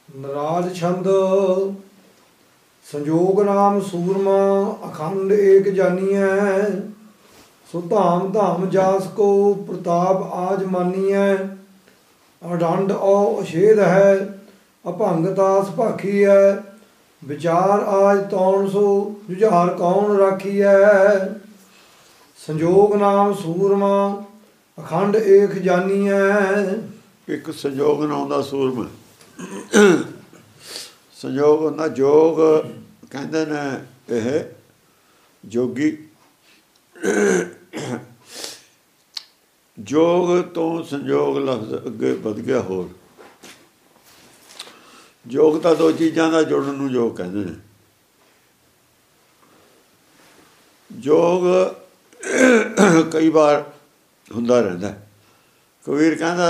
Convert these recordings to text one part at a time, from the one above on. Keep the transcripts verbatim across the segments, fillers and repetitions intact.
ਨਰਾਜ ਛੰਦ ਸੰਜੋਗ ਨਾਮ ਸੂਰਮਾ ਅਖੰਡ ਏਕ ਜਾਨੀਐ। ਸੋ ਧਾਮ ਧਾਮ ਜਾਸ ਕੋ ਪ੍ਰਤਾਪ ਆਜ ਮਾਨੀਐ। ਅਡੰਡ ਔ ਅਛੇਦ ਹੈ ਅਭੰਗ ਤਾਸ ਭਾਖੀਐ। ਵਿਚਾਰ ਆਜ ਤੌਣ ਸੋ ਜੁਝਾਰ ਕੌਣ ਰਾਖੀਐ। ਸੰਜੋਗ ਨਾਮ ਸੂਰਮਾ ਅਖੰਡ ਏਕ ਜਾਨੀਐ। ਇੱਕ ਸੰਜੋਗ ਨਾਮ ਦਾ ਸੂਰਮਾ। ਸੰਜੋਗ ਹੁੰਦਾ ਜੋਗ ਕਹਿੰਦੇ ਨੇ ਇਹ ਜੋਗੀ। ਜੋਗ ਤੋਂ ਸੰਜੋਗ ਲਫ਼ਜ਼ ਅੱਗੇ ਵੱਧ ਗਿਆ ਹੋਰ। ਜੋਗ ਤਾਂ ਦੋ ਚੀਜ਼ਾਂ ਦਾ ਜੁੜਨ ਨੂੰ ਜੋਗ ਕਹਿੰਦੇ ਨੇ। ਜੋਗ ਕਈ ਵਾਰ ਹੁੰਦਾ ਰਹਿੰਦਾ। ਕਬੀਰ ਕਹਿੰਦਾ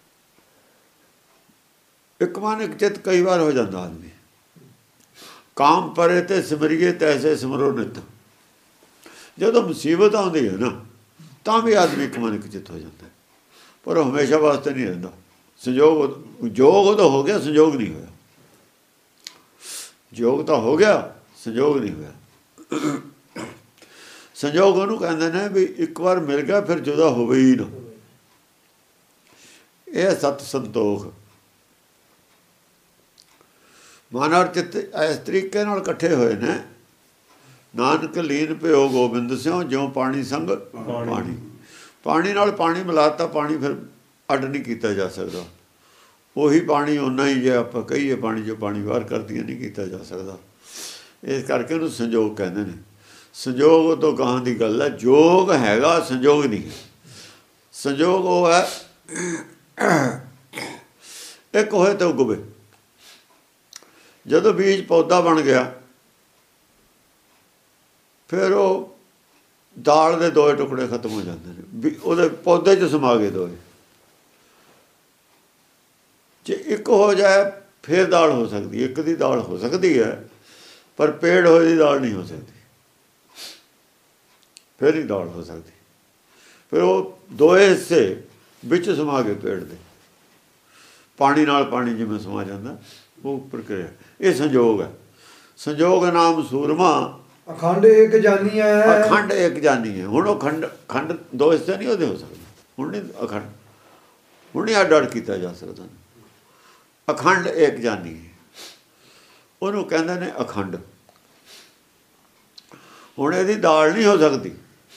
ਇੱਕ ਮਨ ਇੱਕ ਚਿੱਤ ਕਈ ਵਾਰ ਹੋ ਜਾਂਦਾ ਆਦਮੀ। ਕਾਮ ਪਰੇ ਤੇ ਸਿਮਰੀਏ ਤੈਸੇ ਸਿਮਰੋ ਨਿਤ। ਜਦੋਂ ਮੁਸੀਬਤ ਆਉਂਦੀ ਹੈ ਨਾ ਤਾਂ ਵੀ ਆਦਮੀ ਇੱਕ ਮਨ ਇੱਕ ਚਿੱਤ ਹੋ ਜਾਂਦਾ, ਪਰ ਉਹ ਹਮੇਸ਼ਾ ਵਾਸਤੇ ਨਹੀਂ ਰਹਿੰਦਾ। ਸੰਜੋਗ ਜੋਗ ਉਹਦਾ ਹੋ ਗਿਆ, ਸੰਜੋਗ ਨਹੀਂ ਹੋਇਆ। ਜੋਗ ਤਾਂ ਹੋ ਗਿਆ, ਸੰਜੋਗ ਨਹੀਂ ਹੋਇਆ। ਸੰਜੋਗ ਉਹਨੂੰ ਕਹਿੰਦੇ ਨੇ ਵੀ ਇੱਕ ਵਾਰ ਮਿਲ ਗਿਆ ਫਿਰ ਜੁਦਾ ਹੋਵੇ ਹੀ ਨਾ। ਇਹ ਸਤ ਸੰਤੋਖ। ਮਨ ਔਰ ਚਿੱਤ ਇਸ ਤਰੀਕੇ ਨਾਲ ਇਕੱਠੇ ਹੋਏ ਨੇ। ਨਾਨਕ ਲੀਨ ਭਿਓ ਗੋਬਿੰਦ ਸਿਉ ਜਿਉਂ ਪਾਣੀ ਸੰਗ ਪਾਣੀ। ਪਾਣੀ ਨਾਲ ਪਾਣੀ ਮਿਲਾਤਾ, ਪਾਣੀ ਫਿਰ ਅੱਡ ਨਹੀਂ ਕੀਤਾ ਜਾ ਸਕਦਾ। ਉਹੀ ਪਾਣੀ ਓਨਾ ਹੀ, ਜੇ ਆਪਾਂ ਕਹੀਏ ਪਾਣੀ ਜੋ ਪਾਣੀ ਬਾਹਰ ਕਰਦੀਆਂ, ਨਹੀਂ ਕੀਤਾ ਜਾ ਸਕਦਾ। ਇਸ ਕਰਕੇ ਉਹਨੂੰ ਸੰਜੋਗ ਕਹਿੰਦੇ ਨੇ। ਸੰਜੋਗ ਤੋਂ ਗਾਹਾਂ ਦੀ ਗੱਲ ਹੈ। ਜੋਗ ਹੈਗਾ, ਸੰਜੋਗ ਨਹੀਂ। ਸੰਜੋਗ ਉਹ ਹੈ ਇੱਕ ਹੋਏ ਤਾਂ ਉਗਵੇ। ਜਦੋਂ ਬੀਜ ਪੌਦਾ ਬਣ ਗਿਆ ਫਿਰ ਉਹ ਦਾਲ ਦੇ ਦੋਏ ਟੁਕੜੇ ਖਤਮ ਹੋ ਜਾਂਦੇ ਨੇ, ਉਹਦੇ ਪੌਦੇ 'ਚ ਸਮਾ ਗਏ ਦੋਏ। ਜੇ ਇੱਕ ਹੋ ਜਾਏ ਫਿਰ ਦਾਲ ਹੋ ਸਕਦੀ, ਇੱਕ ਦੀ ਦਾਲ ਹੋ ਸਕਦੀ ਹੈ, ਪਰ ਪੇੜ ਹੋਏ ਦੀ ਦਾਲ ਨਹੀਂ ਹੋ ਸਕਦੀ। ਫਿਰ ਹੀ ਦਾਲ ਹੋ ਸਕਦੀ। ਫਿਰ ਉਹ ਦੋਏ ਹਿੱਸੇ ਵਿੱਚ ਸਮਾ ਗਏ ਪੇੜ ਦੇ। ਪਾਣੀ ਨਾਲ ਪਾਣੀ ਜਿਵੇਂ ਸਮਾ ਜਾਂਦਾ, ਉਹ ਪ੍ਰਕਿਰਿਆ। ਇਹ ਸੰਜੋਗ ਹੈ। ਸੰਜੋਗ ਨਾਮ ਸੂਰਮਾ ਅਖੰਡ ਏਕ ਜਾਨੀ ਹੈ। ਅਖੰਡ ਏਕ ਜਾਨੀ ਹੈ। ਹੁਣ ਉਹ ਖੰਡ ਖੰਡ ਦੋ ਹਿੱਸੇ ਨਹੀਂ ਉਹਦੇ ਹੋ ਸਕਦੇ। ਹੁਣ ਨਹੀਂ ਅਖੰਡ, ਹੁਣ ਨਹੀਂ ਅੱਡ ਅੱਡ ਕੀਤਾ ਜਾ ਸਕਦਾ। ਅਖੰਡ ਏਕ ਜਾਨੀ ਹੈ, ਉਹਨੂੰ ਕਹਿੰਦੇ ਨੇ ਅਖੰਡ। ਹੁਣ ਇਹਦੀ ਦਾਲ ਨਹੀਂ ਹੋ ਸਕਦੀ,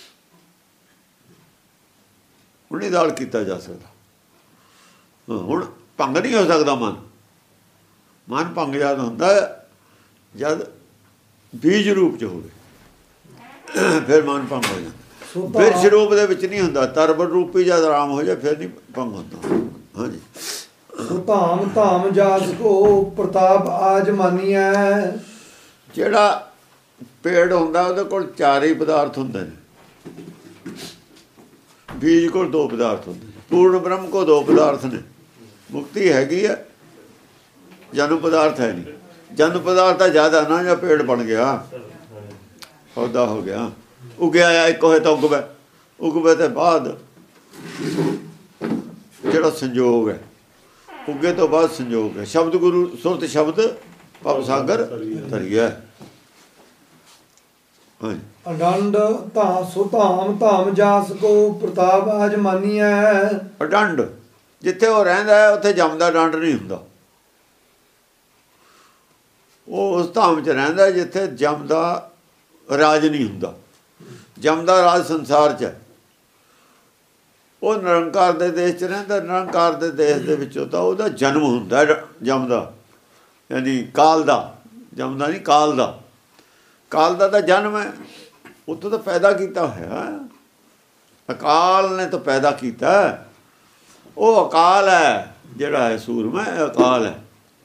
ਹੁਣ ਨਹੀਂ ਦਾਲ ਕੀਤਾ ਜਾ ਸਕਦਾ। ਹੁਣ ਭੰਗ ਨਹੀਂ ਹੋ ਸਕਦਾ ਮਨ। ਮਨ ਭੰਗ ਜਦ ਹੁੰਦਾ ਜਦ ਬੀਜ ਰੂਪ 'ਚ ਹੋਵੇ, ਫਿਰ ਮਨ ਭੰਗ ਹੋ ਜਾਂਦਾ। ਬਿਰਛ ਰੂਪ ਦੇ ਵਿੱਚ ਨਹੀਂ ਹੁੰਦਾ। ਤਰਬਰ ਰੂਪੀ ਜਦ ਆਰਾਮ ਹੋ ਜਾਏ ਫਿਰ ਨਹੀਂ ਭੰਗ ਹੁੰਦਾ। ਹਾਂਜੀ। ਧਾਮ ਧਾਮ ਜਾਸ ਕੋ ਪ੍ਰਤਾਪ ਆਜ ਮਾਨੀਐ। ਜਿਹੜਾ ਪੇੜ ਹੁੰਦਾ ਉਹਦੇ ਕੋਲ ਚਾਰ ਹੀ ਪਦਾਰਥ ਹੁੰਦੇ ਨੇ। ਬੀਜ ਕੋਲ ਦੋ ਪਦਾਰਥ ਹੁੰਦੇ ਨੇ। ਪੂਰਨ ਬ੍ਰਹਮ ਕੋ ਦੋ ਪਦਾਰਥ ਨੇ। ਮੁਕਤੀ ਹੈਗੀ ਹੈ, ਜਨਮ ਪਦਾਰਥ ਹੈ ਨਹੀਂ। ਜਨਮ ਪਦਾਰਥ ਤਾਂ ਜ਼ਿਆਦਾ ਨਾ, ਜਾਂ ਪੇੜ ਬਣ ਗਿਆ, ਪੌਦਾ ਹੋ ਗਿਆ, ਉਗਿਆ ਇੱਕ ਹੋਏ ਤਾਂ ਉਗਵੇ। ਉਗਵੇ ਤੋਂ ਬਾਅਦ ਜਿਹੜਾ ਸੰਜੋਗ ਹੈ, ਉੱਗੇ ਤੋਂ ਬਾਅਦ ਸੰਜੋਗ ਹੈ। ਸ਼ਬਦ ਗੁਰੂ ਸੁਰਤ ਸ਼ਬਦ ਭਵ ਸਾਗਰ ਧਰਿਆ। ਹਾਂਜੀ। ਅਡੰਡ ਧਾ ਸੋ ਧਾਮ ਧਾਮ ਜਾਸ ਕੋ ਪ੍ਰਤਾਪ ਆਜ ਮਾਨੀਐ। ਅਡੰਡ ਜਿੱਥੇ ਉਹ ਰਹਿੰਦਾ ਹੈ ਉੱਥੇ ਜੰਮਦਾ ਡੰਡ ਨਹੀਂ ਹੁੰਦਾ। ਉਹ ਉਸ ਧਾਮ 'ਚ ਰਹਿੰਦਾ ਜਿੱਥੇ ਜੰਮਦਾ ਰਾਜ ਨਹੀਂ ਹੁੰਦਾ। ਜੰਮਦਾ ਰਾਜ ਸੰਸਾਰ 'ਚ ਹੈ। ਉਹ ਨਿਰੰਕਾਰ ਦੇ ਦੇਸ਼ 'ਚ ਰਹਿੰਦਾ। ਨਿਰੰਕਾਰ ਦੇ ਦੇਸ਼ ਦੇ ਵਿੱਚੋਂ ਤਾਂ ਉਹਦਾ ਜਨਮ ਹੁੰਦਾ, ਜੰਮਦਾ, ਯਾਨੀ ਕਾਲ ਦਾ। ਜੰਮਦਾ ਨਹੀਂ, ਕਾਲ ਦਾ। ਕਾਲ ਦਾ ਤਾਂ ਜਨਮ ਹੈ। ਉੱਥੋਂ ਤਾਂ ਪੈਦਾ ਕੀਤਾ ਹੋਇਆ। ਅਕਾਲ ਨੇ ਤਾਂ ਪੈਦਾ ਕੀਤਾ। ਉਹ ਅਕਾਲ ਹੈ ਜਿਹੜਾ ਹੈ ਸੂਰਮਾ, ਅਕਾਲ ਹੈ।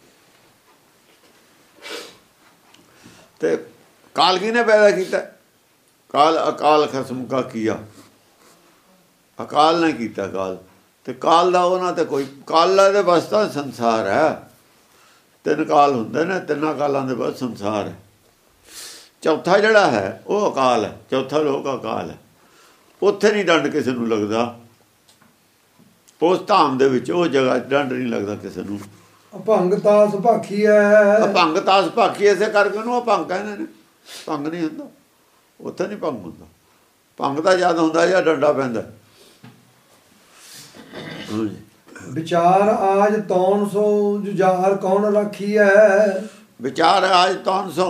ਤੇ ਕਾਲ ਕਿਹਨੇ ਪੈਦਾ ਕੀਤਾ? ਕਾਲ ਅਕਾਲ ਖਸਮ ਕਾ ਕੀਆ। ਅਕਾਲ ਨੇ ਕੀਤਾ ਕਾਲ। ਤੇ ਕਾਲ ਦਾ ਉਹਨਾਂ ਤੇ ਕੋਈ ਕਾਲਾਂ ਦੇ ਬਸ ਤਾਂ ਸੰਸਾਰ ਹੈ। ਤਿੰਨ ਕਾਲ ਹੁੰਦੇ ਨੇ, ਤਿੰਨਾਂ ਕਾਲਾਂ ਦੇ ਬਸ ਸੰਸਾਰ ਹੈ। ਚੌਥਾ ਜਿਹੜਾ ਹੈ ਉਹ ਅਕਾਲ ਹੈ। ਚੌਥਾ ਲੋਕ ਅਕਾਲ ਹੈ। ਉੱਥੇ ਨਹੀਂ ਡੰਡ ਕਿਸੇ ਨੂੰ ਲੱਗਦਾ। ਉਸ ਧਾਮ ਦੇ ਵਿੱਚ ਉਹ ਜਗ੍ਹਾ ਡੰਡ ਨਹੀਂ ਲੱਗਦਾ ਕਿਸੇ ਨੂੰ। ਅਭੰਗ ਤਾਸ ਭਾਖੀ ਹੈ। ਅਭੰਗ ਤਾਸ ਭਾਖੀ ਇਸੇ ਕਰਕੇ ਉਹਨੂੰ ਅਭੰਗ ਕਹਿੰਦੇ ਨੇ। ਭੰਗ ਨਹੀਂ ਹੁੰਦਾ ਉੱਥੇ, ਨਹੀਂ ਭੰਗ ਹੁੰਦਾ। ਭੰਗ ਤਾਂ ਜਦ ਹੁੰਦਾ ਜਾਂ ਡੰਡਾ ਪੈਂਦਾ। ਵਿਚਾਰ ਆਜ ਤੌਣ ਸੋ ਜੁਝਾਰ ਕੌਣ ਰਾਖੀ ਹੈ। ਵਿਚਾਰ ਆਜ ਤੌਣ ਸੋ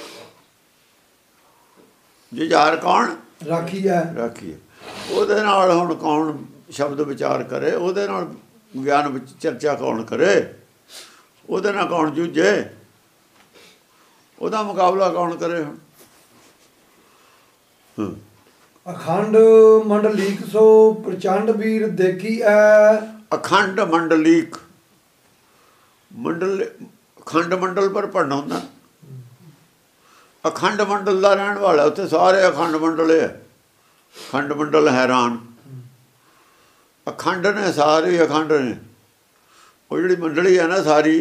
ਜੁਝਾਰ ਕੌਣ ਰਾਖੀ ਹੈ। ਰਾਖੀ ਹੈ। ਉਹਦੇ ਨਾਲ ਹੁਣ ਕੌਣ ਸ਼ਬਦ ਵਿਚਾਰ ਕਰੇ, ਉਹਦੇ ਨਾਲ ਗਿਆਨ ਵਿੱਚ ਚਰਚਾ ਕੌਣ ਕਰੇ, ਉਹਦੇ ਨਾਲ ਕੌਣ ਜੂਝੇ, ਉਹਦਾ ਮੁਕਾਬਲਾ ਕੌਣ ਕਰੇ। ਹੁਣ ਅਖੰਡ ਮੰਡਲੀਕ ਸੋ ਪ੍ਰਚੰਡ ਵੀਰ ਦੇਖੀ ਐ। ਅਖੰਡ ਮੰਡਲੀਕ, ਮੰਡਲ ਅਖੰਡ ਮੰਡਲ ਪਰ ਪੜਨਾ ਹੁੰਦਾ। ਅਖੰਡ ਮੰਡਲ ਦਾ ਰਹਿਣ ਵਾਲਾ, ਉੱਥੇ ਸਾਰੇ ਅਖੰਡ ਮੰਡਲ ਹੈ। ਅਖੰਡ ਮੰਡਲ ਹੈਰਾਨ, ਅਖੰਡ ਨੇ ਸਾਰੇ, ਅਖੰਡ ਨੇ। ਉਹ ਜਿਹੜੀ ਮੰਡਲੀ ਹੈ ਨਾ ਸਾਰੀ,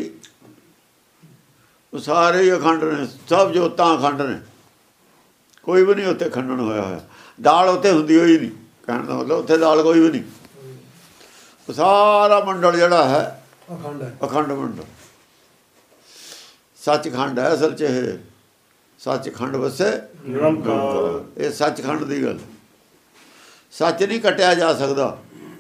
ਉਹ ਸਾਰੇ ਹੀ ਅਖੰਡ ਨੇ। ਸਭ ਜੋਤਾਂ ਅਖੰਡ ਨੇ, ਕੋਈ ਵੀ ਨਹੀਂ ਉੱਥੇ ਖੰਡਨ ਹੋਇਆ ਹੋਇਆ। ਦਾਲ ਉੱਥੇ ਹੁੰਦੀ ਹੋਈ ਨਹੀਂ, ਕਹਿਣ ਦਾ ਮਤਲਬ ਉੱਥੇ ਦਾਲ ਕੋਈ ਵੀ ਨਹੀਂ। ਉਹ ਸਾਰਾ ਮੰਡਲ ਜਿਹੜਾ ਹੈ ਅਖੰਡ ਹੈ, ਅਖੰਡ ਮੰਡਲ। ਸੱਚਖੰਡ ਹੈ ਅਸਲ 'ਚ ਇਹ। ਸੱਚਖੰਡ ਵਸੇ ਨਿਰੰਕਾਰ, ਇਹ ਸੱਚਖੰਡ ਦੀ ਗੱਲ। ਸੱਚ ਨਹੀਂ ਕੱਟਿਆ ਜਾ ਸਕਦਾ।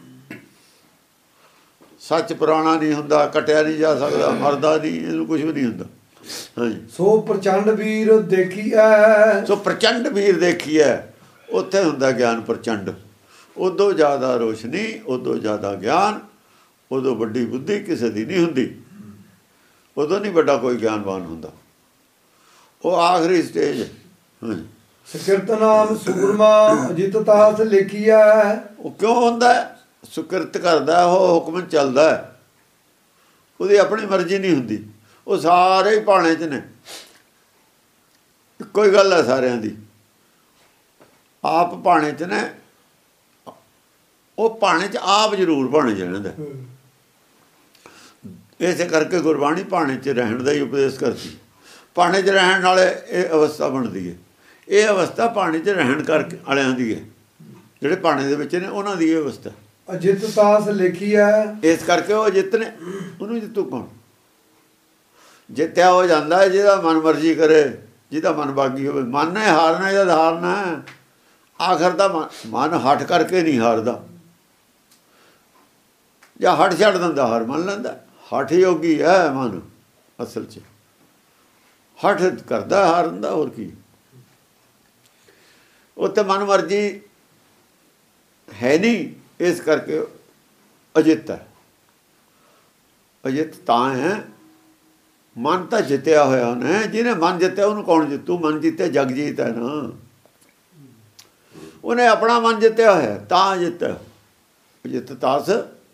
ਸੱਚ ਪੁਰਾਣਾ ਨਹੀਂ ਹੁੰਦਾ, ਕੱਟਿਆ ਨਹੀਂ ਜਾ ਸਕਦਾ, ਮਰਦਾ ਨਹੀਂ, ਇਹਨੂੰ ਕੁਝ ਵੀ ਨਹੀਂ ਹੁੰਦਾ। ਹਾਂਜੀ। ਸੋ ਪ੍ਰਚੰਡ ਵੀਰ ਦੇਖੀ ਐ। ਸੋ ਪ੍ਰਚੰਡ ਵੀਰ ਦੇਖੀ ਹੈ, ਉੱਥੇ ਹੁੰਦਾ ਗਿਆਨ ਪ੍ਰਚੰਡ। ਉਦੋਂ ਜ਼ਿਆਦਾ ਰੋਸ਼ਨੀ, ਉਦੋਂ ਜ਼ਿਆਦਾ ਗਿਆਨ, ਉਦੋਂ ਵੱਡੀ ਬੁੱਧੀ ਕਿਸੇ ਦੀ ਨਹੀਂ ਹੁੰਦੀ। ਉਦੋਂ ਨਹੀਂ ਵੱਡਾ ਕੋਈ ਗਿਆਨਵਾਨ ਹੁੰਦਾ। ਉਹ ਆਖਰੀ ਸਟੇਜ। ਸੁਕਿਰਤ ਨਾਮ ਸੂਰਮਾ ਅਜਿਤ ਤਾਸ ਲਿਖੀ ਐ। ਉਹ ਕਿਉਂ ਹੁੰਦਾ? ਸੁਕਿਰਤ ਕਰਦਾ, ਉਹ ਹੁਕਮ ਚੱਲਦਾ, ਉਹਦੀ ਆਪਣੀ ਮਰਜ਼ੀ ਨਹੀਂ ਹੁੰਦੀ। ਉਹ ਸਾਰੇ ਹੀ ਭਾਣੇ 'ਚ ਨੇ, ਇੱਕੋ ਹੀ ਗੱਲ ਹੈ ਸਾਰਿਆਂ ਦੀ। ਆਪ ਭਾਣੇ 'ਚ ਨੇ, ਉਹ ਭਾਣੇ 'ਚ ਆਪ ਜ਼ਰੂਰ ਭਾਣੇ 'ਚ ਰਹਿੰਦਾ। ਇਸੇ ਕਰਕੇ ਗੁਰਬਾਣੀ ਭਾਣੇ 'ਚ ਰਹਿਣ ਦਾ ਹੀ ਉਪਦੇਸ਼ ਕਰਦੀ। ਭਾਣੇ 'ਚ ਰਹਿਣ ਵਾਲੇ ਇਹ ਅਵਸਥਾ ਬਣਦੀ ਹੈ। ਇਹ ਅਵਸਥਾ ਭਾਣੇ 'ਚ ਰਹਿਣ ਕਰਕੇ ਵਾਲਿਆਂ ਦੀ ਹੈ। ਜਿਹੜੇ ਭਾਣੇ ਦੇ ਵਿੱਚ ਨੇ ਉਹਨਾਂ ਦੀ ਇਹ ਅਵਸਥਾ। ਅਜਿਤ ਤਾਸ ਲਿਖੀ ਹੈ, ਇਸ ਕਰਕੇ ਉਹ ਜਿੱਤ ਨੇ। ਉਹਨੂੰ ਜਿੱਤੂ ਕੌਣ? ਜਿੱਤਿਆ ਹੋ ਜਾਂਦਾ ਜਿਹਦਾ ਮਨ ਮਰਜ਼ੀ ਕਰੇ, ਜਿਹਦਾ ਮਨ ਬਾਗੀ ਹੋਵੇ। ਮਨ ਨੇ ਹਾਰਨਾ ਜਦ ਹਾਰਨਾ, ਆਖਰ ਦਾ ਮਨ ਹੱਠ ਕਰਕੇ ਨਹੀਂ ਹਾਰਦਾ। ਜਾਂ ਹੱਠ ਛੱਡ ਦਿੰਦਾ, ਹਾਰ ਮੰਨ ਲੈਂਦਾ। ਹੱਠ ਯੋਗੀ ਹੈ ਮਨ ਅਸਲ 'ਚ, ਹੱਠ ਕਰਦਾ ਹਾਰਨ ਦਾ, ਹੋਰ ਕੀ। ਉੱਥੇ ਮਨ ਮਰਜ਼ੀ ਹੈ ਨਹੀਂ, ਇਸ ਕਰਕੇ ਅਜਿੱਤ ਹੈ। ਅਜਿੱਤ ਤਾਂ ਹੈ, ਮਨ ਤਾਂ ਜਿੱਤਿਆ ਹੋਇਆ ਉਹਨੇ। ਜਿਹਨੇ ਮਨ ਜਿੱਤਿਆ ਉਹਨੂੰ ਕੌਣ ਜਿੱਤੂ? ਮਨ ਜਿੱਤੇ ਜਗ ਜੀਤ ਹੈ ਨਾ। ਉਹਨੇ ਆਪਣਾ ਮਨ ਜਿੱਤਿਆ ਹੋਇਆ ਤਾਂ ਜਿੱਤਿਆ। ਅਜਿੱਤ ਤਾਸ,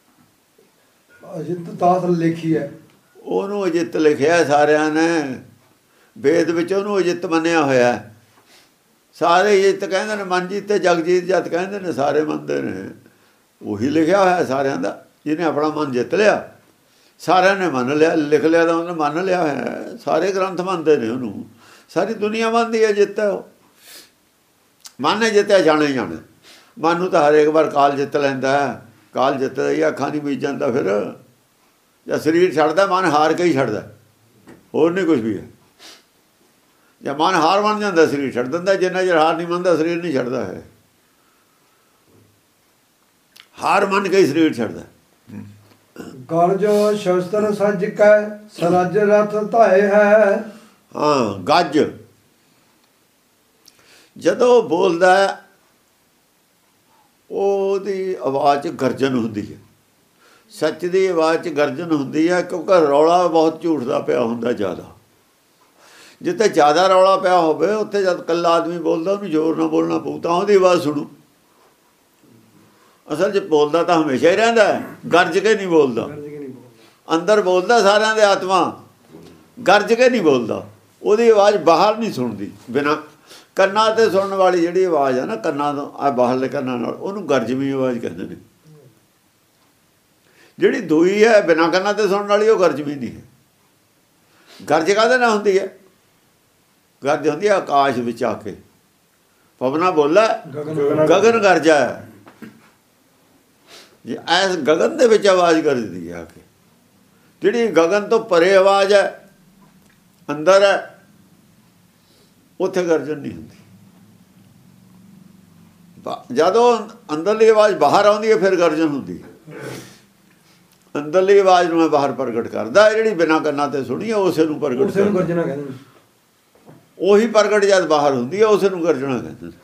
ਅਜਿਤ ਤਾਸ ਲਿਖੀ ਹੈ। ਉਹਨੂੰ ਅਜਿੱਤ ਲਿਖਿਆ ਸਾਰਿਆਂ ਨੇ। ਵੇਦ ਵਿੱਚ ਉਹਨੂੰ ਅਜਿੱਤ ਮੰਨਿਆ ਹੋਇਆ। ਸਾਰੇ ਅਜਿੱਤ ਕਹਿੰਦੇ ਨੇ, ਮਨ ਜੀਤੇ ਜਗ ਜੀਤ ਜਦ ਕਹਿੰਦੇ ਨੇ, ਸਾਰੇ ਮੰਨਦੇ ਨੇ। ਉਹੀ ਲਿਖਿਆ ਹੋਇਆ ਸਾਰਿਆਂ ਦਾ। ਜਿਹਨੇ ਆਪਣਾ ਮਨ ਜਿੱਤ ਲਿਆ, ਸਾਰਿਆਂ ਨੇ ਮੰਨ ਲਿਆ। ਲਿਖ ਲਿਆ ਤਾਂ ਉਹਨੇ ਮੰਨ ਲਿਆ ਹੋਇਆ। ਸਾਰੇ ਗ੍ਰੰਥ ਮੰਨਦੇ ਨੇ ਉਹਨੂੰ, ਸਾਰੀ ਦੁਨੀਆ ਮੰਨਦੀ ਹੈ ਜਿੱਤ। ਉਹ ਮਨ ਨੇ ਜਿੱਤਿਆ, ਜਾਣਾ ਹੀ ਜਾਣਾ। ਮਨ ਨੂੰ ਤਾਂ ਹਰੇਕ ਵਾਰ ਕਾਲ ਜਿੱਤ ਲੈਂਦਾ। ਕਾਲ ਜਿੱਤਦਾ ਹੀ, ਅੱਖਾਂ ਨਹੀਂ ਮੀਚ ਜਾਂਦਾ। ਫਿਰ ਜਾਂ ਸਰੀਰ ਛੱਡਦਾ, ਮਨ ਹਾਰ ਕੇ ਹੀ ਛੱਡਦਾ, ਹੋਰ ਨਹੀਂ ਕੁਛ ਵੀ ਹੈ। ਜਾਂ ਮਨ ਹਾਰ ਮੰਨ ਜਾਂਦਾ, ਸਰੀਰ ਛੱਡ ਦਿੰਦਾ। ਜਿੰਨਾ ਚਿਰ ਹਾਰ ਨਹੀਂ ਮੰਨਦਾ, ਸਰੀਰ ਨਹੀਂ ਛੱਡਦਾ ਹੈ। ਹਾਰ ਮੰਨ ਕੇ ਹੀ ਸਰੀਰ ਛੱਡਦਾ। ਗਰਜ ਸ਼ਸਤਰ ਸੱਜ ਕੈ ਸਰਜ ਰਥ ਧਾਏ ਹੈ। ਹਾਂ, ਗੱਜ ਜਦੋਂ ਬੋਲਦਾ, ਉਹਦੀ ਆਵਾਜ਼ 'ਚ ਗਰਜਨ ਹੁੰਦੀ ਹੈ। ਸੱਚ ਦੀ ਆਵਾਜ਼ 'ਚ ਗਰਜਨ ਹੁੰਦੀ ਹੈ, ਕਿਉਂਕਿ ਰੌਲਾ ਬਹੁਤ ਝੂਠ ਦਾ ਪਿਆ ਹੁੰਦਾ ਜ਼ਿਆਦਾ। ਜਿੱਥੇ ਜ਼ਿਆਦਾ ਰੌਲਾ ਪਿਆ ਹੋਵੇ, ਉੱਥੇ ਜਦ ਇਕੱਲਾ ਆਦਮੀ ਬੋਲਦਾ, ਉਹਨੂੰ ਜ਼ੋਰ ਨਾਲ ਬੋਲਣਾ ਪਊ ਤਾਂ ਉਹਦੀ ਆਵਾਜ਼ ਸੁਣੂ। ਅਸਲ 'ਚ ਬੋਲਦਾ ਤਾਂ ਹਮੇਸ਼ਾ ਹੀ ਰਹਿੰਦਾ, ਗਰਜ ਕੇ ਨਹੀਂ ਬੋਲਦਾ। ਅੰਦਰ ਬੋਲਦਾ ਸਾਰਿਆਂ ਦੇ ਆਤਮਾ, ਗਰਜ ਕੇ ਨਹੀਂ ਬੋਲਦਾ। ਉਹਦੀ ਆਵਾਜ਼ ਬਾਹਰ ਨਹੀਂ ਸੁਣਦੀ। ਬਿਨਾਂ ਕੰਨਾਂ 'ਤੇ ਸੁਣਨ ਵਾਲੀ ਜਿਹੜੀ ਆਵਾਜ਼ ਹੈ ਨਾ, ਕੰਨਾਂ ਤੋਂ ਆ ਬਾਹਰਲੇ ਕੰਨਾਂ ਨਾਲ, ਉਹਨੂੰ ਗਰਜਵੀਂ ਆਵਾਜ਼ ਕਹਿੰਦੇ ਨੇ। ਜਿਹੜੀ ਦੂਈ ਹੈ ਬਿਨਾਂ ਕੰਨਾਂ 'ਤੇ ਸੁਣਨ ਵਾਲੀ, ਉਹ ਗਰਜਵੀਂ ਨਹੀਂ ਹੈ। ਗਰਜ ਕਾਹਦੇ ਨਾਲ ਹੁੰਦੀ ਹੈ? ਗਰਜ ਹੁੰਦੀ ਹੈ ਆਕਾਸ਼ ਵਿੱਚ ਆ ਕੇ। ਪਵਨਾ ਬੋਲਾ, ਗਗਨ ਗਰਜਾ ਹੈ। ਜੇ ਐਸ ਗਗਨ ਦੇ ਵਿੱਚ ਆਵਾਜ਼ ਗਰਜਦੀ ਹੈ ਆ ਕੇ, ਜਿਹੜੀ ਗਗਨ ਤੋਂ ਪਰੇ ਆਵਾਜ਼ ਹੈ, ਅੰਦਰ ਹੈ, ਉੱਥੇ ਗਰਜਨ ਨਹੀਂ ਹੁੰਦੀ। ਜਦੋਂ ਅੰਦਰਲੀ ਆਵਾਜ਼ ਬਾਹਰ ਆਉਂਦੀ ਹੈ ਫਿਰ ਗਰਜਨ ਹੁੰਦੀ ਹੈ। ਅੰਦਰਲੀ ਆਵਾਜ਼ ਨੂੰ ਮੈਂ ਬਾਹਰ ਪ੍ਰਗਟ ਕਰਦਾ, ਜਿਹੜੀ ਬਿਨਾਂ ਕੰਨਾਂ ਤੇ ਸੁਣੀ ਹੈ ਉਸੇ ਨੂੰ ਪ੍ਰਗਟ ਉਸੇ ਨੂੰ ਗਰਜਨਾ ਕਹਿੰਦੇ ਨੇ। ਉਹੀ ਪ੍ਰਗਟ ਜਦ ਬਾਹਰ ਹੁੰਦੀ ਹੈ ਉਸੇ ਨੂੰ ਗਰਜਣਾ ਕਹਿੰਦੇ ਨੇ।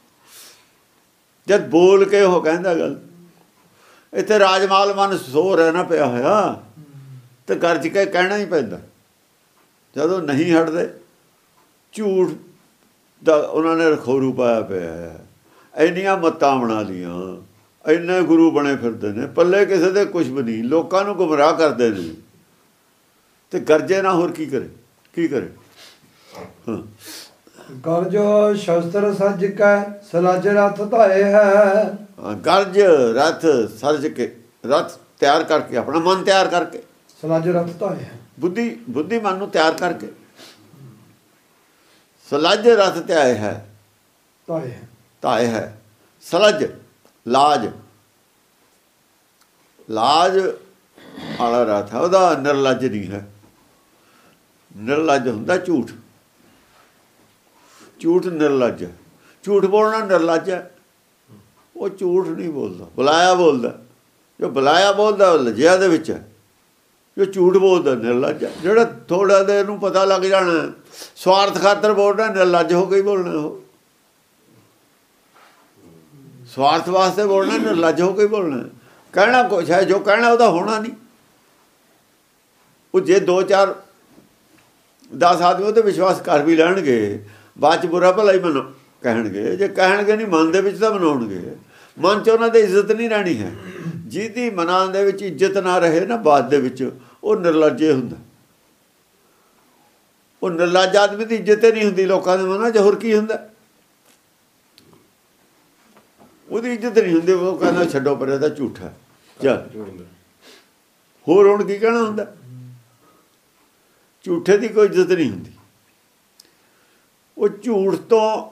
ਜਦ ਬੋਲ ਕੇ ਉਹ ਕਹਿੰਦਾ ਗੱਲ, ਇੱਥੇ ਰਾਜਮਾਲ ਮਨ ਸੋ ਰਹਿਣਾ ਪਿਆ ਹੋਇਆ ਤੇ ਗਰਜ ਕੇ ਕਹਿਣਾ ਹੀ ਪੈਂਦਾ। ਜਦੋਂ ਨਹੀਂ ਹਟਦੇ, ਝੂਠ ਦਾ ਉਹਨਾਂ ਨੇ ਰਖੋਰੂ ਪਾਇਆ ਪਿਆ ਹੈ, ਇੰਨੀਆਂ ਮੱਤਾਂ ਬਣਾ ਲੀਆਂ, ਇੰਨੇ ਗੁਰੂ ਬਣੇ ਫਿਰਦੇ ਨੇ, ਪੱਲੇ ਕਿਸੇ ਦੇ ਕੁਛ ਵੀ ਨਹੀਂ, ਲੋਕਾਂ ਨੂੰ ਗੁੰਮਰਾਹ ਕਰਦੇ ਨੇ ਤੇ ਗਰਜੇ ਨਾ ਹੋਰ ਕੀ ਕਰੇ, ਕੀ ਕਰੇ। ਹਾਂ, ਗਰਜ ਸ਼ਸਤਰ ਸੱਜ ਕੈ ਸਲਜ ਰਥ ਧਾਏ ਹੈ। ਗਰਜ ਰਥ ਸਰਜ ਕੇ, ਰਥ ਤਿਆਰ ਕਰਕੇ, ਆਪਣਾ ਮਨ ਤਿਆਰ ਕਰਕੇ, ਸਲਜ ਰਥ ਧਾਏ ਹੈ, ਬੁੱਧੀ ਬੁੱਧੀ ਮਨ ਨੂੰ ਤਿਆਰ ਕਰਕੇ ਸਲਜ ਰਥ ਧਾਏ ਹੈ, ਧਾਏ ਹੈ, ਧਾਏ ਹੈ। ਸਲਜ ਲਾਜ, ਲਾਜ ਵਾਲਾ ਰਥ ਹੈ, ਉਹਦਾ ਨਿਰਲਜ ਨਹੀਂ ਹੈ। ਨਿਰਲਜ ਹੁੰਦਾ ਝੂਠ, ਝੂਠ ਨਿਰਲਜ ਹੈ। ਝੂਠ ਬੋਲਣਾ ਨਿਰਲਜ ਹੈ। ਉਹ ਝੂਠ ਨਹੀਂ ਬੋਲਦਾ, ਬੁਲਾਇਆ ਬੋਲਦਾ। ਜੋ ਬੁਲਾਇਆ ਬੋਲਦਾ ਉਹ ਲਜਿਆ ਦੇ ਵਿੱਚ ਹੈ, ਜੋ ਝੂਠ ਬੋਲਦਾ ਨਿਰਲਜ ਹੈ। ਜਿਹੜਾ ਥੋੜਾ ਦੇਰ ਨੂੰ ਪਤਾ ਲੱਗ ਜਾਣਾ ਸਵਾਰਥ ਖਾਤਰ ਬੋਲਣਾ, ਨਿਰਲਜ ਹੋ ਕੇ ਹੀ ਬੋਲਣਾ। ਉਹ ਸਵਾਰਥ ਵਾਸਤੇ ਬੋਲਣਾ, ਨਿਰਲਜ ਹੋ ਕੇ ਹੀ ਬੋਲਣਾ। ਕਹਿਣਾ ਕੁਛ ਹੈ, ਜੋ ਕਹਿਣਾ ਉਹਦਾ ਹੋਣਾ ਨਹੀਂ। ਉਹ ਜੇ ਦੋ ਚਾਰ ਦਸ ਆਦਮੀ ਉਹਦੇ ਵਿਸ਼ਵਾਸ ਕਰ ਵੀ ਲੈਣਗੇ, ਬਾਅਦ 'ਚ ਬੁਰਾ ਭਲਾ ਹੀ ਮਨ ਕਹਿਣਗੇ। ਜੇ ਕਹਿਣਗੇ ਨਹੀਂ, ਮਨ ਦੇ ਵਿੱਚ ਤਾਂ ਮਨਾਉਣਗੇ। ਮਨ 'ਚ ਉਹਨਾਂ ਦੀ ਇੱਜ਼ਤ ਨਹੀਂ ਰਹਿਣੀ ਹੈ। ਜਿਹਦੀ ਮਨਾਂ ਦੇ ਵਿੱਚ ਇੱਜ਼ਤ ਨਾ ਰਹੇ ਨਾ ਬਾਅਦ ਦੇ ਵਿੱਚ, ਉਹ ਨਿਰਲੱਜੇ ਹੁੰਦਾ। ਉਹ ਨਿਰਲੱਜ ਆਦਮੀ ਦੀ ਇੱਜ਼ਤ ਨਹੀਂ ਹੁੰਦੀ ਲੋਕਾਂ ਦੇ ਮਨਾਂ 'ਚ। ਹੋਰ ਕੀ ਹੁੰਦਾ? ਉਹਦੀ ਇੱਜ਼ਤ ਨਹੀਂ ਹੁੰਦੀ। ਉਹ ਕਹਿੰਦਾ ਛੱਡੋ ਪਰੇ, ਤਾਂ ਝੂਠਾ ਚੱਲ। ਹੋਰ ਹੁਣ ਕੀ ਕਹਿਣਾ ਹੁੰਦਾ? ਝੂਠੇ ਦੀ ਕੋਈ ਇੱਜ਼ਤ ਨਹੀਂ ਹੁੰਦੀ। ਉਹ ਝੂਠ ਤੋਂ,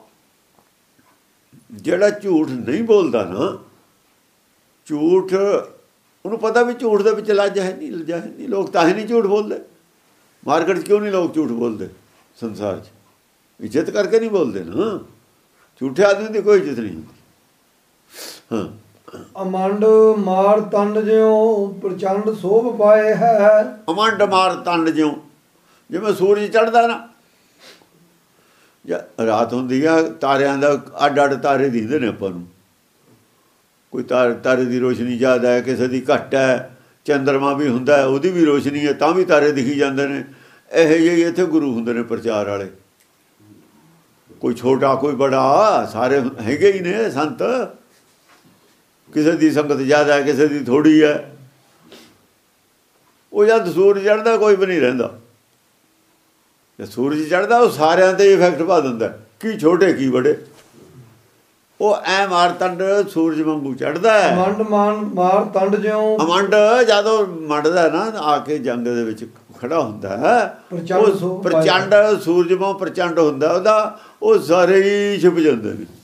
ਜਿਹੜਾ ਝੂਠ ਨਹੀਂ ਬੋਲਦਾ ਨਾ, ਝੂਠ ਉਹਨੂੰ ਪਤਾ ਵੀ ਝੂਠ ਦੇ ਵਿੱਚ ਲੱਜ ਹੈ ਨਹੀਂ, ਲੱਜਾ ਹੈ ਨਹੀਂ। ਲੋਕ ਤਾਂ ਹੀ ਨਹੀਂ ਝੂਠ ਬੋਲਦੇ। ਮਾਰਕੀਟ 'ਚ ਕਿਉਂ ਨਹੀਂ ਲੋਕ ਝੂਠ ਬੋਲਦੇ? ਸੰਸਾਰ 'ਚ ਇੱਜ਼ਤ ਕਰਕੇ ਨਹੀਂ ਬੋਲਦੇ ਨਾ। ਝੂਠੇ ਆਦਮੀ ਦੀ ਕੋਈ ਇੱਜ਼ਤ ਨਹੀਂ ਹੁੰਦੀ। ਹਾਂ, ਅਮੰਡ ਮਾਰ ਤੰਡ ਜਿਉ ਪ੍ਰਚੰਡ ਸੋਭ ਪਾਏ ਹੈ। ਅਮੰਡ ਮਾਰ ਤੰਡ ਜਿਉ, ਜਿਵੇਂ ਸੂਰਜ ਚੜ੍ਹਦਾ ਨਾ, ਜਾਂ ਰਾਤ ਹੁੰਦੀ ਆ, ਤਾਰਿਆਂ ਦਾ ਅੱਡ ਅੱਡ ਤਾਰੇ ਦਿਖਦੇ ਨੇ ਆਪਾਂ ਨੂੰ। ਕੋਈ ਤਾਰ ਤਾਰੇ ਦੀ ਰੋਸ਼ਨੀ ਜ਼ਿਆਦਾ ਹੈ, ਕਿਸੇ ਦੀ ਘੱਟ ਹੈ। ਚੰਦਰਮਾ ਵੀ ਹੁੰਦਾ, ਉਹਦੀ ਵੀ ਰੋਸ਼ਨੀ ਹੈ, ਤਾਂ ਵੀ ਤਾਰੇ ਦਿਖੀ ਜਾਂਦੇ ਨੇ। ਇਹੋ ਜਿਹੇ ਇੱਥੇ ਗੁਰੂ ਹੁੰਦੇ ਨੇ ਪ੍ਰਚਾਰ ਵਾਲੇ। ਕੋਈ ਛੋਟਾ ਕੋਈ ਬੜਾ, ਸਾਰੇ ਹੈਗੇ ਹੀ ਨੇ ਸੰਤ। ਕਿਸੇ ਦੀ ਸੰਗਤ ਜ਼ਿਆਦਾ ਹੈ, ਕਿਸੇ ਦੀ ਥੋੜ੍ਹੀ ਹੈ। ਉਹ ਜਦ ਸੂਰਜ ਚੜ੍ਹਦਾ ਕੋਈ ਵੀ ਨਹੀਂ ਰਹਿੰਦਾ। ਜੇ ਸੂਰਜ ਚੜ੍ਹਦਾ ਉਹ ਸਾਰਿਆਂ 'ਤੇ ਇਫੈਕਟ ਪਾ ਦਿੰਦਾ, ਕੀ ਛੋਟੇ ਕੀ ਬੜੇ। ਉਹ ਐ ਮਾਰ ਤੰਡ ਸੂਰਜ ਵਾਂਗੂ ਚੜ੍ਹਦਾ ਹੈ। ਅਮੰਡ ਮਾਨ ਮਾਰ ਤੰਡ ਜਿਉ, ਅਮੰਡ ਜਦੋਂ ਮੰਡਦਾ ਨਾ ਆ ਕੇ ਜੰਗ ਦੇ ਵਿੱਚ ਖੜਾ ਹੁੰਦਾ ਹੈ, ਉਹ ਪ੍ਰਚੰਡ ਸੂਰਜ ਵਾਂਗ ਪ੍ਰਚੰਡ ਹੁੰਦਾ ਉਹਦਾ। ਉਹ ਸਾਰੇ ਹੀ ਛਿਪ ਜਾਂਦੇ ਨੇ।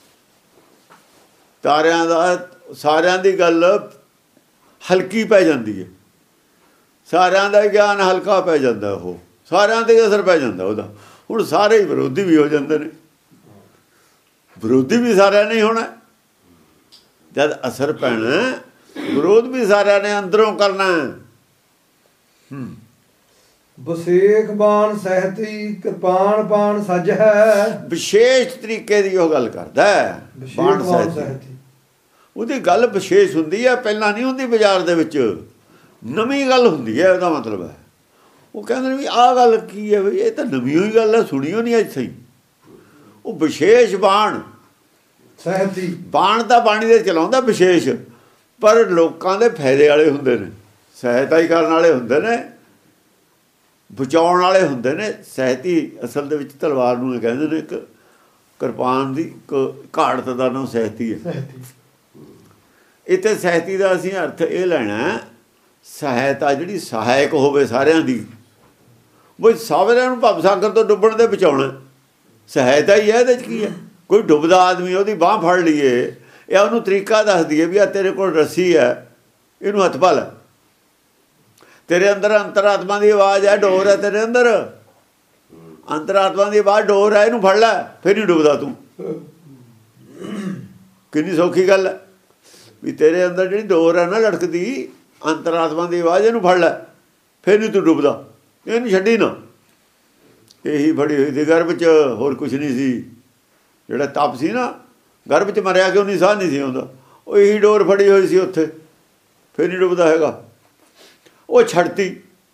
ਤਾਰਿਆਂ ਦਾ, ਸਾਰਿਆਂ ਦੀ ਗੱਲ ਹਲਕੀ ਪੈ ਜਾਂਦੀ ਹੈ। ਸਾਰਿਆਂ ਦਾ ਗਿਆਨ ਹਲਕਾ ਪੈ ਜਾਂਦਾ, ਉਹ ਸਾਰਿਆਂ 'ਤੇ ਅਸਰ ਪੈ ਜਾਂਦਾ ਉਹਦਾ। ਹੁਣ ਸਾਰੇ ਹੀ ਵਿਰੋਧੀ ਵੀ ਹੋ ਜਾਂਦੇ ਨੇ। ਵਿਰੋਧੀ ਵੀ ਸਾਰਿਆਂ ਨੇ ਹੋਣਾ। ਜਦ ਅਸਰ ਪੈਣਾ, ਵਿਰੋਧ ਵੀ ਸਾਰਿਆਂ ਨੇ ਅੰਦਰੋਂ ਕਰਨਾ। ਹੂੰ, ਵਿਸ਼ੇਖ ਬਾਣ ਸਹਿਤੀ ਕਿਰਪਾਨ ਬਾਣ ਸੱਜ ਹੈ। ਵਿਸ਼ੇਸ਼ ਤਰੀਕੇ ਦੀ ਉਹ ਗੱਲ ਕਰਦਾ ਹੈ। ਬਾਣ ਸਹਿਤੀ, ਉਹਦੀ ਗੱਲ ਵਿਸ਼ੇਸ਼ ਹੁੰਦੀ ਹੈ, ਪਹਿਲਾਂ ਨਹੀਂ ਹੁੰਦੀ। ਬਾਜ਼ਾਰ ਦੇ ਵਿੱਚ ਨਵੀਂ ਗੱਲ ਹੁੰਦੀ ਹੈ, ਉਹਦਾ ਮਤਲਬ ਹੈ। ਉਹ ਕਹਿੰਦੇ ਨੇ ਵੀ ਆਹ ਗੱਲ ਕੀ ਹੈ? ਵੀ ਇਹ ਤਾਂ ਨਵੀਂ ਹੋਈ ਗੱਲ ਹੈ, ਸੁਣੀਓ ਨਹੀਂ ਅੱਜ ਸਹੀ। ਉਹ ਵਿਸ਼ੇਸ਼ ਬਾਣ ਸਹਿਤੀ, ਬਾਣ ਤਾਂ ਬਾਣੀ ਦੇ ਚਲਾਉਂਦਾ ਵਿਸ਼ੇਸ਼, ਪਰ ਲੋਕਾਂ ਦੇ ਫਾਇਦੇ ਵਾਲੇ ਹੁੰਦੇ ਨੇ। ਸਹਾਇਤਾ ਹੀ ਕਰਨ ਵਾਲੇ ਹੁੰਦੇ ਨੇ, ਬਚਾਉਣ ਵਾਲੇ ਹੁੰਦੇ ਨੇ। ਸਹਿਤੀ ਅਸਲ ਦੇ ਵਿੱਚ ਤਲਵਾਰ ਨੂੰ ਇਹ ਕਹਿੰਦੇ ਨੇ। ਇੱਕ ਕਿਰਪਾਨ ਦੀ ਘਾੜਤ ਦਾ ਨਾਮ ਸਹਿਤੀ ਹੈ। ਇੱਥੇ ਸਹਿਤੀ ਦਾ ਅਸੀਂ ਅਰਥ ਇਹ ਲੈਣਾ, ਸਹਾਇਤਾ ਜਿਹੜੀ ਸਹਾਇਕ ਹੋਵੇ ਸਾਰਿਆਂ ਦੀ। ਬਈ ਸਾਰਿਆਂ ਨੂੰ ਭਵ ਸਾਗਰ ਤੋਂ ਡੁੱਬਣ ਦੇ ਬਚਾਉਣਾ, ਸਹਾਇਤਾ ਹੀ ਹੈ। ਇਹਦੇ 'ਚ ਕੀ ਹੈ? ਕੋਈ ਡੁੱਬਦਾ ਆਦਮੀ, ਉਹਦੀ ਬਾਂਹ ਫੜ ਲਈਏ ਜਾਂ ਉਹਨੂੰ ਤਰੀਕਾ ਦੱਸ ਦਈਏ ਵੀ ਆ ਤੇਰੇ ਕੋਲ ਰੱਸੀ ਹੈ, ਇਹਨੂੰ ਹੱਥ ਪਾ ਲੈ, ਤੇਰੇ ਅੰਦਰ ਅੰਤਰਾਤਮਾ ਦੀ ਆਵਾਜ਼ ਹੈ, ਡੋਰ ਹੈ ਤੇਰੇ ਅੰਦਰ। ਅੰਤਰਾਤਮਾ ਦੀ ਆਵਾਜ਼ ਡੋਰ ਹੈ, ਇਹਨੂੰ ਫੜ ਲੈ, ਫਿਰ ਨਹੀਂ ਡੁੱਬਦਾ ਤੂੰ। ਕਿੰਨੀ ਸੌਖੀ ਗੱਲ ਹੈ ਵੀ ਤੇਰੇ ਅੰਦਰ ਜਿਹੜੀ ਡੋਰ ਹੈ ਨਾ ਲਟਕਦੀ, ਅੰਤਰਾਤਮਾ ਦੀ ਆਵਾਜ਼, ਇਹਨੂੰ ਫੜ ਲੈ, ਫਿਰ ਨਹੀਂ ਤੂੰ ਡੁੱਬਦਾ, ਇਹਨੂੰ ਛੱਡੀ ਨਾ। ਇਹੀ ਫੜੀ ਹੋਈ ਸੀ ਗਰਭ 'ਚ, ਹੋਰ ਕੁਛ ਨਹੀਂ ਸੀ। ਜਿਹੜਾ ਤਪ ਸੀ ਨਾ, ਗਰਭ 'ਚ ਮਰਿਆ ਕਿਉਂ ਨਹੀਂ, ਸਾਹ ਨਹੀਂ ਸੀ ਆਉਂਦਾ, ਉਹ ਇਹੀ ਡੋਰ ਫੜੀ ਹੋਈ ਸੀ ਉੱਥੇ, ਫਿਰ ਨਹੀਂ ਡੁੱਬਦਾ ਹੈਗਾ। ਉਹ ਛੱਡਤੀ।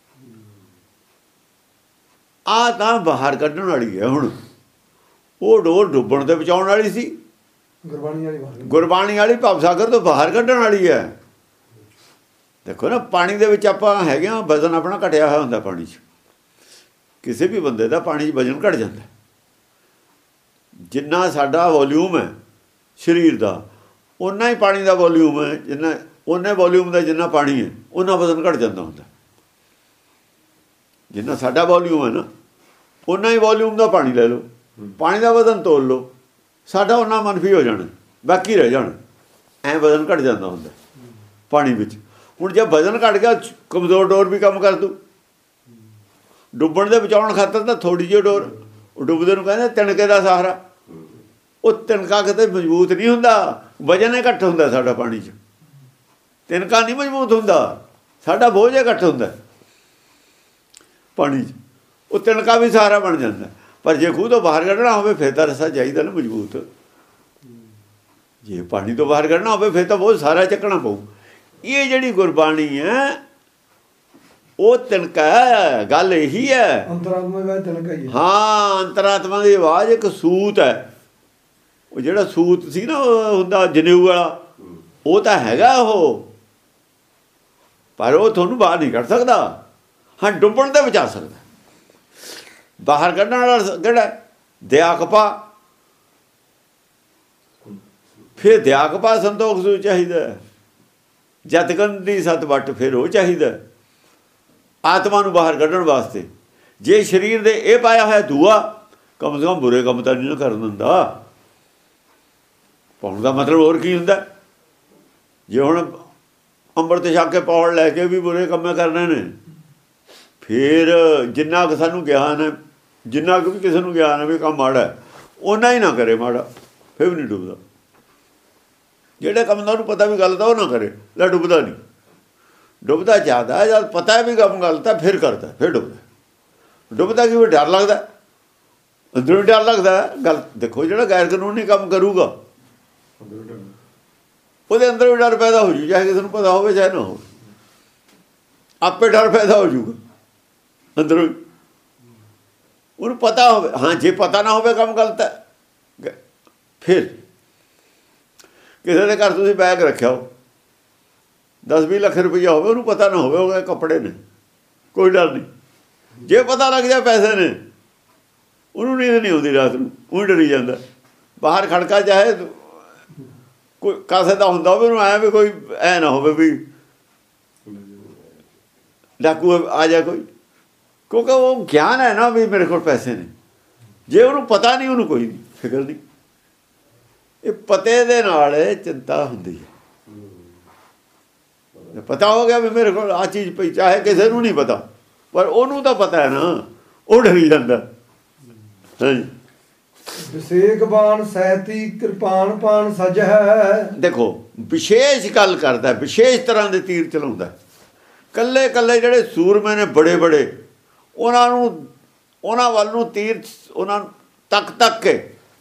ਆ ਤਾਂ ਬਾਹਰ ਕੱਢਣ ਵਾਲੀ ਹੈ ਹੁਣ। ਉਹ ਡੋਰ ਡੁੱਬਣ ਤੇ ਬਚਾਉਣ ਵਾਲੀ ਸੀ, ਗੁਰਬਾਣੀ ਵਾਲੀ ਗੁਰਬਾਣੀ ਵਾਲੀ ਭਵਸਾਗਰ ਤੋਂ ਬਾਹਰ ਕੱਢਣ ਵਾਲੀ ਹੈ। ਦੇਖੋ ਨਾ, ਪਾਣੀ ਦੇ ਵਿੱਚ ਆਪਾਂ ਹੈਗੇ ਹਾਂ, ਵਜ਼ਨ ਆਪਣਾ ਘਟਿਆ ਹੋਇਆ ਹੁੰਦਾ ਪਾਣੀ 'ਚ। ਕਿਸੇ ਵੀ ਬੰਦੇ ਦਾ ਪਾਣੀ 'ਚ ਵਜ਼ਨ ਘਟ ਜਾਂਦਾ। ਜਿੰਨਾ ਸਾਡਾ ਵੋਲਿਊਮ ਹੈ ਸਰੀਰ ਦਾ, ਓਨਾ ਹੀ ਪਾਣੀ ਦਾ ਵੋਲਿਊਮ ਹੈ। ਜਿੰਨਾ ਉਹਨੇ ਵੋਲਿਊਮ ਦਾ ਜਿੰਨਾ ਪਾਣੀ ਹੈ, ਉਹਨਾਂ ਵਜ਼ਨ ਘਟ ਜਾਂਦਾ ਹੁੰਦਾ। ਜਿੰਨਾ ਸਾਡਾ ਵੋਲਿਊਮ ਹੈ ਨਾ, ਓਨਾ ਹੀ ਵੋਲਿਊਮ ਦਾ ਪਾਣੀ ਲੈ ਲਓ, ਪਾਣੀ ਦਾ ਵਜ਼ਨ ਤੋਲ ਲਓ, ਸਾਡਾ ਉਹਨਾਂ ਮਨਫੀ ਹੋ ਜਾਣਾ, ਬਾਕੀ ਰਹਿ ਜਾਣਾ। ਐਂ ਵਜ਼ਨ ਘਟ ਜਾਂਦਾ ਹੁੰਦਾ ਪਾਣੀ ਵਿੱਚ। ਹੁਣ ਜੇ ਵਜ਼ਨ ਘਟ ਗਿਆ, ਕਮਜ਼ੋਰ ਡੋਰ ਵੀ ਕੰਮ ਕਰ ਦੂ। ਡੁੱਬਣ ਦੇ ਬਚਾਉਣ ਖਾਤਰ ਤਾਂ ਥੋੜ੍ਹੀ ਜਿਹੀ ਡੋਰ, ਉਹ ਡੁੱਬਦੇ ਨੂੰ ਕਹਿੰਦੇ ਤਿਣਕੇ ਦਾ ਸਹਾਰਾ। ਉਹ ਤਿਣਕਾ ਕਿਤੇ ਮਜ਼ਬੂਤ ਨਹੀਂ ਹੁੰਦਾ, ਵਜ਼ਨ ਹੀ ਘੱਟ ਹੁੰਦਾ ਸਾਡਾ ਪਾਣੀ 'ਚ। ਤਿਣਕਾ ਨਹੀਂ ਮਜ਼ਬੂਤ ਹੁੰਦਾ, ਸਾਡਾ ਬੋਝ ਹੀ ਘੱਟ ਹੁੰਦਾ ਪਾਣੀ 'ਚ। ਉਹ ਤਿਣਕਾ ਵੀ ਸਹਾਰਾ ਬਣ ਜਾਂਦਾ। ਪਰ ਜੇ ਖੂਹ ਤੋਂ ਬਾਹਰ ਕੱਢਣਾ ਹੋਵੇ ਫਿਰ ਤਾਂ ਰਸਾ ਚਾਹੀਦਾ ਨਾ ਮਜ਼ਬੂਤ। ਜੇ ਪਾਣੀ ਤੋਂ ਬਾਹਰ ਕੱਢਣਾ ਹੋਵੇ ਫਿਰ ਤਾਂ ਬਹੁਤ ਸਾਰਾ ਚੱਕਣਾ ਪਊ। ਇਹ ਜਿਹੜੀ ਗੁਰਬਾਣੀ ਹੈ ਉਹ ਤਿਣਕਾ ਹੈ, ਗੱਲ ਇਹੀ ਹੈ। ਅੰਤਰਾਤਮਾ ਦੀ ਆਵਾਜ਼ ਤਿਣਕਾ ਹੀ ਹੈ। ਹਾਂ, ਅੰਤਰਾਤਮਾ ਦੀ ਆਵਾਜ਼ ਇੱਕ ਸੂਤ ਹੈ। ਉਹ ਜਿਹੜਾ ਸੂਤ ਸੀ ਨਾ ਹੁੰਦਾ ਜਨੇਊ ਵਾਲਾ, ਉਹ ਤਾਂ ਹੈਗਾ ਉਹ, ਪਰ ਉਹ ਤੁਹਾਨੂੰ ਬਾਹਰ ਨਹੀਂ ਕੱਢ ਸਕਦਾ। ਹਾਂ, ਡੁੱਬਣ ਤੇ ਬਚਾ ਸਕਦਾ। ਬਾਹਰ ਕੱਢਣ ਵਾਲਾ ਕਿਹੜਾ? ਦਿਆਕਪਾ। ਫਿਰ ਦਿਆਕਪਾ ਸੰਤੋਖ ਸੂ ਚਾਹੀਦਾ, ਜਤਕਨ ਦੀ ਸਤ ਵੱਟ, ਫਿਰ ਉਹ ਚਾਹੀਦਾ ਆਤਮਾ ਨੂੰ ਬਾਹਰ ਕੱਢਣ ਵਾਸਤੇ। ਜੇ ਸਰੀਰ ਦੇ ਇਹ ਪਾਇਆ ਹੋਇਆ ਦੂਆ, ਕਮ ਸੇ ਕਮ ਬੁਰੇ ਕੰਮ ਤਾਂ ਨਹੀਂ ਕਰਨ ਦਿੰਦਾ। ਪਾਉਣ ਦਾ ਮਤਲਬ ਹੋਰ ਕੀ ਹੁੰਦਾ? ਜੇ ਹੁਣ ਅੰਮ੍ਰਿਤ ਛਕ ਕੇ ਪੌੜ ਲੈ ਕੇ ਵੀ ਬੁਰੇ ਕੰਮੇ ਕਰਨੇ ਨੇ, ਫਿਰ ਜਿੰਨਾ ਕੁ ਸਾਨੂੰ ਗਿਆਨ ਹੈ, ਜਿੰਨਾ ਕੁ ਵੀ ਕਿਸੇ ਨੂੰ ਗਿਆਨ ਹੈ ਵੀ ਕੰਮ ਮਾੜਾ, ਓਨਾ ਹੀ ਨਾ ਕਰੇ ਮਾੜਾ, ਫਿਰ ਵੀ ਨਹੀਂ ਡੁੱਬਦਾ। ਜਿਹੜੇ ਕੰਮ ਦਾ ਉਹਨੂੰ ਪਤਾ ਵੀ ਗਲਤ ਆ, ਉਹ ਨਾ ਕਰੇ, ਲੈ ਡੁੱਬਦਾ ਨਹੀਂ। ਡੁੱਬਦਾ ਜ਼ਿਆਦਾ ਜਦ ਪਤਾ ਵੀ ਕੰਮ ਗਲਤ ਹੈ, ਫਿਰ ਕਰਦਾ, ਫਿਰ ਡੁੱਬਦਾ। ਡੁੱਬਦਾ ਕਿਉਂ? ਡਰ ਲੱਗਦਾ, ਅੰਦਰੋਂ ਡਰ ਲੱਗਦਾ ਗੱਲ। ਦੇਖੋ, ਜਿਹੜਾ ਗੈਰ ਕਾਨੂੰਨੀ ਕੰਮ ਕਰੂਗਾ ਉਹਦੇ ਅੰਦਰ ਵੀ ਡਰ ਪੈਦਾ ਹੋ ਜੂ, ਚਾਹੇ ਕਿਸੇ ਨੂੰ ਪਤਾ ਹੋਵੇ ਚਾਹੇ ਨਾ ਹੋਵੇ, ਆਪੇ ਡਰ ਪੈਦਾ ਹੋ ਜੂਗਾ ਅੰਦਰੋਂ। ਉਹਨੂੰ ਪਤਾ ਹੋਵੇ, ਹਾਂ, ਜੇ ਪਤਾ ਨਾ ਹੋਵੇ ਕੰਮ ਗਲਤ ਹੈ, ਫਿਰ ਕਿਸੇ ਦੇ ਘਰ ਤੁਸੀਂ ਬੈਗ ਰੱਖਿਆ ਹੋ, ਦਸ ਵੀਹ ਲੱਖ ਰੁਪਈਆ ਹੋਵੇ, ਉਹਨੂੰ ਪਤਾ ਨਾ ਹੋਵੇ ਉਹ ਕੱਪੜੇ ਨੇ, ਕੋਈ ਡਰ ਨਹੀਂ। ਜੇ ਪਤਾ ਲੱਗ ਜਾਏ ਪੈਸੇ ਨੇ, ਉਹਨੂੰ ਨੀਂਦ ਨਹੀਂ ਆਉਂਦੀ ਰਾਤ ਨੂੰ, ਉਹ ਡਰੀ ਜਾਂਦਾ। ਬਾਹਰ ਖੜਕਾ ਚਾਹੇ ਕੋਈ ਕਾਸੇ ਦਾ ਹੁੰਦਾ ਹੋਵੇ, ਉਹਨੂੰ ਆਇਆ ਵੀ ਕੋਈ ਐ ਨਾ ਹੋਵੇ ਵੀ ਡਾਕੂ ਆ ਜਾ ਕੋਈ, ਕਿਉਂਕਿ ਉਹ ਗਿਆਨ ਹੈ ਨਾ ਵੀ ਮੇਰੇ ਕੋਲ ਪੈਸੇ ਨੇ। ਜੇ ਉਹਨੂੰ ਪਤਾ ਨਹੀਂ, ਉਹਨੂੰ ਕੋਈ ਫਿਕਰ ਨਹੀਂ। ਇਹ ਪਤੇ ਦੇ ਨਾਲ ਚਿੰਤਾ ਹੁੰਦੀ ਹੈ। ਪਤਾ ਹੋ ਗਿਆ ਵੀ ਮੇਰੇ ਕੋਲ ਆਹ ਚੀਜ਼ ਪਈ, ਚਾਹੇ ਕਿਸੇ ਨੂੰ ਨਹੀਂ ਪਤਾ, ਪਰ ਉਹਨੂੰ ਤਾਂ ਪਤਾ ਹੈ ਨਾ, ਉਹ ਡਰੀ ਜਾਂਦਾ। ਹਾਂਜੀ, ਵਿਸ਼ੇਕ ਬਾਣ ਸਹਿਤੀ ਕਿਰਪਾਨ ਪਾਨ ਸਜ ਹੈ। ਦੇਖੋ, ਵਿਸ਼ੇਸ਼ ਗੱਲ ਕਰਦਾ, ਵਿਸ਼ੇਸ਼ ਤਰ੍ਹਾਂ ਦੇ ਤੀਰ ਚਲਾਉਂਦਾ। ਕੱਲੇ ਕੱਲੇ ਜਿਹੜੇ ਸੂਰਮੇ ਨੇ ਬੜੇ ਬੜੇ, ਉਹਨਾਂ ਨੂੰ, ਉਹਨਾਂ ਵੱਲ ਨੂੰ ਤੀਰ, ਉਹਨਾਂ ਨੂੰ ਤੱਕ ਤੱਕ ਕੇ,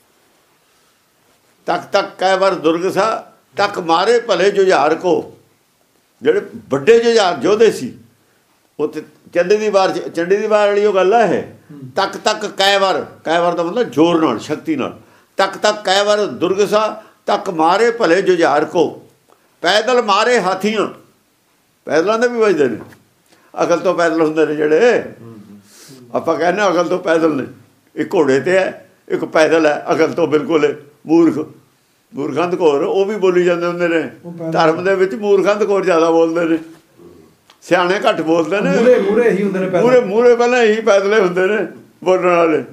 ਤੱਕ ਤੱਕ ਕਈ ਵਾਰ ਦੁਰਗ ਸਾ ਤੱਕ ਮਾਰੇ ਭਲੇ ਜੁਝਾਰ ਕੋ। ਜਿਹੜੇ ਵੱਡੇ ਜੁਝਾਰ ਯੋਧੇ ਸੀ, ਉਹ ਤੇ ਚੰਡੀ ਦੀ ਵਾਰ, ਚੰਡੀ ਦੀ ਵਾਰ ਵਾਲੀ ਉਹ ਗੱਲ ਹੈ। ਤੱਕ ਤੱਕ ਕਈ ਵਾਰ, ਕਈ ਵਾਰ ਦਾ ਮਤਲਬ ਜ਼ੋਰ ਨਾਲ, ਸ਼ਕਤੀ ਨਾਲ। ਤੱਕ ਤੱਕ ਕਈ ਵਾਰ ਦੁਰਗ ਸਾ ਤੱਕ ਮਾਰੇ ਭਲੇ ਜੁਝਾਰ ਕੋ। ਪੈਦਲ ਮਾਰੇ ਹਾਥੀਆਂ, ਪੈਦਲਾਂ ਦੇ ਵੀ ਵੱਜਦੇ ਨੇ। ਅਕਲ ਤੋਂ ਪੈਦਲ ਹੁੰਦੇ ਨੇ ਜਿਹੜੇ, ਆਪਾਂ ਕਹਿੰਦੇ ਅਕਲ ਤੋਂ ਪੈਦਲ ਨੇ। ਇੱਕ ਘੋੜੇ ਤੇ ਹੈ, ਇੱਕ ਪੈਦਲ ਹੈ, ਅਕਲ ਤੋਂ ਬਿਲਕੁਲ ਮੂਰਖ, ਮੂਰਖੰਦ ਘੋਰ, ਉਹ ਵੀ ਬੋਲੀ ਜਾਂਦੇ ਹੁੰਦੇ ਨੇ। ਧਰਮ ਦੇ ਵਿੱਚ ਮੂਰਖੰਦ ਘੋਰ ਜ਼ਿਆਦਾ ਬੋਲਦੇ ਨੇ, ਸਿਆਣੇ ਘੱਟ ਬੋਲਦੇ ਨੇ। ਮੂਰੇ ਮੂਰੇ ਹੀ ਹੁੰਦੇ ਨੇ, ਮੂਰੇ ਮੂਰੇ ਪਹਿਲਾਂ ਇਹੀ ਪੈਦਲੇ ਹੁੰਦੇ ਨੇ ਬੋਲਣ ਵਾਲੇ।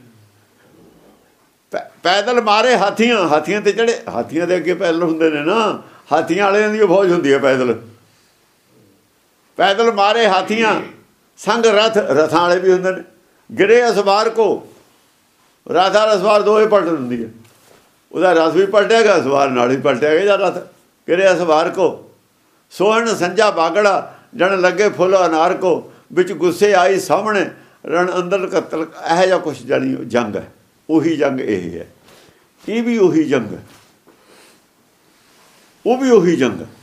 ਪੈਦਲ ਮਾਰੇ ਹਾਥੀਆਂ, ਹਾਥੀਆਂ ਤੇ ਜਿਹੜੇ, ਹਾਥੀਆਂ ਦੇ ਅੱਗੇ ਪੈਦਲ ਹੁੰਦੇ ਨੇ ਨਾ, ਹਾਥੀਆਂ ਵਾਲਿਆਂ ਦੀ ਫੌਜ ਹੁੰਦੀ ਹੈ ਪੈਦਲ। ਪੈਦਲ ਮਾਰੇ ਹਾਥੀਆਂ ਸੰਗ ਰਥ, ਰਥਾਂ ਵਾਲੇ ਵੀ ਹੁੰਦੇ ਨੇ। ਗਿਰੇ ਅਸਵਾਰ ਕੋ, ਰਥ ਵਾਲਾ ਸਵਾਰ ਦੋਵੇਂ ਪਲਟ ਦਿੰਦੀ ਹੈ। ਉਹਦਾ ਰਥ ਵੀ ਪਲਟੇਗਾ, ਸਵਾਰ ਨਾਲ ਵੀ ਪਲਟੇਗਾ ਜਾਂ ਰਥ। ਗਿਰੇ ਅਸਵਾਰ ਕੋ ਸੋਹਣ ਸੰਜਾ ਬਾਗੜਾ, ਜਣ ਲੱਗੇ ਫੁੱਲ ਅਨਾਰ ਕੋ, ਵਿੱਚ ਗੁੱਸੇ ਆਈ ਸਾਹਮਣੇ ਰਣ ਅੰਦਰ ਕਤਲ। ਇਹੋ ਜਿਹਾ ਕੁਛ ਜਾਣੀ ਜੰਗ ਹੈ। ਉਹੀ ਜੰਗ ਇਹ ਹੈ, ਇਹ ਵੀ ਉਹੀ ਜੰਗ ਹੈ, ਉਹ ਵੀ ਉਹੀ ਜੰਗ ਹੈ।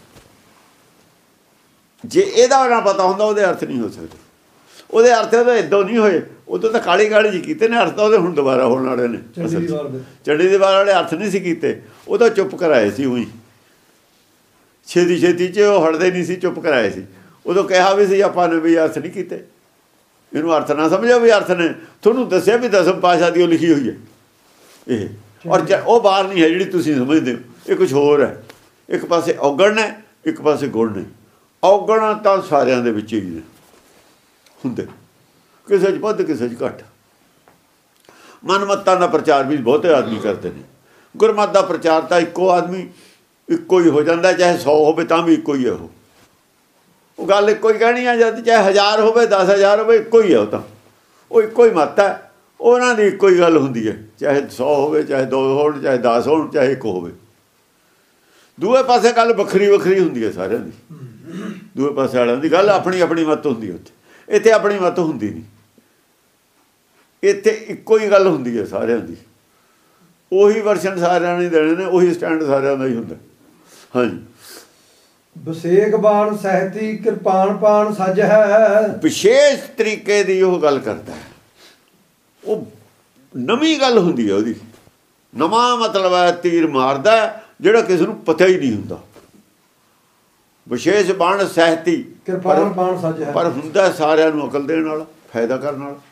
ਜੇ ਇਹਦਾ ਨਾ ਪਤਾ ਹੁੰਦਾ ਉਹਦੇ ਅਰਥ ਨਹੀਂ ਹੋ ਸਕਦੇ। ਉਹਦੇ ਅਰਥ ਉਹਦੇ ਇੱਦਾਂ ਨਹੀਂ ਹੋਏ, ਉਦੋਂ ਤਾਂ ਕਾਲੀ ਕਾਲੀ ਜੀ ਕੀਤੇ ਨੇ ਅਰਥ, ਉਹਦੇ ਹੁਣ ਦੁਬਾਰਾ ਹੋਣ ਵਾਲੇ ਨੇ। ਚੰਡੀ ਦੀ ਵਾਰ ਵਾਲੇ ਅਰਥ ਨਹੀਂ ਸੀ ਕੀਤੇ, ਉਹ ਤਾਂ ਚੁੱਪ ਕਰਾਏ ਸੀ। ਉਹੀ ਛੇਤੀ ਛੇਤੀ 'ਚ ਉਹ ਹਟਦੇ ਨਹੀਂ ਸੀ, ਚੁੱਪ ਕਰਾਏ ਸੀ। ਉਦੋਂ ਕਿਹਾ ਵੀ ਸੀ ਆਪਾਂ ਨੇ ਵੀ ਅਰਥ ਨਹੀਂ ਕੀਤੇ, ਇਹਨੂੰ ਅਰਥ ਨਾ ਸਮਝੋ ਵੀ ਅਰਥ ਨੇ। ਤੁਹਾਨੂੰ ਦੱਸਿਆ ਵੀ ਦਸਮ ਪਾਤਸ਼ਾਹ ਦੀ ਉਹ ਲਿਖੀ ਹੋਈ ਹੈ ਇਹ, ਔਰ ਉਹ ਬਾਹਰ ਨਹੀਂ ਹੈ ਜਿਹੜੀ ਤੁਸੀਂ ਸਮਝਦੇ ਹੋ। ਇਹ ਕੁਛ ਹੋਰ ਹੈ। ਇੱਕ ਪਾਸੇ ਔਗਣ ਨੇ, ਇੱਕ ਪਾਸੇ ਗੁਣ ਨੇ। ਔਗਣ ਤਾਂ ਸਾਰਿਆਂ ਦੇ ਵਿੱਚ ਹੀ ਨੇ ਹੁੰਦੇ, ਕਿਸੇ 'ਚ ਵੱਧ ਕਿਸੇ 'ਚ ਘੱਟ। ਮਨਮੱਤਾਂ ਦਾ ਪ੍ਰਚਾਰ ਵੀ ਬਹੁਤੇ ਆਦਮੀ ਕਰਦੇ ਨੇ। ਗੁਰਮਤ ਦਾ ਪ੍ਰਚਾਰ ਤਾਂ ਇੱਕੋ ਆਦਮੀ ਇੱਕੋ ਹੀ ਹੋ ਜਾਂਦਾ, ਚਾਹੇ ਸੌ ਹੋਵੇ ਤਾਂ ਵੀ ਇੱਕੋ ਹੀ ਹੈ। ਉਹ ਉਹ ਗੱਲ ਇੱਕੋ ਹੀ ਕਹਿਣੀ ਆ, ਜਦ ਚਾਹੇ ਹਜ਼ਾਰ ਹੋਵੇ ਦਸ ਹਜ਼ਾਰ ਹੋਵੇ ਇੱਕੋ ਹੀ ਹੈ। ਉਹ ਤਾਂ ਉਹ ਇੱਕੋ ਹੀ ਮੱਤ ਹੈ, ਉਹਨਾਂ ਦੀ ਇੱਕੋ ਹੀ ਗੱਲ ਹੁੰਦੀ ਹੈ। ਚਾਹੇ ਸੌ ਹੋਵੇ, ਚਾਹੇ ਦੋ ਹੋਣ, ਚਾਹੇ ਦਸ ਹੋਣ, ਚਾਹੇ ਇੱਕ ਹੋਵੇ। ਦੂਏ ਪਾਸੇ ਗੱਲ ਵੱਖਰੀ ਵੱਖਰੀ ਹੁੰਦੀ ਹੈ ਸਾਰਿਆਂ ਦੀ। ਦੂਏ ਪਾਸੇ ਵਾਲਿਆਂ ਦੀ ਗੱਲ ਆਪਣੀ ਆਪਣੀ ਮੱਤ ਹੁੰਦੀ ਹੈ। ਉੱਥੇ ਇੱਥੇ ਆਪਣੀ ਮੱਤ ਹੁੰਦੀ ਨਹੀਂ, ਇੱਥੇ ਇੱਕੋ ਹੀ ਗੱਲ ਹੁੰਦੀ ਹੈ ਸਾਰਿਆਂ ਦੀ। ਉਹੀ ਵਰਸ਼ਨ ਸਾਰਿਆਂ ਨੇ ਦੇਣੇ ਨੇ, ਉਹੀ ਸਟੈਂਡ ਸਾਰਿਆਂ ਦਾ ਹੀ ਹੁੰਦਾ। ਹਾਂਜੀ। ਵਿਸ਼ੇਕ ਬਾਣ ਸਹਿਤੀ ਕਿਰਪਾਨ ਪਾਣ ਸੱਜ ਹੈ। ਵਿਸ਼ੇਸ਼ ਤਰੀਕੇ ਦੀ ਉਹ ਗੱਲ ਕਰਦਾ ਹੈ, ਉਹ ਨਵੀਂ ਗੱਲ ਹੁੰਦੀ ਹੈ ਉਹਦੀ। ਨਵਾਂ ਮਤਲਬ ਹੈ, ਤੀਰ ਮਾਰਦਾ ਜਿਹੜਾ ਕਿਸੇ ਨੂੰ ਪਤਾ ਹੀ ਨਹੀਂ ਹੁੰਦਾ। ਵਿਸ਼ੇਸ਼ ਬਾਣ ਸਹਿਤੀ ਕਿਰਪਾਨ ਪਾਣ ਸੱਜ ਹੈ, ਪਰ ਹੁੰਦਾ ਸਾਰਿਆਂ ਨੂੰ ਅਕਲ ਦੇਣ ਵਾਲਾ, ਫਾਇਦਾ ਕਰਨ ਵਾਲਾ।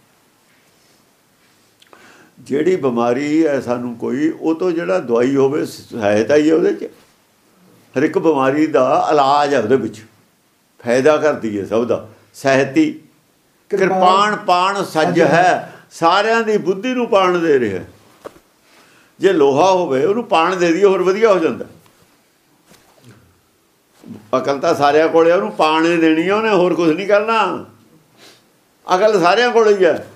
ਜਿਹੜੀ ਬਿਮਾਰੀ ਹੈ ਸਾਨੂੰ ਕੋਈ, ਉਹ ਤੋਂ ਜਿਹੜਾ ਦਵਾਈ ਹੋਵੇ ਸਹਾਇਤਾ ਹੀ ਹੈ ਉਹਦੇ 'ਚ। ਹਰ ਇੱਕ ਬਿਮਾਰੀ ਦਾ ਇਲਾਜ ਹੈ ਉਹਦੇ ਵਿੱਚ, ਫਾਇਦਾ ਕਰਦੀ ਹੈ ਸਭ ਦਾ। ਸਹਿਤੀ ਕਿਰਪਾਨ ਪਾਣ ਸੱਜ ਹੈ, ਸਾਰਿਆਂ ਦੀ ਬੁੱਧੀ ਨੂੰ ਪਾਣ ਦੇ ਰਿਹਾ। ਜੇ ਲੋਹਾ ਹੋਵੇ ਉਹਨੂੰ ਪਾਣ ਦੇ ਦਈਏ ਹੋਰ ਵਧੀਆ ਹੋ ਜਾਂਦਾ। ਅਕਲ ਤਾਂ ਸਾਰਿਆਂ ਕੋਲ ਹੈ, ਉਹਨੂੰ ਪਾਣੇ ਦੇਣੀ ਆ ਉਹਨੇ, ਹੋਰ ਕੁਛ ਨਹੀਂ ਕਰਨਾ। ਅਕਲ ਸਾਰਿਆਂ ਕੋਲ ਹੀ ਹੈ,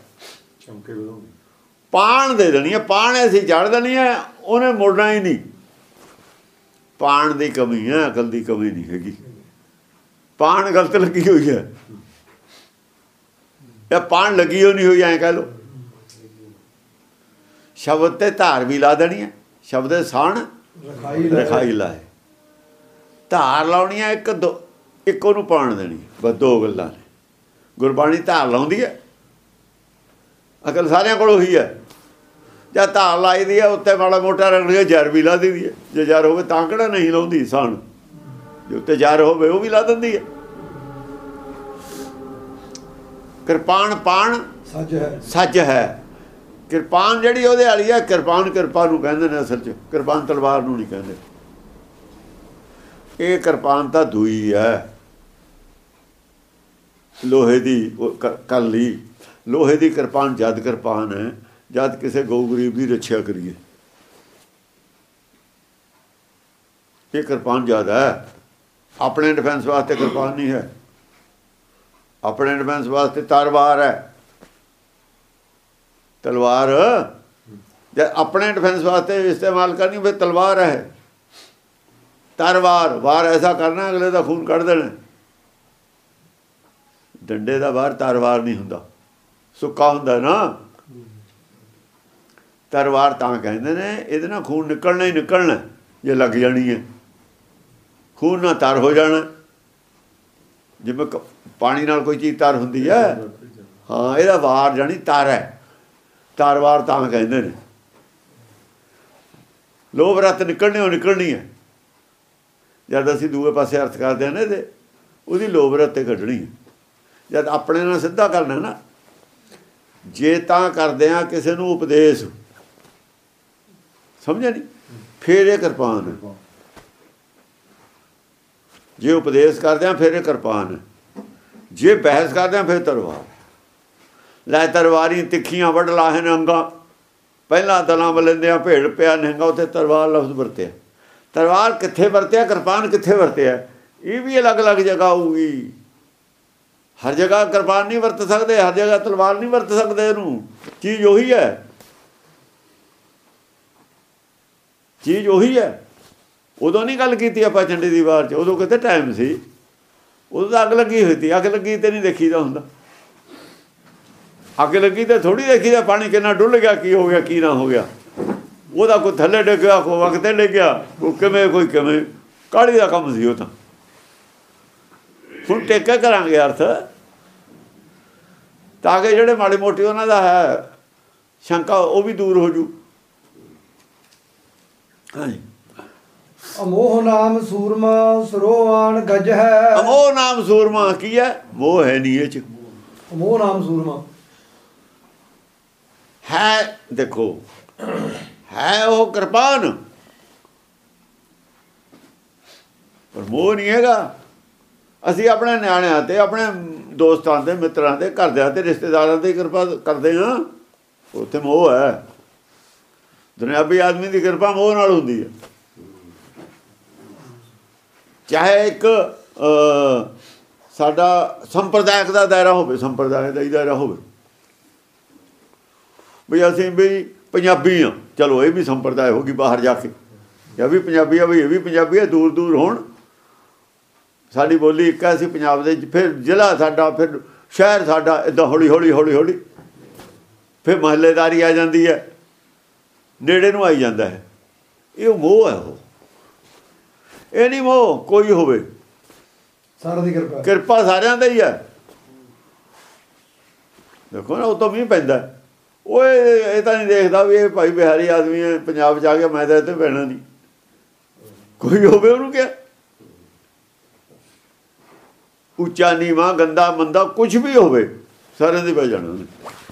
ਪਾਣ ਦੇ ਦੇਣੀ ਹੈ। ਪਾਣ ਅਸੀਂ ਚੜ੍ਹ ਦੇਣੀ ਹੈ, ਉਹਨੇ ਮੁੜਨਾ ਹੀ ਨਹੀਂ। ਪਾਣ ਦੀ ਕਮੀ ਹੈ, ਅਕਲ ਦੀ ਕਮੀ ਨਹੀਂ ਹੈਗੀ। ਪਾਣ ਗਲਤ ਲੱਗੀ ਹੋਈ ਹੈ, ਜਾਂ ਪਾਣ ਲੱਗੀ ਹੋਈ ਨਹੀਂ ਹੋਈ, ਐਂ ਕਹਿ ਲਓ। ਸ਼ਬਦ ਤੇ ਧਾਰ ਵੀ ਲਾ ਦੇਣੀ ਹੈ। ਸ਼ਬਦ ਸਾਣ ਰਖਾਈ ਲਾਏ, ਧਾਰ ਲਾਉਣੀ ਹੈ ਇੱਕ ਦੋ, ਇੱਕ ਉਹਨੂੰ ਪਾਣ ਦੇਣੀ। ਬਸ ਦੋ ਗੱਲਾਂ ਨੇ। ਗੁਰਬਾਣੀ ਧਾਰ ਲਾਉਂਦੀ ਹੈ, ਅਕਲ ਸਾਰਿਆਂ ਕੋਲ ਉਹੀ ਹੈ। ਜਦ ਧਾਰ ਲਾਈ ਦੀ ਹੈ, ਉੱਤੇ ਮਾੜਾ ਮੋਟਾ ਰੰਗ ਜ਼ਰ ਵੀ ਲਾ ਦਿੰਦੀ ਹੈ। ਜੇ ਜ਼ਰ ਹੋਵੇ ਤਾਂ ਕਿਹੜਾ ਨਹੀਂ ਲਾਉਂਦੀ ਸਾਣ, ਜੇ ਉੱਤੇ ਜ਼ਰ ਹੋਵੇ ਉਹ ਵੀ ਲਾ ਦਿੰਦੀ ਹੈ। ਕਿਰਪਾਨ ਪਾਣ ਸੱਜ ਹੈ, ਸੱਜ ਹੈ। ਕਿਰਪਾਨ ਜਿਹੜੀ ਉਹਦੇ ਵਾਲੀ ਹੈ, ਕਿਰਪਾਨ ਕਿਰਪਾ ਨੂੰ ਕਹਿੰਦੇ ਨੇ ਅਸਲ 'ਚ। ਕਿਰਪਾਨ ਤਲਵਾਰ ਨੂੰ ਨਹੀਂ ਕਹਿੰਦੇ। ਇਹ ਕਿਰਪਾਨ ਤਾਂ ਦੂਈ ਹੈ, ਲੋਹੇ ਦੀ ਕੱਲੀ। ਲੋਹੇ ਦੀ ਕਿਰਪਾਨ ਜਦ ਕਿਰਪਾਨ ਹੈ ਜਦ ਕਿਸੇ ਗਊ ਗਰੀਬ ਦੀ ਰੱਖਿਆ ਕਰੀਏ। ਇਹ ਕਿਰਪਾਨ ਜ਼ਿਆਦਾ ਹੈ। ਆਪਣੇ ਡਿਫੈਂਸ ਵਾਸਤੇ ਕਿਰਪਾਨ ਨਹੀਂ ਹੈ। ਆਪਣੇ ਡਿਫੈਂਸ ਵਾਸਤੇ ਤਲਵਾਰ ਹੈ। ਤਲਵਾਰ ਜੇ ਆਪਣੇ ਡਿਫੈਂਸ ਵਾਸਤੇ ਇਸਤੇਮਾਲ ਕਰਨੀ ਫਿਰ ਤਲਵਾਰ ਹੈ। ਤਲਵਾਰ ਵਾਰ ਐਸਾ ਕਰਨਾ ਅਗਲੇ ਦਾ ਖੂਨ ਕੱਢ ਦੇਣਾ। ਡੰਡੇ ਦਾ ਵਾਰ ਤਲਵਾਰ ਨਹੀਂ ਹੁੰਦਾ, ਸੁੱਕਾ ਹੁੰਦਾ ਨਾ। ਤਲਵਾਰ ਤਾਂ ਕਹਿੰਦੇ ਨੇ ਇਹਦੇ ਨਾਲ ਖੂਨ ਨਿਕਲਣਾ ਹੀ ਨਿਕਲਣਾ। ਜੇ ਲੱਗ ਜਾਣੀ ਹੈ ਖੂਨ ਨਾਲ ਤਰ ਹੋ ਜਾਣਾ। ਜਿਵੇਂ ਪਾਣੀ ਨਾਲ ਕੋਈ ਚੀਜ਼ ਤਰ ਹੁੰਦੀ ਹੈ, ਹਾਂ, ਇਹਦਾ ਵਾਰ ਜਾਣੀ ਤਰ ਹੈ। ਤਾਰਵਾਰ ਤਾਂ ਕਹਿੰਦੇ ਨੇ। ਲੋਭ ਰੱਤ ਨਿਕਲਣੀ ਉਹ ਨਿਕਲਣੀ ਹੈ। ਜਦ ਅਸੀਂ ਦੂਏ ਪਾਸੇ ਅਰਥ ਕਰਦੇ ਹਾਂ ਨਾ ਇਹਦੇ, ਉਹਦੀ ਲੋਭ ਰੱਤ ਤੇ ਕੱਢਣੀ ਹੈ। ਜਦ ਆਪਣੇ ਨਾਲ ਸਿੱਧਾ ਕਰਨਾ ਨਾ, ਜੇ ਤਾਂ ਕਰਦੇ ਹਾਂ ਕਿਸੇ ਨੂੰ ਉਪਦੇਸ਼, ਸਮਝਿਆ ਨਹੀਂ, ਫਿਰ ਇਹ ਕਿਰਪਾਨ ਹੈ। ਜੇ ਉਪਦੇਸ਼ ਕਰਦੇ ਹਾਂ ਫਿਰ ਇਹ ਕਿਰਪਾਨ ਹੈ। ਜੇ ਬਹਿਸ ਕਰਦੇ ਹਾਂ ਫਿਰ ਤਲਵਾਰ। ਲੈ ਤਲਵਾਰੀ ਤਿੱਖੀਆਂ ਵੱਢ ਲਾਹੇ ਨੇ ਅੰਗਾਂ, ਪਹਿਲਾਂ ਦਲਾਂ ਬਲੰਦਿਆਂ ਭੇੜ ਪਿਆ ਨਿਹੰਗਾ, ਉੱਥੇ ਤਲਵਾਰ ਲਫ਼ਜ਼ ਵਰਤਿਆ। ਤਲਵਾਰ ਕਿੱਥੇ ਵਰਤਿਆ, ਕਿਰਪਾਨ ਕਿੱਥੇ ਵਰਤਿਆ, ਇਹ ਵੀ ਅਲੱਗ ਅਲੱਗ ਜਗ੍ਹਾ ਹੋਊਗੀ। ਹਰ ਜਗ੍ਹਾ ਕਿਰਪਾਨ ਨਹੀਂ ਵਰਤ ਸਕਦੇ, ਹਰ ਜਗ੍ਹਾ ਤਲਵਾਰ ਨਹੀਂ ਵਰਤ ਸਕਦੇ। ਇਹਨੂੰ ਚੀਜ਼ ਉਹੀ ਹੈ, ਚੀਜ਼ ਉਹੀ ਹੈ। ਉਦੋਂ ਨਹੀਂ ਗੱਲ ਕੀਤੀ ਆਪਾਂ ਚੰਡੀ ਦੀ ਵਾਰ 'ਚ, ਉਦੋਂ ਕਿਤੇ ਟਾਈਮ ਸੀ, ਉਦੋਂ ਤਾਂ ਅੱਗ ਲੱਗੀ ਹੋਈ ਸੀ। ਅੱਗ ਲੱਗੀ ਤੇ ਨਹੀਂ ਦੇਖੀਦਾ ਹੁੰਦਾ, ਅੱਗ ਲੱਗੀ ਤੇ ਥੋੜ੍ਹੀ ਦੇਖੀਦਾ ਪਾਣੀ ਕਿੰਨਾ ਡੁੱਲ ਗਿਆ, ਕੀ ਹੋ ਗਿਆ ਕੀ ਨਾ ਹੋ ਗਿਆ। ਉਹਦਾ ਕੋਈ ਥੱਲੇ ਡਿੱਗਿਆ, ਕੋਈ ਅੱਗ 'ਤੇ ਡਿੱਗਿਆ, ਕੋਈ ਕਿਵੇਂ ਕੋਈ ਕਿਵੇਂ, ਕਾਹਲੀ ਦਾ ਕੰਮ ਸੀ ਉਹ ਤਾਂ। ਹੁਣ ਟੇਕੇ ਕਰਾਂਗੇ ਅਰਥ, ਤਾਂ ਕਿ ਜਿਹੜੇ ਮਾੜੇ ਮੋਟੇ ਉਹਨਾਂ ਦਾ ਹੈ ਸ਼ੰਕਾ ਉਹ ਵੀ ਦੂਰ ਹੋ ਜੂ। ਹਾਂਜੀ, ਅਮੋਹ ਨਾਮ ਸੂਰਮਾ ਸਰੋਵਾਨ ਗਜ ਹੈ। ਅਮੋਹ ਨਾਮ ਸੂਰਮਾ ਕੀ ਹੈ? ਮੋਹ ਹੈ ਨਹੀਂ ਇਹ 'ਚ। ਅਮੋਹ ਨਾਮ ਸੂਰਮਾ ਹੈ, ਦੇਖੋ ਹੈ ਉਹ ਕਿਰਪਾਨ, ਪਰ ਮੋਹ ਨਹੀਂ ਹੈਗਾ। ਅਸੀਂ ਆਪਣੇ ਨਿਆਣਿਆਂ ਤੇ, ਆਪਣੇ ਦੋਸਤਾਂ ਤੇ, ਮਿੱਤਰਾਂ ਤੇ, ਘਰਦਿਆਂ ਤੇ, ਰਿਸ਼ਤੇਦਾਰਾਂ ਤੇ ਕਿਰਪਾ ਕਰਦੇ ਹਾਂ, ਉੱਥੇ ਮੋਹ ਹੈ। ਦੁਨਿਆਵੀ ਆਦਮੀ ਦੀ ਕਿਰਪਾ ਮੋਹ ਨਾਲ ਹੁੰਦੀ ਹੈ। ਚਾਹੇ ਇੱਕ ਸਾਡਾ ਸੰਪਰਦਾਇਕ ਦਾ ਦਾਇਰਾ ਹੋਵੇ, ਸੰਪਰਦਾਇ ਦਾ ਹੀ ਦਾਇਰਾ ਹੋਵੇ ਵੀ ਅਸੀਂ ਵੀ ਪੰਜਾਬੀ ਹਾਂ, ਚਲੋ ਇਹ ਵੀ ਸੰਪਰਦਾਇ ਹੋ ਗਈ ਬਾਹਰ ਜਾ ਕੇ, ਇਹ ਵੀ ਪੰਜਾਬੀ ਆ ਵੀ ਇਹ ਵੀ ਪੰਜਾਬੀ ਆ, ਦੂਰ ਦੂਰ ਹੋਣ, ਸਾਡੀ ਬੋਲੀ ਇੱਕ ਹੈ, ਅਸੀਂ ਪੰਜਾਬ ਦੇ, ਫਿਰ ਜ਼ਿਲ੍ਹਾ ਸਾਡਾ, ਫਿਰ ਸ਼ਹਿਰ ਸਾਡਾ, ਇੱਦਾਂ ਹੌਲੀ ਹੌਲੀ ਹੌਲੀ ਹੌਲੀ ਫਿਰ ਮਹੱਲੇਦਾਰੀ ਆ ਜਾਂਦੀ ਹੈ, ਨੇੜੇ ਨੂੰ ਆਈ ਜਾਂਦਾ ਹੈ। ਇਹ ਮੋਹ ਹੈ, ਉਹ ਇਹ ਨਹੀਂ ਮੋਹ ਕੋਈ ਹੋਵੇ, ਸਾਰਿਆਂ ਦੀ ਕਿਰਪਾ, ਕਿਰਪਾ ਸਾਰਿਆਂ ਦਾ ਹੀ ਹੈ। ਦੇਖੋ ਨਾ, ਉਹ ਤਾਂ ਮੀਂਹ ਪੈਂਦਾ, ਉਹ ਇਹ ਤਾਂ ਨਹੀਂ ਦੇਖਦਾ ਵੀ ਇਹ ਭਾਈ ਬਿਹਾਰੀ ਆਦਮੀ ਹੈ, ਪੰਜਾਬ 'ਚ ਆ ਗਿਆ, ਮੈਂ ਤਾਂ ਇੱਥੇ ਪੈਣਾ ਨਹੀਂ। ਕੋਈ ਹੋਵੇ ਉਹਨੂੰ ਕਿਹਾ ਉੱਚਾ ਨੀਵਾਂ, ਗੰਦਾ ਮੰਦਾ, ਕੁਛ ਵੀ ਹੋਵੇ, ਸਾਰਿਆਂ ਦੇ ਪੈ ਜਾਣਾ ਉਹਨੇ।